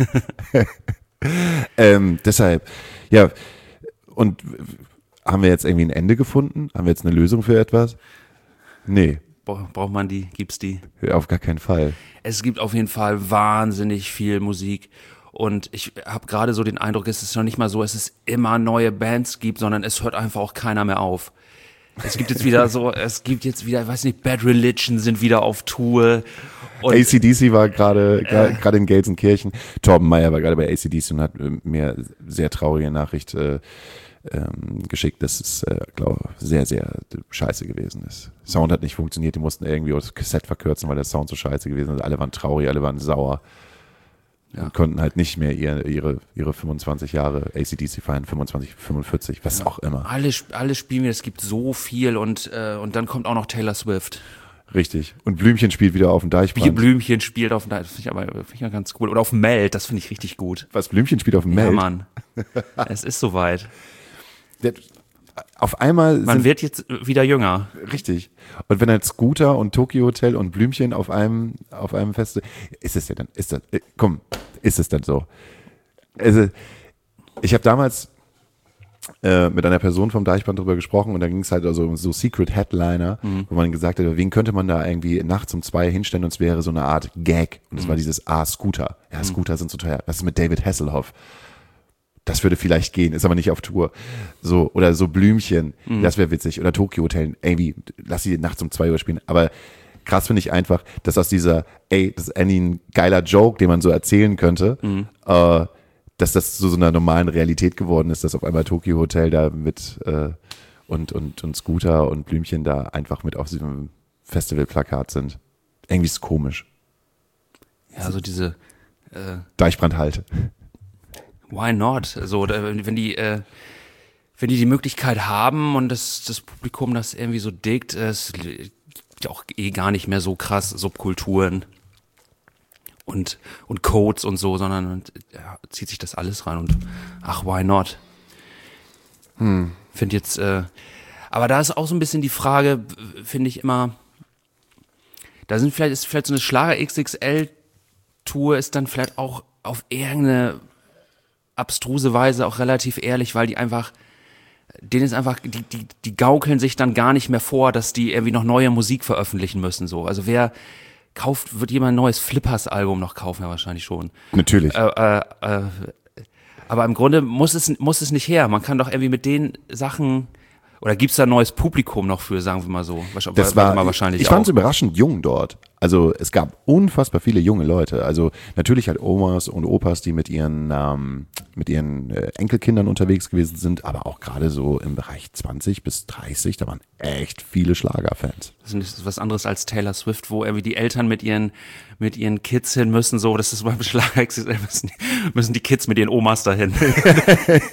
ähm, deshalb, ja, und haben wir jetzt irgendwie ein Ende gefunden? Haben wir jetzt eine Lösung für etwas? Nee. Braucht man die? Gibt's die? Auf gar keinen Fall. Es gibt auf jeden Fall wahnsinnig viel Musik. Und ich habe gerade so den Eindruck, es ist noch nicht mal so, dass es immer neue Bands gibt, sondern es hört einfach auch keiner mehr auf. Es gibt jetzt wieder so, es gibt jetzt wieder, ich weiß nicht, Bad Religion sind wieder auf Tour. Und A C D C war gerade äh, gerade in Gelsenkirchen. Torben Meyer war gerade bei A C D C und hat äh, mir sehr traurige Nachricht äh, ähm, geschickt, dass es, äh, glaube sehr, sehr scheiße gewesen ist. Sound hat nicht funktioniert, die mussten irgendwie das Kassett verkürzen, weil der Sound so scheiße gewesen ist. Alle waren traurig, alle waren sauer. Ja. Und konnten halt nicht mehr ihre, ihre, ihre fünfundzwanzig Jahre A C D C feiern, fünfundzwanzig, fünfundvierzig, was auch immer. Alle, alle spielen wieder, es gibt so viel und, äh, und dann kommt auch noch Taylor Swift. Richtig. Und Blümchen spielt wieder auf dem Deichbrand. Blümchen spielt auf dem Deichbrand, das finde ich aber find ich ja ganz cool. Oder auf dem Meld, das finde ich richtig gut. Was, Blümchen spielt auf dem Meld? Ja, Mann. Es ist soweit. Der, auf einmal Man sind, wird jetzt wieder jünger. Richtig. Und wenn halt Scooter und Tokyo Hotel und Blümchen auf einem, auf einem Feste, ist es ja dann, ist das, komm, ist es dann so. Also, ich habe damals äh, mit einer Person vom Deichbrand drüber gesprochen und da ging es halt also um so Secret Headliner, mhm. wo man gesagt hat, wen könnte man da irgendwie nachts um zwei hinstellen und es wäre so eine Art Gag. Und es mhm. war dieses, ah, Scooter. Ja, Scooter mhm. sind so teuer. Was ist mit David Hasselhoff? Das würde vielleicht gehen, ist aber nicht auf Tour. So, oder so Blümchen, mhm. das wäre witzig. Oder Tokyo Hotel, irgendwie, lass sie nachts um zwei Uhr spielen. Aber krass finde ich einfach, dass aus dieser, ey, das ist eigentlich ein geiler Joke, den man so erzählen könnte, mhm. äh, dass das zu so einer normalen Realität geworden ist, dass auf einmal Tokyo Hotel da mit äh, und, und, und Scooter und Blümchen da einfach mit auf diesem Festivalplakat sind. Irgendwie ist es komisch. Ja, also diese äh Deichbrand halt. Why not? So, wenn die, äh, wenn die die Möglichkeit haben und das, das Publikum das irgendwie so dickt, es gibt ja auch eh gar nicht mehr so krass Subkulturen und, und Codes und so, sondern ja, zieht sich das alles rein und ach, why not? Hm. Finde jetzt, äh, aber da ist auch so ein bisschen die Frage, finde ich immer, da sind vielleicht, ist vielleicht so eine Schlager X X L-Tour ist dann vielleicht auch auf irgendeine abstruse Weise auch relativ ehrlich, weil die einfach, denen ist einfach, die, die, die gaukeln sich dann gar nicht mehr vor, dass die irgendwie noch neue Musik veröffentlichen müssen, so. Also wer kauft, wird jemand ein neues Flippers-Album noch kaufen? Ja, wahrscheinlich schon. Natürlich. Äh, äh, äh, aber im Grunde muss es, muss es nicht her. Man kann doch irgendwie mit den Sachen, oder gibt's da ein neues Publikum noch für, sagen wir mal so? Das war, mal wahrscheinlich ich fand es überraschend jung dort. Also es gab unfassbar viele junge Leute. Also natürlich halt Omas und Opas, die mit ihren ähm, mit ihren äh, Enkelkindern unterwegs gewesen sind, aber auch gerade so im Bereich zwanzig bis dreißig, da waren echt viele Schlagerfans. Das ist was anderes als Taylor Swift, wo irgendwie die Eltern mit ihren mit ihren Kids hin müssen, so, das ist beim Schlager müssen, müssen die Kids mit ihren Omas dahin.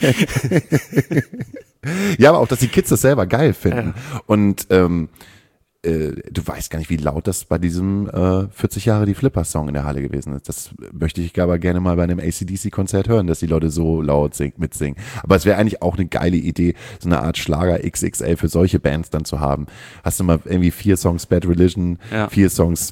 Ja, aber auch, dass die Kids das selber geil finden. Ja. Und ähm, du weißt gar nicht, wie laut das bei diesem äh, vierzig Jahre die Flipper-Song in der Halle gewesen ist. Das möchte ich aber gerne mal bei einem A C D C-Konzert hören, dass die Leute so laut sing, mitsingen. Aber es wäre eigentlich auch eine geile Idee, so eine Art Schlager X X L für solche Bands dann zu haben. Hast du mal irgendwie vier Songs Bad Religion, ja. vier Songs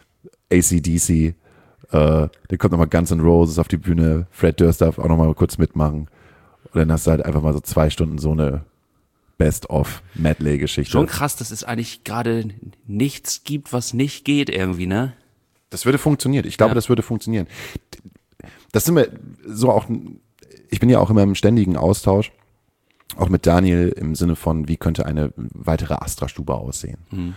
A C D C, äh, dann kommt nochmal Guns N' Roses auf die Bühne, Fred Durst darf auch nochmal kurz mitmachen. Und dann hast du halt einfach mal so zwei Stunden so eine Best-of-Medley-Geschichte. Schon krass, dass es eigentlich gerade nichts gibt, was nicht geht irgendwie, ne? Das würde funktionieren. Ich glaube, Ja. das würde funktionieren. Das sind wir so auch, ich bin ja auch immer im ständigen Austausch, auch mit Daniel im Sinne von, wie könnte eine weitere Astra-Stube aussehen? Mhm.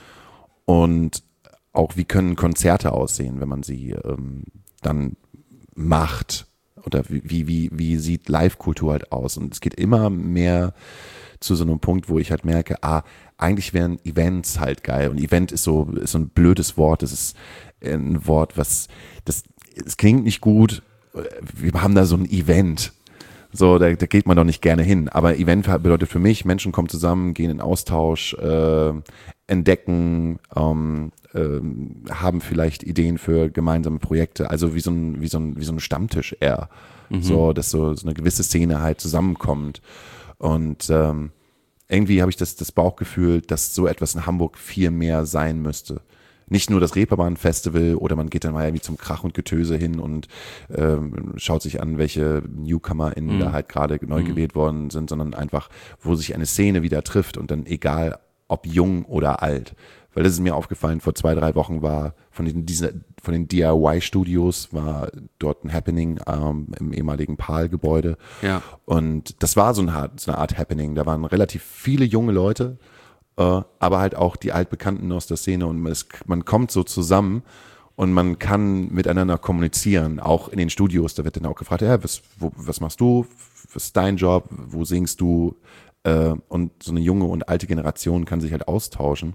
Und auch, wie können Konzerte aussehen, wenn man sie ähm, dann macht? Oder wie, wie, wie sieht Live-Kultur halt aus? Und es geht immer mehr zu so einem Punkt, wo ich halt merke, ah, eigentlich wären Events halt geil. Und Event ist so, ist so ein blödes Wort. Das ist ein Wort, was, das, es klingt nicht gut. Wir haben da so ein Event. So, da, da geht man doch nicht gerne hin. Aber Event bedeutet für mich, Menschen kommen zusammen, gehen in Austausch, äh, entdecken, ähm, äh, haben vielleicht Ideen für gemeinsame Projekte. Also wie so ein, wie so ein, wie so ein Stammtisch eher. Mhm. So, dass so, so eine gewisse Szene halt zusammenkommt. Und ähm, irgendwie habe ich das, das Bauchgefühl, dass so etwas in Hamburg viel mehr sein müsste. Nicht nur das Reeperbahn-Festival oder man geht dann mal irgendwie zum Krach und Getöse hin und ähm, schaut sich an, welche NewcomerInnen mhm. da halt gerade neu mhm. gewählt worden sind, sondern einfach, wo sich eine Szene wieder trifft und dann egal, ob jung oder alt. Weil das ist mir aufgefallen, vor zwei, drei Wochen war von den, diese, von den D I Y-Studios war dort ein Happening ähm, im ehemaligen Pal-Gebäude. Ja. Und das war so eine, Art, so eine Art Happening. Da waren relativ viele junge Leute, äh, aber halt auch die Altbekannten aus der Szene. Und es, man kommt so zusammen und man kann miteinander kommunizieren, auch in den Studios. Da wird dann auch gefragt, ja, was, wo, was machst du? Was ist dein Job? Wo singst du? Äh, und so eine junge und alte Generation kann sich halt austauschen.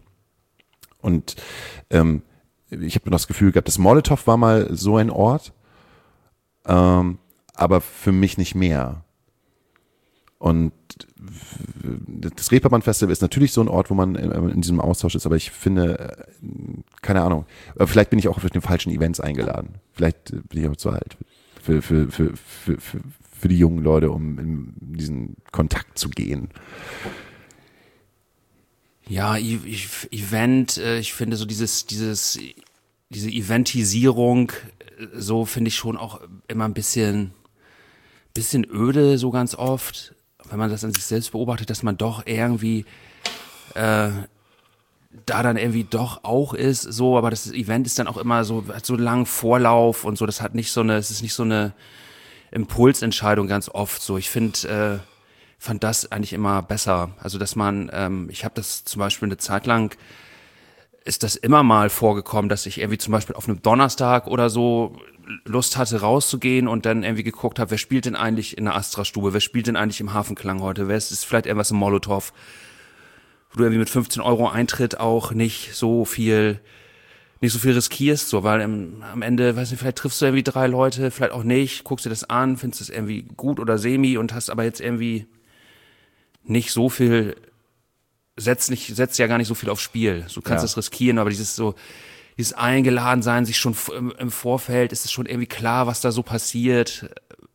Und ähm, ich habe das Gefühl gehabt, das Molotow war mal so ein Ort, ähm, aber für mich nicht mehr. Und das Reeperbahn-Festival ist natürlich so ein Ort, wo man in diesem Austausch ist, aber ich finde, keine Ahnung, vielleicht bin ich auch auf den falschen Events eingeladen. Vielleicht bin ich auch zu alt für, für, für, für, für, für die jungen Leute, um in diesen Kontakt zu gehen. Ja, I- I- Event, äh, ich finde so dieses, dieses, diese Eventisierung, äh, so finde ich schon auch immer ein bisschen, bisschen öde, so ganz oft, wenn man das an sich selbst beobachtet, dass man doch irgendwie, äh, da dann irgendwie doch auch ist, so, aber das Event ist dann auch immer so, hat so langen Vorlauf und so, das hat nicht so eine, es ist nicht so eine Impulsentscheidung ganz oft, so, ich finde, äh, fand das eigentlich immer besser. Also dass man, ähm, ich habe das zum Beispiel eine Zeit lang, ist das immer mal vorgekommen, dass ich irgendwie zum Beispiel auf einem Donnerstag oder so Lust hatte rauszugehen und dann irgendwie geguckt habe, wer spielt denn eigentlich in der Astra-Stube, wer spielt denn eigentlich im Hafenklang heute, wer ist, ist vielleicht irgendwas im Molotow, wo du irgendwie mit fünfzehn Euro Eintritt auch nicht so viel nicht so viel riskierst, so, weil im, am Ende, weiß nicht, vielleicht triffst du irgendwie drei Leute, vielleicht auch nicht, guckst dir das an, findest es irgendwie gut oder semi und hast aber jetzt irgendwie nicht so viel, setzt nicht, setzt ja gar nicht so viel aufs Spiel. Du kannst Ja. das riskieren, aber dieses so, dieses Eingeladensein, sich schon im, im Vorfeld, ist es schon irgendwie klar, was da so passiert.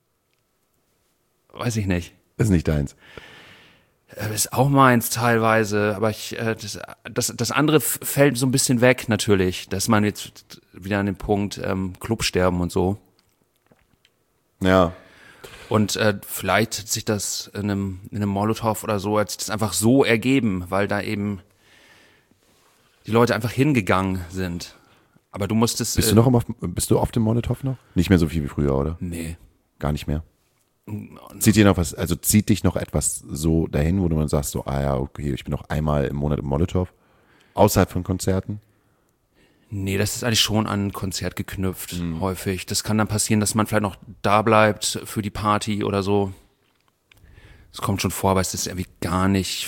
Weiß ich nicht. Ist nicht deins. Äh, Ist auch meins teilweise, aber ich, äh, das, das, das andere f- fällt so ein bisschen weg natürlich, dass man jetzt wieder an den Punkt ähm, Clubsterben und so. Ja. Und äh, vielleicht hat sich das in einem, in einem Molotow oder so, hat sich das einfach so ergeben, weil da eben die Leute einfach hingegangen sind. Aber du musstest... Bist äh, du noch auf, bist du auf dem Molotow noch? Nicht mehr so viel wie früher, oder? Nee. Gar nicht mehr. Zieht dir noch was, also zieht dich noch etwas so dahin, wo du dann sagst, so, ah ja, okay, ich bin noch einmal im Monat im Molotow? Außerhalb von Konzerten? Nee, das ist eigentlich schon an ein Konzert geknüpft, häufig. Das kann dann passieren, dass man vielleicht noch da bleibt für die Party oder so. Das kommt schon vor, aber es ist irgendwie gar nicht,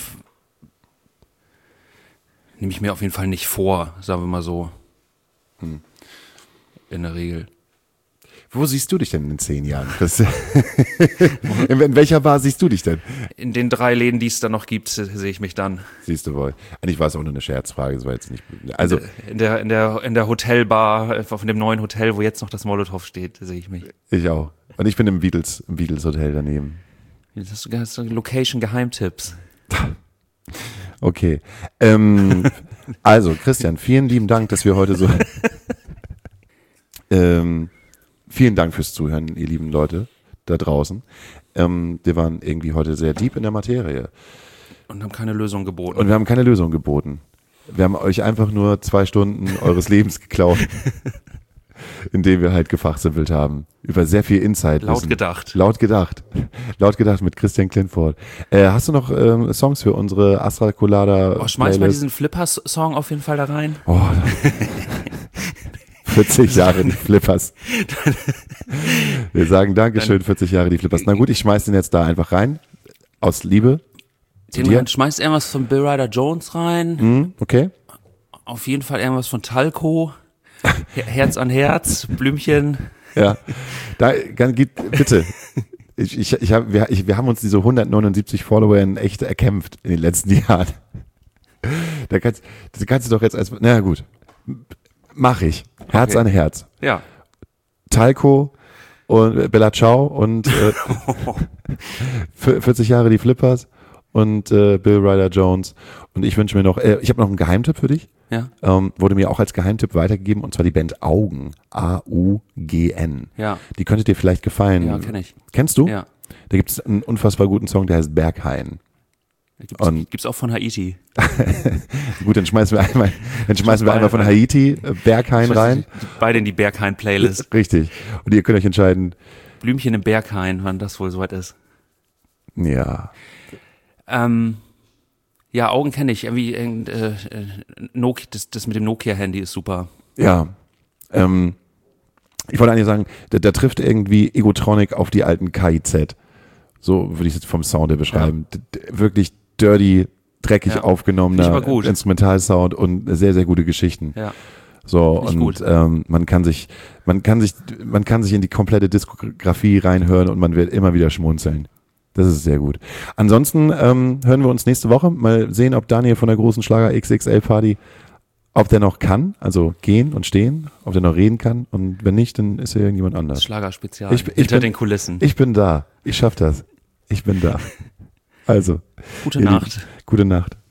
nehme ich mir auf jeden Fall nicht vor, sagen wir mal so. In der Regel. Wo siehst du dich denn in zehn Jahren, Christian? in, in welcher Bar siehst du dich denn? In den drei Läden, die es da noch gibt, sehe ich mich dann. Siehst du wohl. Eigentlich war es auch nur eine Scherzfrage, das war jetzt nicht. Also in der, in der, in der Hotelbar, von dem neuen Hotel, wo jetzt noch das Molotow steht, sehe ich mich. Ich auch. Und ich bin im Beatles, im Beatles Hotel daneben. Jetzt hast du, hast du Location-Geheimtipps. Okay. Ähm, also, Christian, vielen lieben Dank, dass wir heute so. ähm, vielen Dank fürs Zuhören, ihr lieben Leute da draußen. Ähm, wir waren irgendwie heute sehr deep in der Materie. Und haben keine Lösung geboten. Und wir haben keine Lösung geboten. Wir haben euch einfach nur zwei Stunden eures Lebens geklaut, indem wir halt gefachsimpelt haben. Über sehr viel Insight. Laut gedacht. Laut gedacht. Laut gedacht mit Christian Klinford. Äh, hast du noch ähm, Songs für unsere Astra Colada? Oh, schmeiß mal diesen Flippers-Song auf jeden Fall da rein. Oh, vierzig Jahre die Flippers. Wir sagen Dankeschön, vierzig Jahre die Flippers. Na gut, ich schmeiß den jetzt da einfach rein. Aus Liebe. Den rein, schmeißt irgendwas von Bill Ryder Jones rein. Mm, okay. Auf jeden Fall irgendwas von Talco. Herz an Herz, Blümchen. Ja, da gibt bitte. Ich, ich, ich hab, wir, ich, wir haben uns diese hundertneunundsiebzig Follower in echt erkämpft in den letzten Jahren. Da kannst, das kannst du doch jetzt als, na gut, mach ich. Herz Okay. an Herz. Ja. Talco und Bella Ciao und äh, vierzig Jahre die Flippers und äh, Bill Ryder Jones. Und ich wünsche mir noch, äh, ich habe noch einen Geheimtipp für dich. Ja. Ähm, wurde mir auch als Geheimtipp weitergegeben, und zwar die Band Augen. A U G N. Ja. Die könnte dir vielleicht gefallen. Ja, kenn ich. Kennst du? Ja. Da gibt es einen unfassbar guten Song, der heißt Berghain. Gibt's, Und- gibt's auch von Haiti. Gut, dann schmeißen wir einmal, dann schmeißen wir einmal von Haiti äh, Berghain rein. Beide in die Berghain-Playlist. Richtig. Und ihr könnt euch entscheiden. Blümchen im Berghain, wann das wohl soweit ist. Ja. Ähm, ja, Augen kenne ich. Irgendwie, äh, äh, Nokia, das, das mit dem Nokia-Handy ist super. Ja. Ähm, ich wollte eigentlich sagen, da, da trifft irgendwie Egotronic auf die alten K I Z. So würde ich es jetzt vom Sound her beschreiben. D- d- wirklich dirty, dreckig Ja. aufgenommener Finde ich aber gut. Instrumentalsound und sehr, sehr gute Geschichten. Ja. So, Finde ich und gut. ähm, man kann sich, man kann sich, man kann sich in die komplette Diskografie reinhören und man wird immer wieder schmunzeln. Das ist sehr gut. Ansonsten ähm, hören wir uns nächste Woche. Mal sehen, ob Daniel von der großen Schlager X X L Party, ob der noch kann, also gehen und stehen, ob der noch reden kann. Und wenn nicht, dann ist er irgendjemand anders. Schlagerspezial. Ich, ich Hinter bin, den Kulissen. Ich bin da. Ich schaff das. Ich bin da. Also. Gute ihr Nacht. Lieben, gute Nacht.